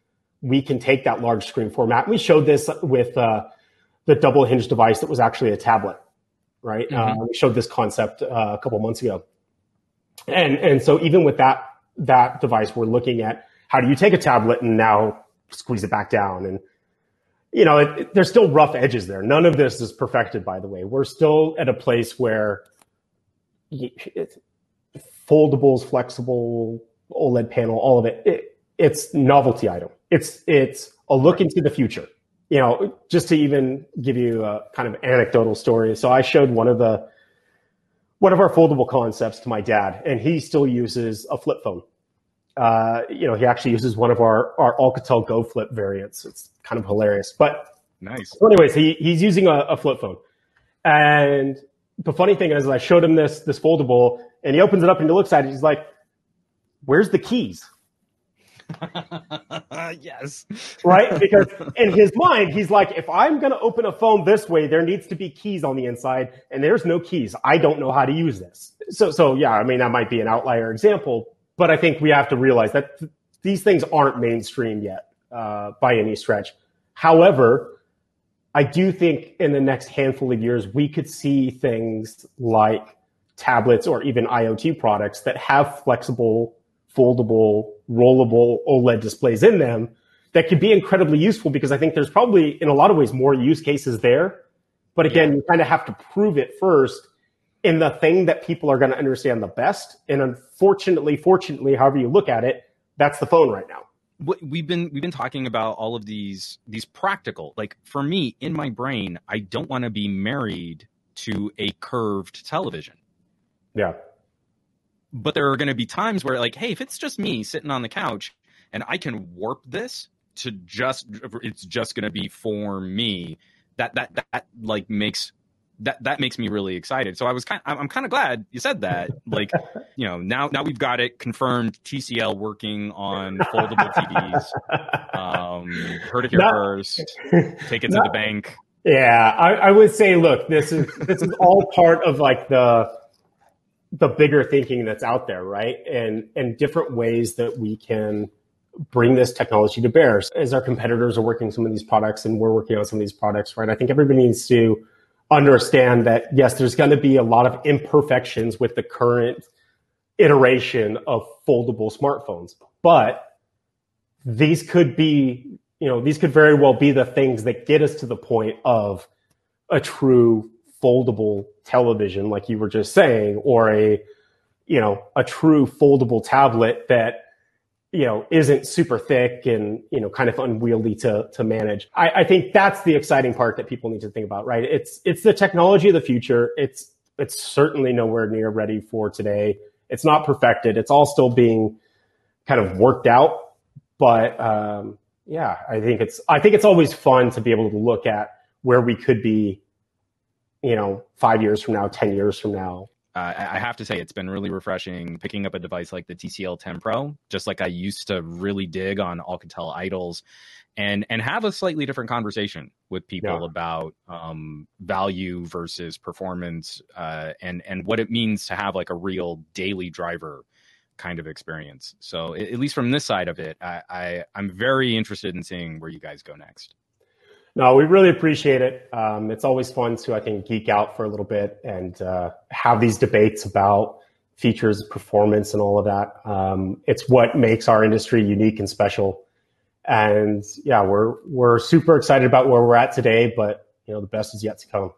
we can take that large screen format. We showed this with uh, the double hinge device that was actually a tablet, right? Mm-hmm. Uh, we showed this concept uh, a couple months ago. And and so even with that that device, we're looking at how do you take a tablet and now squeeze it back down. And, you know, it, it, there's still rough edges there. None of this is perfected, by the way. We're still at a place where it's foldables, flexible, OLED panel, all of it, it it's novelty item. It's it's a look into the future. You know, just to even give you a kind of anecdotal story. So I showed one of the one of our foldable concepts to my dad, and he still uses a flip phone. Uh, you know, he actually uses one of our our Alcatel Go Flip variants. It's kind of hilarious, but nice. So anyways, he he's using a, a flip phone, and the funny thing is, I showed him this this foldable, and he opens it up and he looks at it. He's like, "Where's the keys?" Yes. Right? Because in his mind, he's like, if I'm going to open a phone this way, there needs to be keys on the inside, and there's no keys. I don't know how to use this. So, so yeah, I mean, that might be an outlier example, but I think we have to realize that th- these things aren't mainstream yet uh, by any stretch. However, I do think in the next handful of years, we could see things like tablets or even IoT products that have flexible, foldable, rollable OLED displays in them that could be incredibly useful, because I think there's probably, in a lot of ways, more use cases there. But again, yeah. you kind of have to prove it first in the thing that people are going to understand the best. And unfortunately, fortunately, however you look at it, that's the phone right now. We've been we've been talking about all of these these practical, like for me, in my brain, I don't want to be married to a curved television. Yeah. But there are going to be times where, like, hey, if it's just me sitting on the couch and I can warp this to just, it's just going to be for me, that, that, that, like, makes, that, that makes me really excited. So I was kind I'm kind of glad you said that. Like, you know, now, now we've got it confirmed, T C L working on foldable T Vs. Um, heard it here Not, first. Take it to Not, the bank. Yeah. I, I would say, look, this is, this is all part of like the, the bigger thinking that's out there, right? And and different ways that we can bring this technology to bear. As our competitors are working some of these products and we're working on some of these products, right? I think everybody needs to understand that, yes, there's going to be a lot of imperfections with the current iteration of foldable smartphones, but these could be, you know, these could very well be the things that get us to the point of a true foldable television, like you were just saying, or a, you know, a true foldable tablet that, you know, isn't super thick and, you know, kind of unwieldy to, to manage. I, I think that's the exciting part that people need to think about, right? It's, it's the technology of the future. It's, it's certainly nowhere near ready for today. It's not perfected. It's all still being kind of worked out. But, um, yeah, I think it's, I think it's always fun to be able to look at where we could be, you know, five years from now, ten years from now. Uh, I have to say, it's been really refreshing picking up a device like the T C L ten Pro, just like I used to really dig on Alcatel Idols, and and have a slightly different conversation with people yeah. about um, value versus performance, uh, and and what it means to have like a real daily driver kind of experience. So at least from this side of it, I, I I'm very interested in seeing where you guys go next. No, we really appreciate it. Um, it's always fun to, I think, geek out for a little bit and uh, have these debates about features, performance, and all of that. Um, it's what makes our industry unique and special. And yeah, we're we're super excited about where we're at today, but you know, the best is yet to come.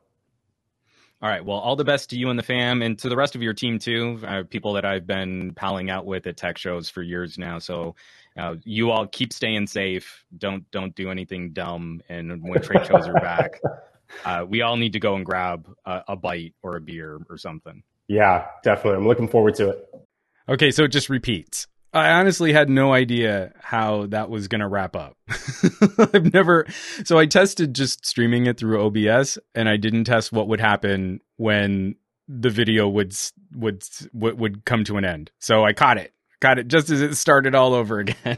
All right. Well, all the best to you and the fam, and to the rest of your team too. Uh, people that I've been palling out with at tech shows for years now. So uh, you all keep staying safe. Don't don't do anything dumb. And when trade shows are back, uh, we all need to go and grab a, a bite or a beer or something. Yeah, definitely. I'm looking forward to it. Okay, so it just repeats. I honestly had no idea how that was going to wrap up. I've never, so I tested just streaming it through O B S, and I didn't test what would happen when the video would, would, would, would come to an end. So I caught it, caught it just as it started all over again.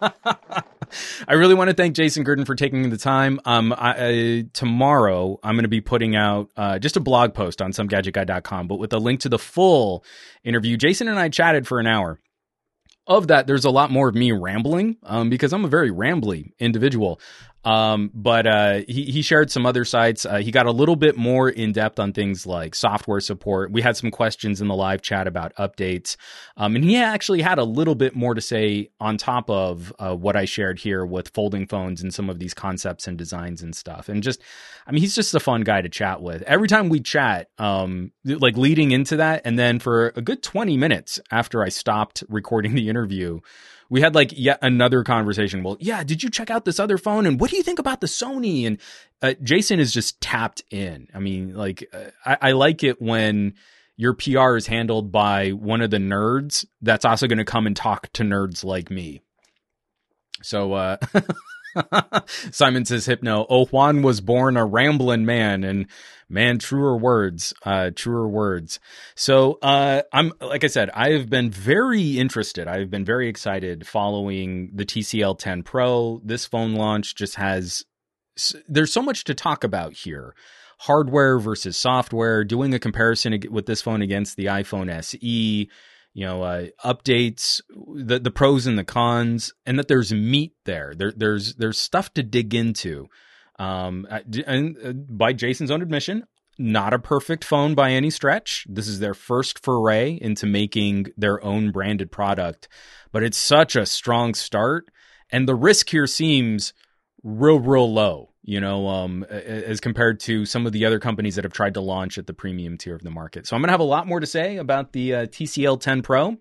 I really want to thank Jason Gurdon for taking the time. Um, I, uh, tomorrow I'm going to be putting out uh, just a blog post on some gadget guy dot com, but with a link to the full interview. Jason and I chatted for an hour. of that, there's a lot more of me rambling um, because I'm a very rambly individual. Um, but uh, he, he shared some other sites. Uh, he got a little bit more in depth on things like software support. We had some questions in the live chat about updates. Um, and he actually had a little bit more to say on top of uh, what I shared here with folding phones and some of these concepts and designs and stuff. And just, I mean, he's just a fun guy to chat with. Every time we chat, um, like leading into that, and then for a good twenty minutes after I stopped recording the interview, we had like yet another conversation. Well, yeah, did you check out this other phone? And what do you think about the Sony? And uh, Jason is just tapped in. I mean, like, uh, I, I like it when your P R is handled by one of the nerds that's also going to come and talk to nerds like me. So, uh, Simon says, Hypno, oh, Juan was born a rambling man. And man, truer words, uh, truer words. So, uh, I'm, like I said, I have been very interested. I've been very excited following the T C L ten Pro. This phone launch just has, there's so much to talk about here. Hardware versus software, doing a comparison with this phone against the iPhone S E, you know, uh, updates, the, the pros and the cons, and that there's meat there. There, there's, there's stuff to dig into. Um, and by Jason's own admission, not a perfect phone by any stretch. This is their first foray into making their own branded product, but it's such a strong start. And the risk here seems real, real low, you know, um, as compared to some of the other companies that have tried to launch at the premium tier of the market. So I'm going to have a lot more to say about the uh, T C L ten Pro.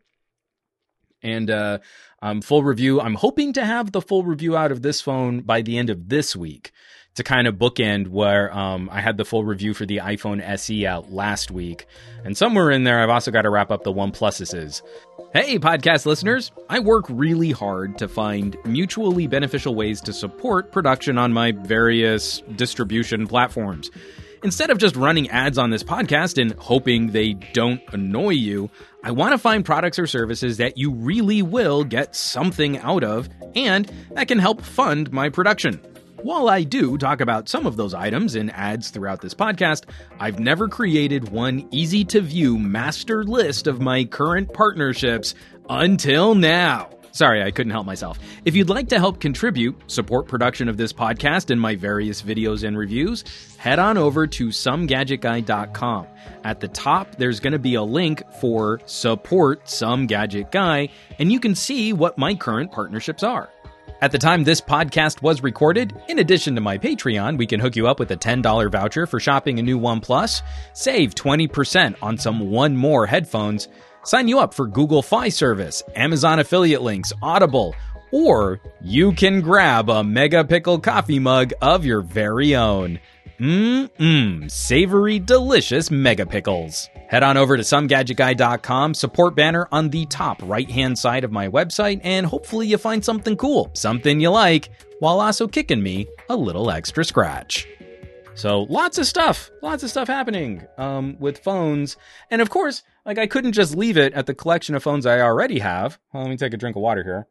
And uh, um, full review. I'm hoping to have the full review out of this phone by the end of this week, to kind of bookend where um, I had the full review for the iPhone S E out last week. And somewhere in there, I've also got to wrap up the OnePluses. Hey, podcast listeners. I work really hard to find mutually beneficial ways to support production on my various distribution platforms. Instead of just running ads on this podcast and hoping they don't annoy you, I want to find products or services that you really will get something out of and that can help fund my production. While I do talk about some of those items in ads throughout this podcast, I've never created one easy-to-view master list of my current partnerships until now. Sorry, I couldn't help myself. If you'd like to help contribute, support production of this podcast and my various videos and reviews, head on over to some gadget guy dot com. At the top, there's going to be a link for Support Some Gadget Guy, and you can see what my current partnerships are. At the time this podcast was recorded, in addition to my Patreon, we can hook you up with a ten dollars voucher for shopping a new OnePlus, save twenty percent on some One More headphones, sign you up for Google Fi service, Amazon affiliate links, Audible, or you can grab a Mega Pickle coffee mug of your very own. Mmm, savory, delicious Mega Pickles. Head on over to some gadget guy dot com, support banner on the top right-hand side of my website, and hopefully you find something cool, something you like, while also kicking me a little extra scratch. So lots of stuff, lots of stuff happening um, with phones. And of course, like I couldn't just leave it at the collection of phones I already have. Well, let me take a drink of water here.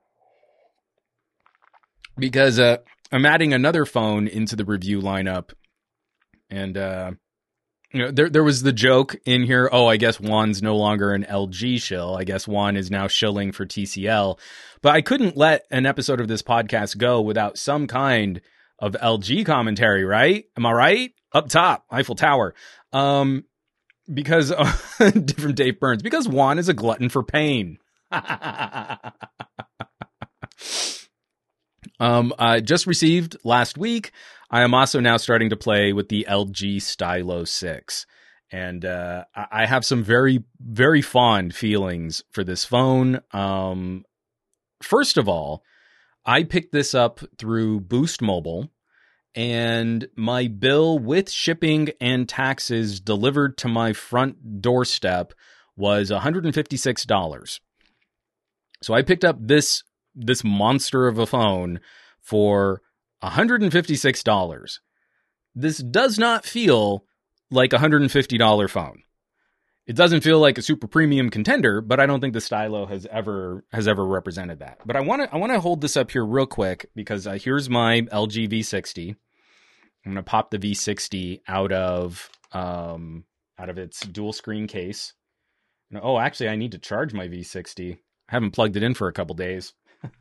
Because uh, I'm adding another phone into the review lineup. And, uh, you know, there there was the joke in here, oh, I guess Juan's no longer an L G shill. I guess Juan is now shilling for T C L. But I couldn't let an episode of this podcast go without some kind of L G commentary, right? Am I right? Up top, Eiffel Tower. Um, because, uh, different Dave Burns, because Juan is a glutton for pain. um, I just received last week. I am also now starting to play with the L G Stylo six. And uh, I have some very, very fond feelings for this phone. Um, first of all, I picked this up through Boost Mobile, and my bill with shipping and taxes delivered to my front doorstep was one hundred fifty-six dollars. So I picked up this this monster of a phone for one hundred fifty-six dollars. This does not feel like a one hundred fifty dollars phone. It doesn't feel like a super premium contender, but I don't think the Stylo has ever has ever represented that. But I want to I want to hold this up here real quick because uh, here's my L G V sixty. I'm going to pop the V sixty out of um out of its dual screen case. Oh, actually, I need to charge my V sixty. I haven't plugged it in for a couple days.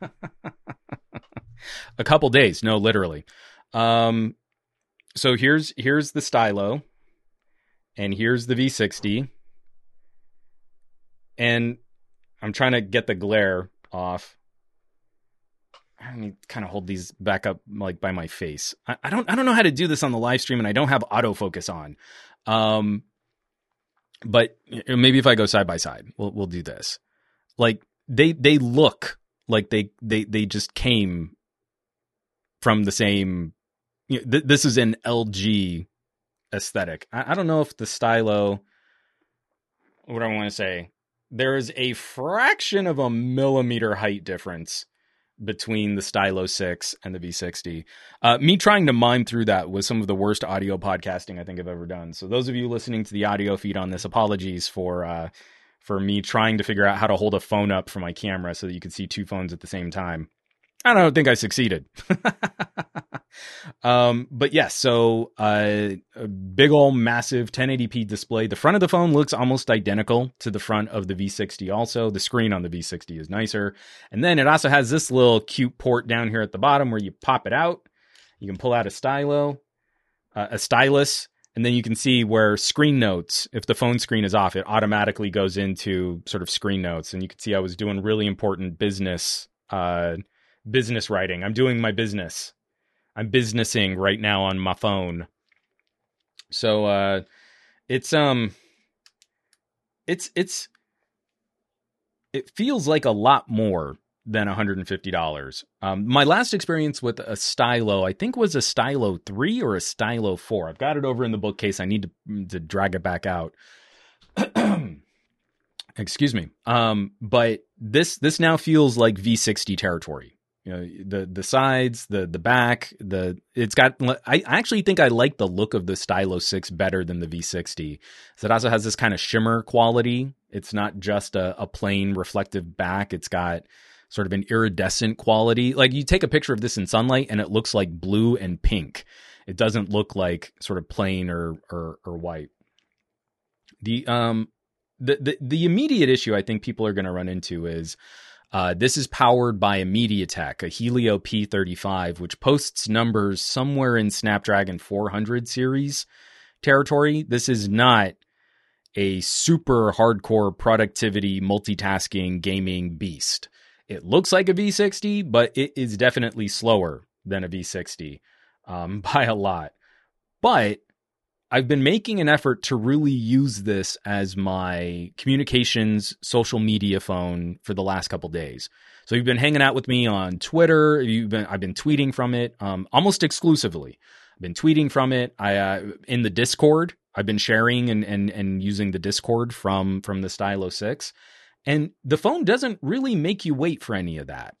A couple days, no, literally. Um, so here's here's the stylo, and here's the V sixty, and I'm trying to get the glare off. I need to kind of hold these back up like by my face. I, I don't I don't know how to do this on the live stream, and I don't have autofocus on. Um, but maybe if I go side by side, we'll we'll do this. Like they they look like they they they just came from the same. You know, th- this is an L G aesthetic. I, I don't know if the stylo. What do I want to say? There is a fraction of a millimeter height difference between the Stylo six and the V sixty. Uh, me trying to mime through that was some of the worst audio podcasting I think I've ever done. So those of you listening to the audio feed on this, apologies for uh, for me trying to figure out how to hold a phone up for my camera so that you could see two phones at the same time. I don't think I succeeded. um, but yes, so uh, a big old massive ten eighty p display. The front of the phone looks almost identical to the front of the V sixty also. The screen on the V sixty is nicer. And then it also has this little cute port down here at the bottom where you pop it out. You can pull out a stylo, uh, a stylus, and then you can see where screen notes, if the phone screen is off, it automatically goes into sort of screen notes. And you can see I was doing really important business uh business writing. I'm doing my business. I'm businessing right now on my phone. So uh it's um it's it's it feels like a lot more than one hundred fifty dollars. Um my last experience with a stylo, I think was a Stylo three or a Stylo four. I've got it over in the bookcase. I need to to drag it back out. Excuse me. Um but this this now feels like V sixty territory. You know, the the sides, the the back, the it's got. I actually think I like the look of the Stylo six better than the V sixty. So it also has this kind of shimmer quality. It's not just a, a plain reflective back. It's got sort of an iridescent quality. Like you take a picture of this in sunlight and it looks like blue and pink. It doesn't look like sort of plain or or, or white. The um the, the the immediate issue I think people are going to run into is. Uh, this is powered by a MediaTek, a Helio P thirty-five, which posts numbers somewhere in Snapdragon four hundred series territory. This is not a super hardcore productivity, multitasking, gaming beast. It looks like a V sixty, but it is definitely slower than a V sixty um, by a lot. But I've been making an effort to really use this as my communications social media phone for the last couple days. So you've been hanging out with me on Twitter. You've been I've been tweeting from it um, almost exclusively. I've been tweeting from it. I uh, in the Discord. I've been sharing and and and using the Discord from from the Stylo six, and the phone doesn't really make you wait for any of that.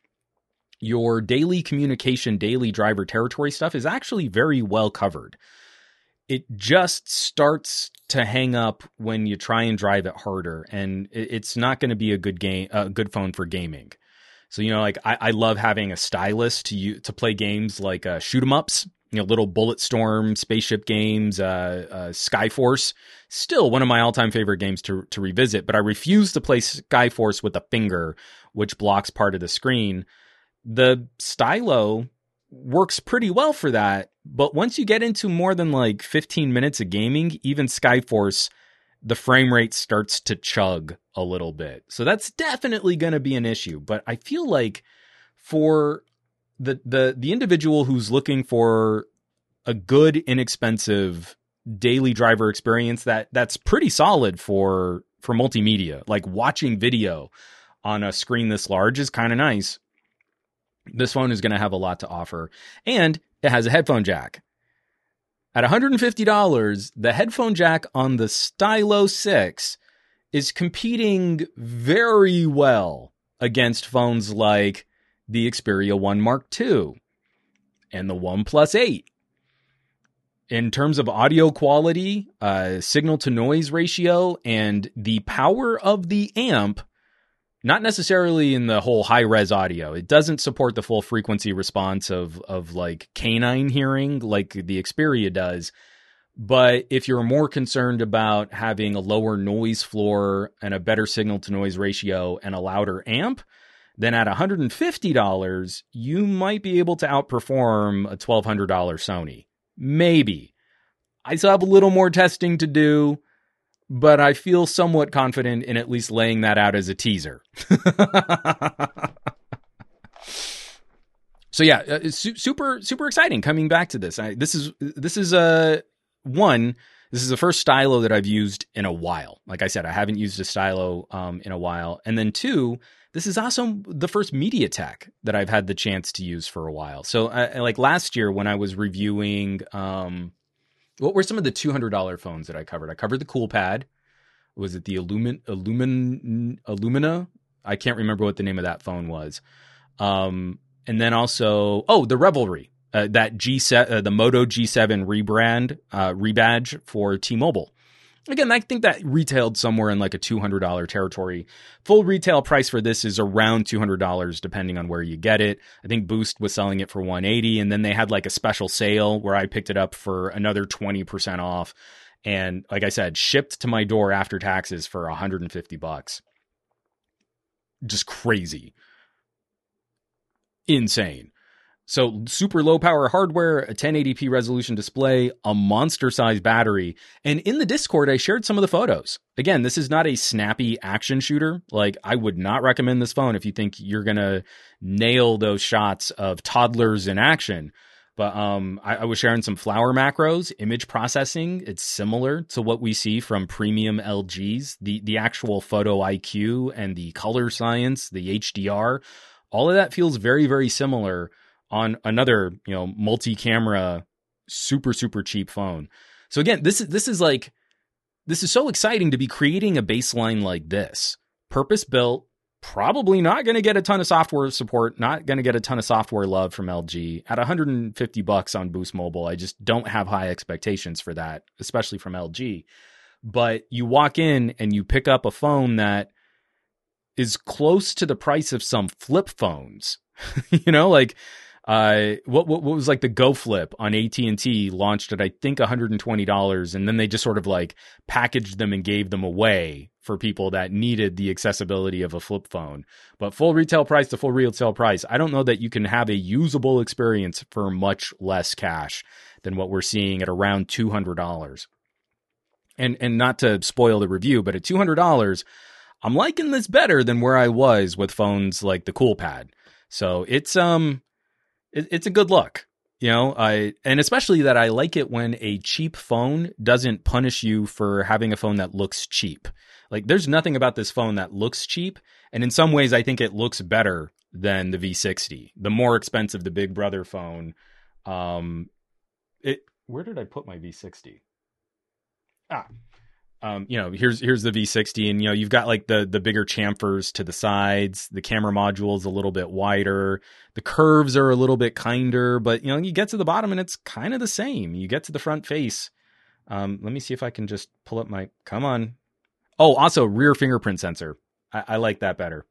Your daily communication, daily driver territory stuff is actually very well covered. It just starts to hang up when you try and drive it harder, and it's not going to be a good game, a good phone for gaming. So, you know, like I, I love having a stylus to use, to play games like uh, shoot 'em ups, you know, little Bulletstorm, spaceship games, uh, uh, Skyforce. Still one of my all-time favorite games to to revisit, but I refuse to play Skyforce with a finger, which blocks part of the screen. The stylo works pretty well for that. But once you get into more than like fifteen minutes of gaming, even Skyforce, the frame rate starts to chug a little bit. So that's definitely going to be an issue. But I feel like for the the the individual who's looking for a good, inexpensive daily driver experience that that's pretty solid for for multimedia, like watching video on a screen this large is kind of nice. This phone is going to have a lot to offer, and it has a headphone jack. At one hundred fifty dollars, the headphone jack on the Stylo six is competing very well against phones like the Xperia one Mark two and the OnePlus eight. In terms of audio quality, uh, signal to noise ratio, and the power of the amp, not necessarily in the whole high-res audio. It doesn't support the full frequency response of, of like canine hearing like the Xperia does. But if you're more concerned about having a lower noise floor and a better signal to noise ratio and a louder amp, then at one hundred fifty dollars, you might be able to outperform a twelve hundred dollars Sony. Maybe. I still have a little more testing to do, but I feel somewhat confident in at least laying that out as a teaser. So yeah, uh, su- super, super exciting coming back to this. I, this is, this is a uh, one, this is the first stylo that I've used in a while. Like I said, I haven't used a stylo um, in a while. And then two, this is also the first MediaTek that I've had the chance to use for a while. So uh, like last year when I was reviewing, um, what were some of the two hundred dollars phones that I covered? I covered the CoolPad. Was it the Illumin, Illumin, Illumina? I can't remember what the name of that phone was. Um, and then also, oh, the Revelry, uh, that G seven, uh, the Moto G seven rebrand, uh, rebadge for T-Mobile. Again, I think that retailed somewhere in like a two hundred dollars territory. Full retail price for this is around two hundred dollars depending on where you get it. I think Boost was selling it for one hundred eighty dollars, and then they had like a special sale where I picked it up for another twenty percent off. And like I said, shipped to my door after taxes for one hundred fifty bucks. Just crazy. Insane. So super low power hardware, a ten eighty p resolution display, a monster size battery. And in the Discord, I shared some of the photos. Again, this is not a snappy action shooter. Like, I would not recommend this phone if you think you're going to nail those shots of toddlers in action. But um, I, I was sharing some flower macros, image processing. It's similar to what we see from premium L Gs. The, the actual photo I Q and the color science, the H D R, all of that feels very, very similar on another, you know, multi-camera, super, super cheap phone. So again, this is, this is like, this is so exciting to be creating a baseline like this. Purpose built, probably not going to get a ton of software support, not going to get a ton of software love from L G. At one hundred fifty bucks on Boost Mobile, I just don't have high expectations for that, especially from L G. But you walk in and you pick up a phone that is close to the price of some flip phones. You know, like uh, what, what what was like the Go Flip on A T and T launched at I think one hundred twenty dollars, and then they just sort of like packaged them and gave them away for people that needed the accessibility of a flip phone. But full retail price to full retail price, I don't know that you can have a usable experience for much less cash than what we're seeing at around two hundred dollars. And and not to spoil the review, but at two hundred dollars, I'm liking this better than where I was with phones like the CoolPad. So it's um, it, it's a good look, you know. I and especially that I like it when a cheap phone doesn't punish you for having a phone that looks cheap. Like, there's nothing about this phone that looks cheap, and in some ways, I think it looks better than the V sixty, the more expensive, the Big Brother phone. Um, it where did I put my V sixty? Ah. Um, you know, here's here's the V sixty, and you know, you've got like the the bigger chamfers to the sides. The camera module is a little bit wider. The curves are a little bit kinder, but you know, you get to the bottom and it's kind of the same. You get to the front face. Um, let me see if I can just pull up my. Come on. Oh, also rear fingerprint sensor. I, I like that better.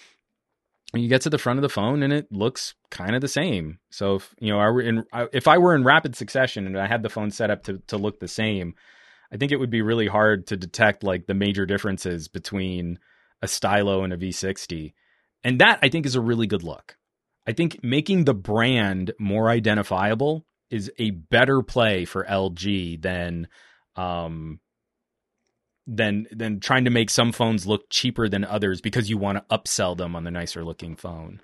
You get to the front of the phone and it looks kind of the same. So if you know, I were in if I were in rapid succession and I had the phone set up to to look the same, I think it would be really hard to detect like the major differences between a stylo and a V sixty. And that I think is a really good look. I think making the brand more identifiable is a better play for L G than, um, than, than trying to make some phones look cheaper than others because you want to upsell them on the nicer looking phone.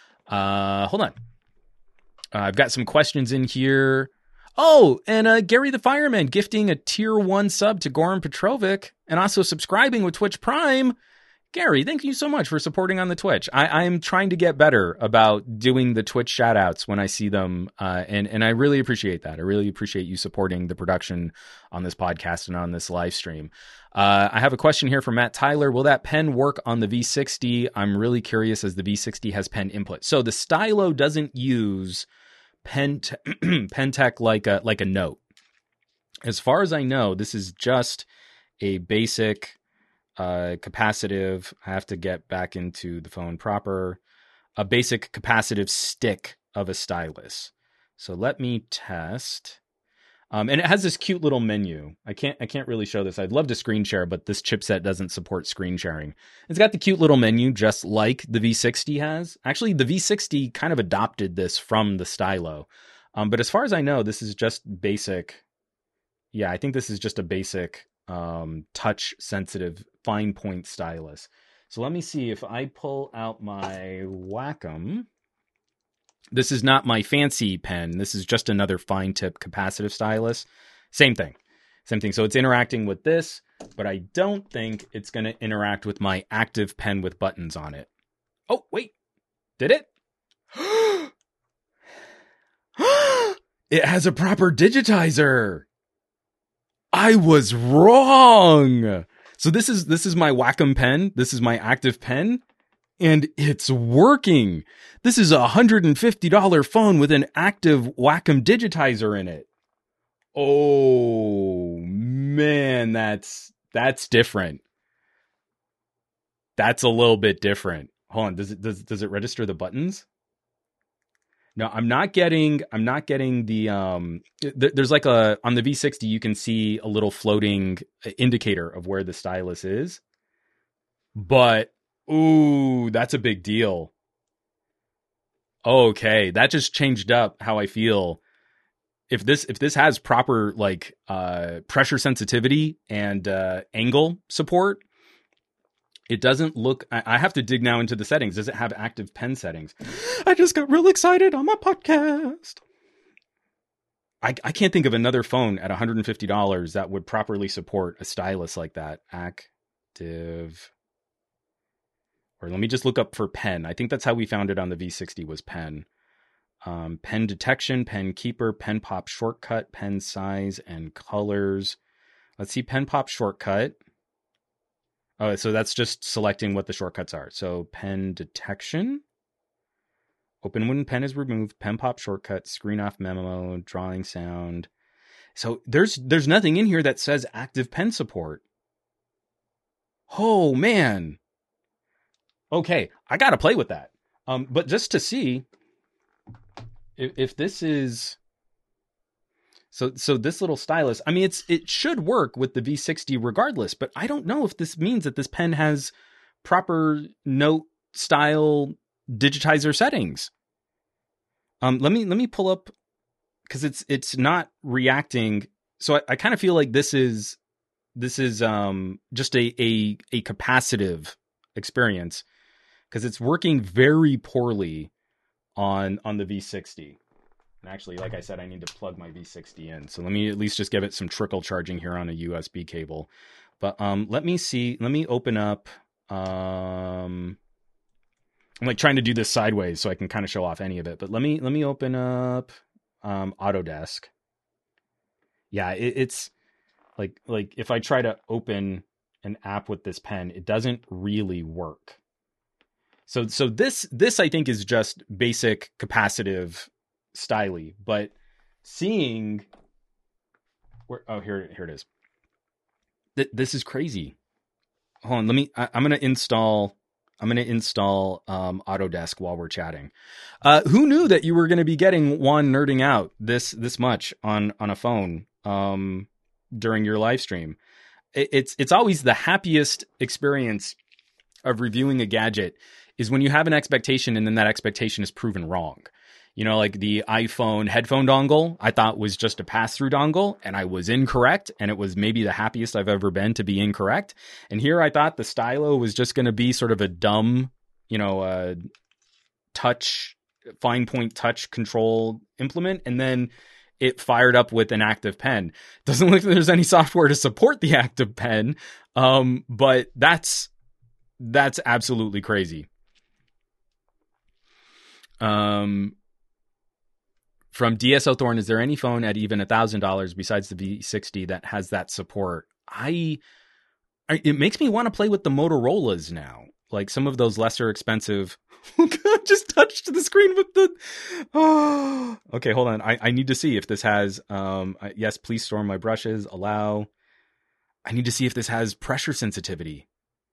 Uh, hold on. Uh, I've got some questions in here. Oh, and uh, Gary the Fireman gifting a tier one sub to Goran Petrovic and also subscribing with Twitch Prime. Gary, thank you so much for supporting on the Twitch. I, I'm trying to get better about doing the Twitch shout outs when I see them. Uh, and, and I really appreciate that. I really appreciate you supporting the production on this podcast and on this live stream. Uh, I have a question here from Matt Tyler. Will that pen work on the V sixty? I'm really curious as the V sixty has pen input. So the stylo doesn't use pen te- pen tech like a like a note. As far as I know, this is just a basic uh capacitive. I have to get back into the phone proper. A basic capacitive stick of a stylus. So let me test. Um, and it has this cute little menu. I can't I can't really show this. I'd love to screen share, but this chipset doesn't support screen sharing. It's got the cute little menu just like the V sixty has. Actually, the V sixty kind of adopted this from the Stylo. Um, but as far as I know, this is just basic. Yeah, I think this is just a basic um, touch-sensitive fine point stylus. So let me see if I pull out my Wacom. This is not my fancy pen. This is just another fine tip capacitive stylus. Same thing. Same thing. So it's interacting with this, but I don't think it's going to interact with my active pen with buttons on it. Oh, wait. Did it? It has a proper digitizer. I was wrong. So this is this is my Wacom pen. This is my active pen. And it's working. This is a one hundred fifty dollars phone with an active Wacom digitizer in it. Oh, man, that's that's different. That's a little bit different. Hold on, does it does does it register the buttons? No, I'm not getting I'm not getting the um th- there's like a on the V sixty you can see a little floating indicator of where the stylus is. But ooh, that's a big deal. Okay, that just changed up how I feel. If this if this has proper like uh, pressure sensitivity and uh, angle support, it doesn't look. I, I have to dig now into the settings. Does it have active pen settings? I just got real excited on my podcast. I, I can't think of another phone at one hundred fifty dollars that would properly support a stylus like that. Active. Or let me just look up for pen. I think that's how we found it on the V sixty was pen. Um, pen detection, pen keeper, pen pop shortcut, pen size and colors. Let's see pen pop shortcut. Oh, so that's just selecting what the shortcuts are. So pen detection. Open when pen is removed, pen pop shortcut, screen off memo, drawing sound. So there's there's nothing in here that says active pen support. Oh, man. Okay, I got to play with that. Um, but just to see if, if this is... So so this little stylus, I mean, it's it should work with the V sixty regardless, but I don't know if this means that this pen has proper note style digitizer settings. Um, let me let me pull up, because it's it's not reacting. So I, I kind of feel like this is this is um, just a, a a capacitive experience, because it's working very poorly on on the V sixty. And actually, like I said, I need to plug my V sixty in. So let me at least just give it some trickle charging here on a U S B cable. But um, let me see. Let me open up. Um, I'm like trying to do this sideways so I can kind of show off any of it. But let me let me open up um, Autodesk. Yeah, it, it's like like if I try to open an app with this pen, it doesn't really work. So so this this I think is just basic capacitive styly, but seeing where oh here here it is. Th- this is crazy. Hold on, let me. I, I'm gonna install. I'm gonna install um, Autodesk while we're chatting. Uh, who knew that you were gonna be getting Juan nerding out this this much on on a phone um, during your live stream? It, it's it's always the happiest experience of reviewing a gadget is when you have an expectation and then that expectation is proven wrong. You know, like the iPhone headphone dongle, I thought was just a pass-through dongle, and I was incorrect, and it was maybe the happiest I've ever been to be incorrect. And here I thought the stylo was just going to be sort of a dumb, you know, uh, touch, fine point touch control implement, and then it fired up with an active pen. Doesn't look like there's any software to support the active pen, um, but that's that's absolutely crazy. Um. From D S O Thorn, is there any phone at even one thousand dollars besides the V sixty that has that support? I, I it makes me want to play with the Motorola's now. Like some of those lesser expensive. I just touched the screen with the... Oh. Okay, hold on. I, I need to see if this has... Um, yes, please store my brushes. Allow. I need to see if this has pressure sensitivity.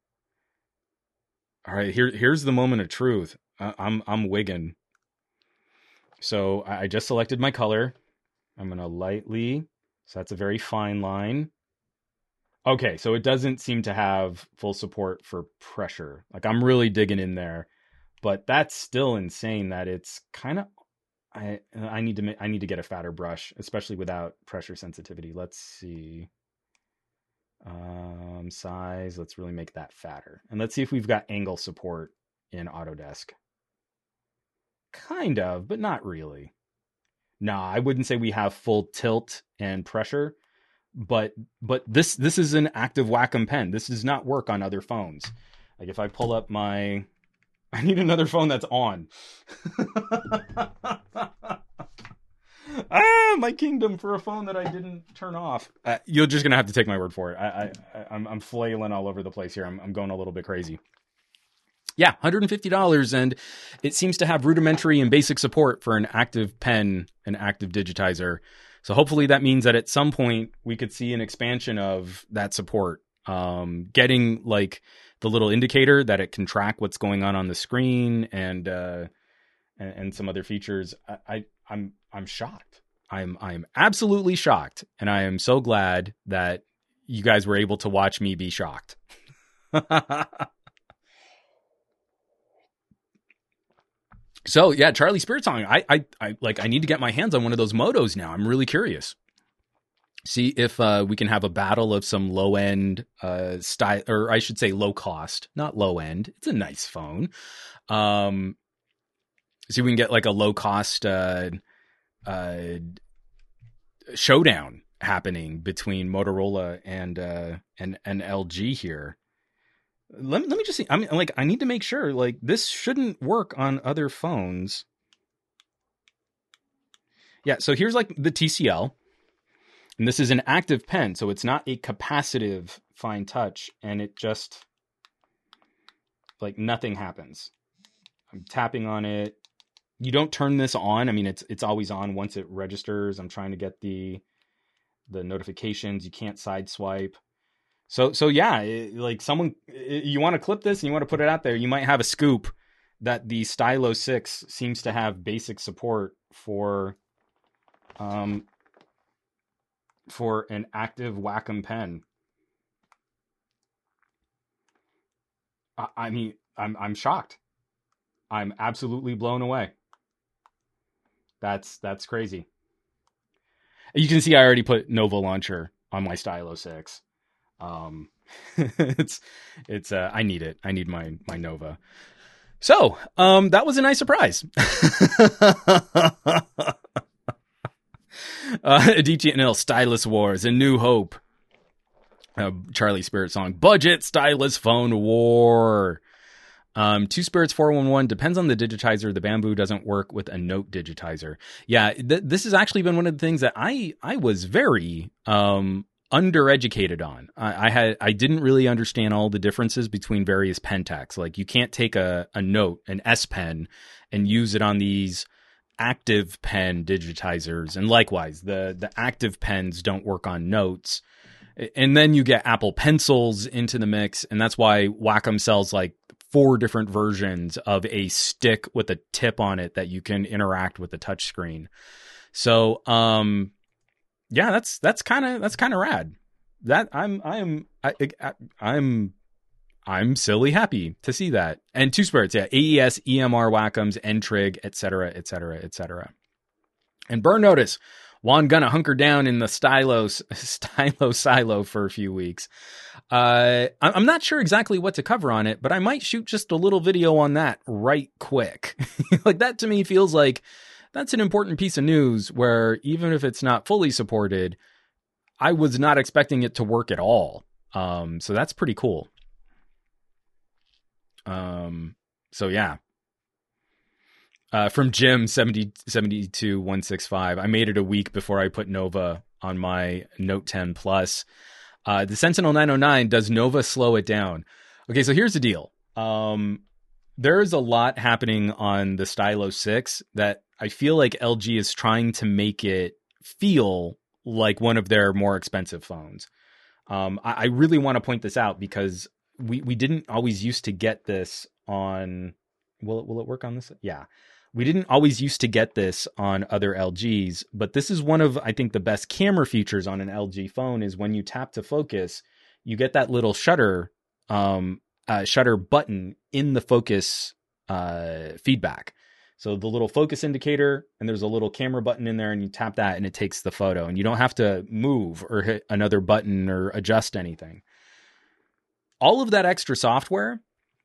All right, here, here's the moment of truth. I, I'm I'm wigging. So I just selected my color. I'm going to lightly So that's a very fine line. Okay, so it doesn't seem to have full support for pressure. Like, I'm really digging in there, but that's still insane that it's kind of, I I need to ma- I need to get a fatter brush, especially without pressure sensitivity. Let's see. Um, size, let's really make that fatter. And let's see if we've got angle support in Autodesk. Kind of, but not really. Nah, I wouldn't say we have full tilt and pressure, but but this this is an active Wacom pen. This does not work on other phones. Like if I pull up my, I need another phone that's on. ah, my kingdom for a phone that I didn't turn off. Uh, you're just gonna have to take my word for it. I, I I'm I'm flailing all over the place here. I'm I'm going a little bit crazy. Yeah, one hundred fifty dollars, and it seems to have rudimentary and basic support for an active pen, an active digitizer. So hopefully that means that at some point we could see an expansion of that support. Um, getting like the little indicator that it can track what's going on on the screen and uh, and, and some other features. I, I I'm I'm shocked. I'm I'm absolutely shocked, and I am so glad that you guys were able to watch me be shocked. So yeah, Charlie Spirit Song. I, I, I like. I need to get my hands on one of those Motos now. I'm really curious. See if uh, we can have a battle of some low end uh, style, or I should say low cost, not low end. It's a nice phone. Um, see if we can get like a low cost uh, uh, showdown happening between Motorola and uh, and and L G here. Let me, let me just see. I mean, like, I need to make sure, like, this shouldn't work on other phones. Yeah, so here's, like, the T C L. And this is an active pen, so it's not a capacitive fine touch. And it just, like, nothing happens. I'm tapping on it. You don't turn this on. I mean, it's it's always on once it registers. I'm trying to get the the notifications. You can't side swipe. So, so yeah, it, like someone, it, you want to clip this and you want to put it out there, you might have a scoop that the Stylo six seems to have basic support for, um, for an active Wacom pen. I, I mean, I'm, I'm shocked. I'm absolutely blown away. That's, that's crazy. You can see I already put Nova Launcher on my Stylo six. Um, it's, it's, uh, I need it. I need my, my Nova. So, um, that was a nice surprise. uh, D T N L Stylus Wars, A New Hope. Uh, Charlie Spirit Song, Budget Stylus Phone War. Um, Two Spirits four one one, depends on the digitizer. The Bamboo doesn't work with a Note digitizer. Yeah, th- this has actually been one of the things that I, I was very, um, undereducated on. I, I had I didn't really understand all the differences between various pen techs. Like you can't take a, a Note, an S Pen, and use it on these active pen digitizers. And likewise, the the active pens don't work on Notes. And then you get Apple Pencils into the mix, and that's why Wacom sells like four different versions of a stick with a tip on it that you can interact with the touchscreen. So, um. Yeah, that's that's kind of that's kind of rad. That I'm I'm I, I, I'm I'm silly happy to see that. And Two Spirits, yeah, A E S, E M R Wacoms, N-Trig, et cetera, et cetera, et cetera. And Burn Notice, Juan gonna hunker down in the stylo stylo silo for a few weeks. Uh, I'm not sure exactly what to cover on it, but I might shoot just a little video on that right quick. Like that to me feels like. That's an important piece of news where even if it's not fully supported, I was not expecting it to work at all. Um, so that's pretty cool. Um, so yeah. Uh, from Jim seventy, seventy-two one sixty-five, I made it a week before I put Nova on my Note ten Plus. Uh, the Sentinel nine oh nine, does Nova slow it down? Okay, so here's the deal. Um, there's a lot happening on the Stylo six that I feel like L G is trying to make it feel like one of their more expensive phones. Um, I, I really want to point this out because we, we didn't always used to get this on. Will it will it work on this? Yeah, we didn't always used to get this on other L Gs, but this is one of, I think, the best camera features on an L G phone is when you tap to focus, you get that little shutter, um, uh, shutter button in the focus uh, feedback. So the little focus indicator, and there's a little camera button in there, and you tap that and it takes the photo, and you don't have to move or hit another button or adjust anything. All of that extra software,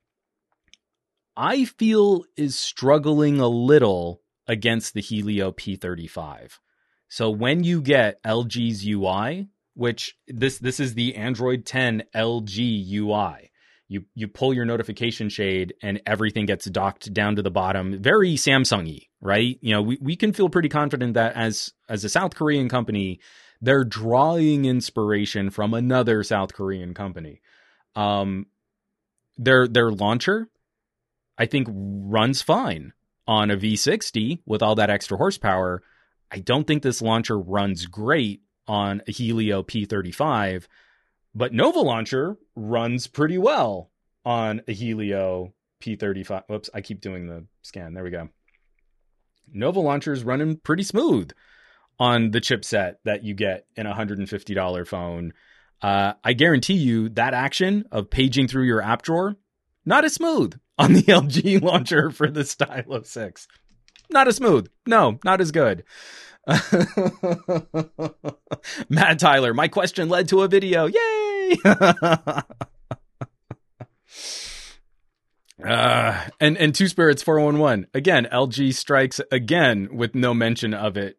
I feel, is struggling a little against the Helio P thirty-five. So when you get L G's U I, which this this is the Android ten L G U I, you you pull your notification shade and everything gets docked down to the bottom, very Samsung-y, right? You know, we, we can feel pretty confident that as as a South Korean company, they're drawing inspiration from another South Korean company. Um, their their launcher, I think, runs fine on a V sixty with all that extra horsepower. I don't think this launcher runs great on a Helio P thirty-five, but Nova Launcher runs pretty well on a Helio P thirty-five. Whoops, I keep doing the scan. There we go. Nova Launcher's running pretty smooth on the chipset that you get in a one hundred fifty dollars phone. Uh, I guarantee you that action of paging through your app drawer, not as smooth on the L G launcher for the Stylo six. Not as smooth. No, not as good. Matt Tyler, my question led to a video. Yay! uh, and, and Two Spirits four one one. Again, L G strikes again with no mention of it.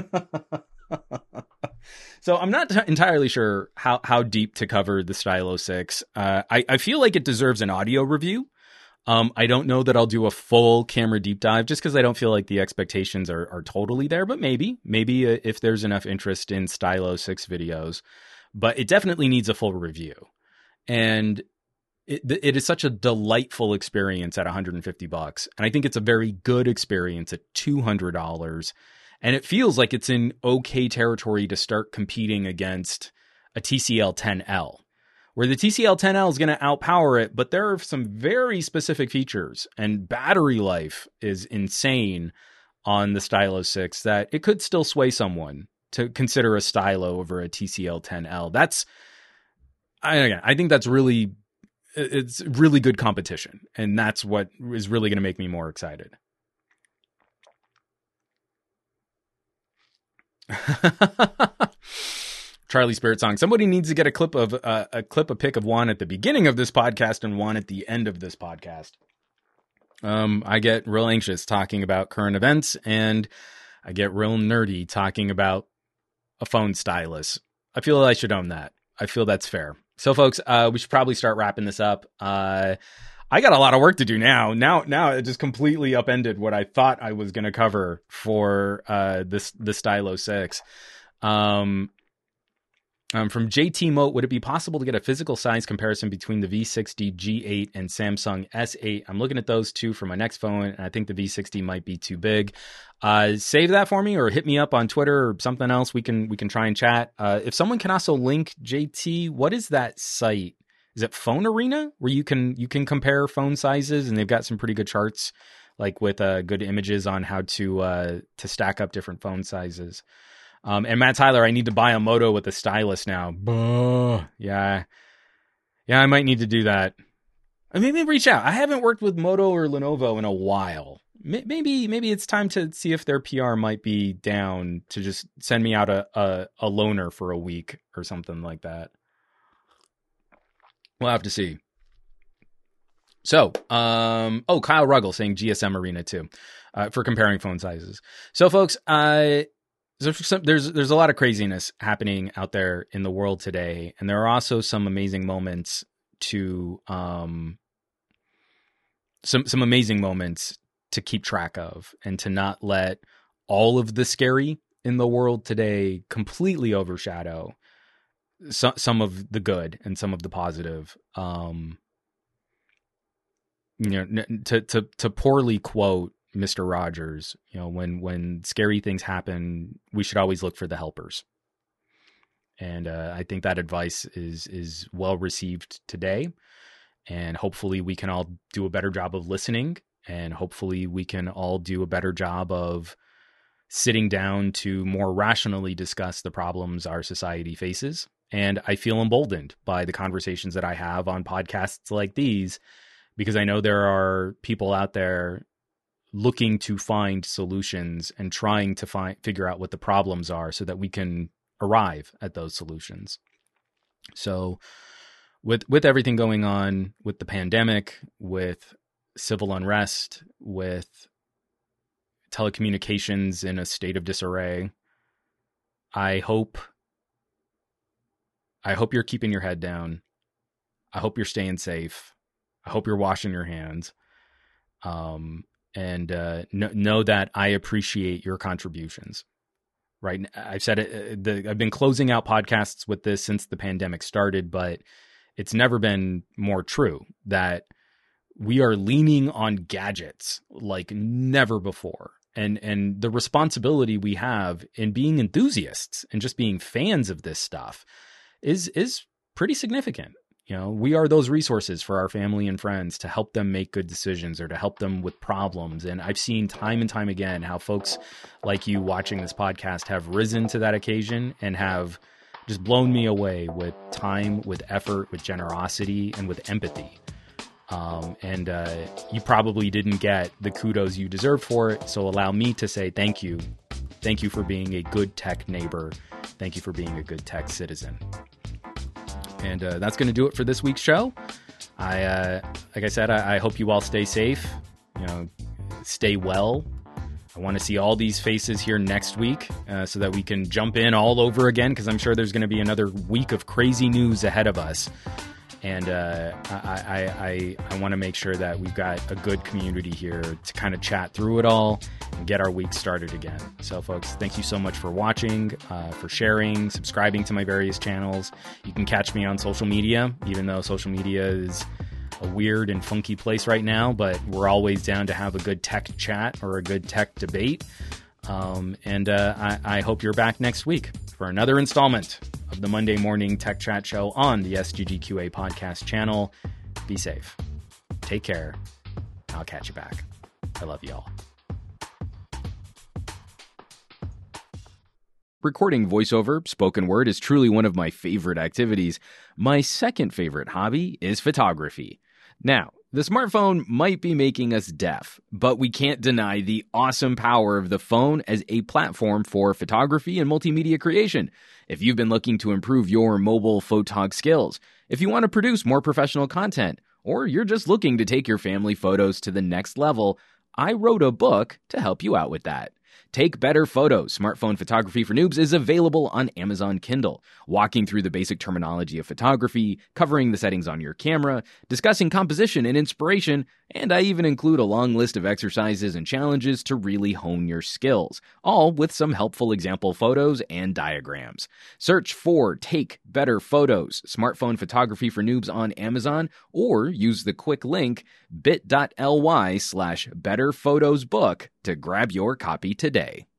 So I'm not t- entirely sure how, how deep to cover the Stylo six. Uh, I, I feel like it deserves an audio review. Um, I don't know that I'll do a full camera deep dive just because I don't feel like the expectations are, are totally there, but maybe, maybe uh, if there's enough interest in Stylo six videos, but it definitely needs a full review. And it, it is such a delightful experience at one hundred fifty bucks. And I think it's a very good experience at two hundred dollars. And it feels like it's in okay territory to start competing against a T C L ten L, where the T C L ten L is going to outpower it, but there are some very specific features, and battery life is insane on the Stylo six that it could still sway someone to consider a Stylo over a T C L ten L. That's, I, again, I think that's really, it's really good competition, and that's what is really going to make me more excited. Charlie Spirit Song. Somebody needs to get a clip of uh, a clip, a pic of Juan at the beginning of this podcast and Juan at the end of this podcast. Um, I get real anxious talking about current events, and I get real nerdy talking about a phone stylus. I feel I should own that. I feel that's fair. So, folks, uh, we should probably start wrapping this up. Uh, I got a lot of work to do now. Now, now it just completely upended what I thought I was going to cover for uh, this the Stylo six. Um, um, from J T Moat, would it be possible to get a physical size comparison between the V sixty G eight and Samsung S eight? I'm looking at those two for my next phone, and I think the V sixty might be too big. Uh, save that for me, or hit me up on Twitter or something else. We can we can try and chat. Uh, if someone can also link J T, what is that site? Is it Phone Arena, where you can you can compare phone sizes, and they've got some pretty good charts, like with uh, good images on how to uh, to stack up different phone sizes. Um, and Matt Tyler, I need to buy a Moto with a stylus now. Buh. Yeah, yeah, I might need to do that. Maybe reach out. I haven't worked with Moto or Lenovo in a while. Maybe maybe it's time to see if their P R might be down to just send me out a a, a loaner for a week or something like that. We'll have to see. So, um, oh, Kyle Ruggles saying G S M Arena too, uh, for comparing phone sizes. So, folks, uh, there's, some, there's there's a lot of craziness happening out there in the world today, and there are also some amazing moments to um, some some amazing moments to keep track of, and to not let all of the scary in the world today completely overshadow So, some of the good and some of the positive. Um, you know, to to to poorly quote Mister Rogers, you know, when when scary things happen, we should always look for the helpers. And uh, I think that advice is is well received today, and hopefully we can all do a better job of listening And hopefully we can all do a better job of sitting down to more rationally discuss the problems our society faces. And I feel emboldened by the conversations that I have on podcasts like these, because I know there are people out there looking to find solutions and trying to find figure out what the problems are so that we can arrive at those solutions. So with with everything going on with the pandemic, with civil unrest, with telecommunications in a state of disarray, I hope I hope you're keeping your head down. I hope you're staying safe. I hope you're washing your hands. Um, and uh, know, know that I appreciate your contributions. Right? I've said it. The, I've been closing out podcasts with this since the pandemic started, but it's never been more true that we are leaning on gadgets like never before. And and the responsibility we have in being enthusiasts and just being fans of this stuff is is pretty significant. You know, we are those resources for our family and friends to help them make good decisions or to help them with problems. And I've seen time and time again how folks like you watching this podcast have risen to that occasion and have just blown me away with time, with effort, with generosity, and with empathy. Um, and uh, you probably didn't get the kudos you deserve for it. So allow me to say thank you. Thank you for being a good tech neighbor. Thank you for being a good tech citizen. And uh, that's going to do it for this week's show. I, uh, like I said, I, I hope you all stay safe, you know, stay well. I want to see all these faces here next week uh, so that we can jump in all over again, because I'm sure there's going to be another week of crazy news ahead of us. And uh, I, I, I, I want to make sure that we've got a good community here to kind of chat through it all and get our week started again. So, folks, thank you so much for watching, uh, for sharing, subscribing to my various channels. You can catch me on social media, even though social media is a weird and funky place right now, but we're always down to have a good tech chat or a good tech debate. Um, and uh, I, I hope you're back next week for another installment of the Monday Morning Tech Chat Show on the S G G Q A podcast channel. Be safe. Take care. I'll catch you back. I love y'all. Recording voiceover, spoken word, is truly one of my favorite activities. My second favorite hobby is photography. Now, the smartphone might be making us deaf, but we can't deny the awesome power of the phone as a platform for photography and multimedia creation. If you've been looking to improve your mobile photog skills, if you want to produce more professional content, or you're just looking to take your family photos to the next level, I wrote a book to help you out with that. Take Better Photos, Smartphone Photography for Noobs is available on Amazon Kindle, walking through the basic terminology of photography, covering the settings on your camera, discussing composition and inspiration, and I even include a long list of exercises and challenges to really hone your skills, all with some helpful example photos and diagrams. Search for Take Better Photos, Smartphone Photography for Noobs on Amazon, or use the quick link bit.ly slash betterphotosbook to grab your copy today.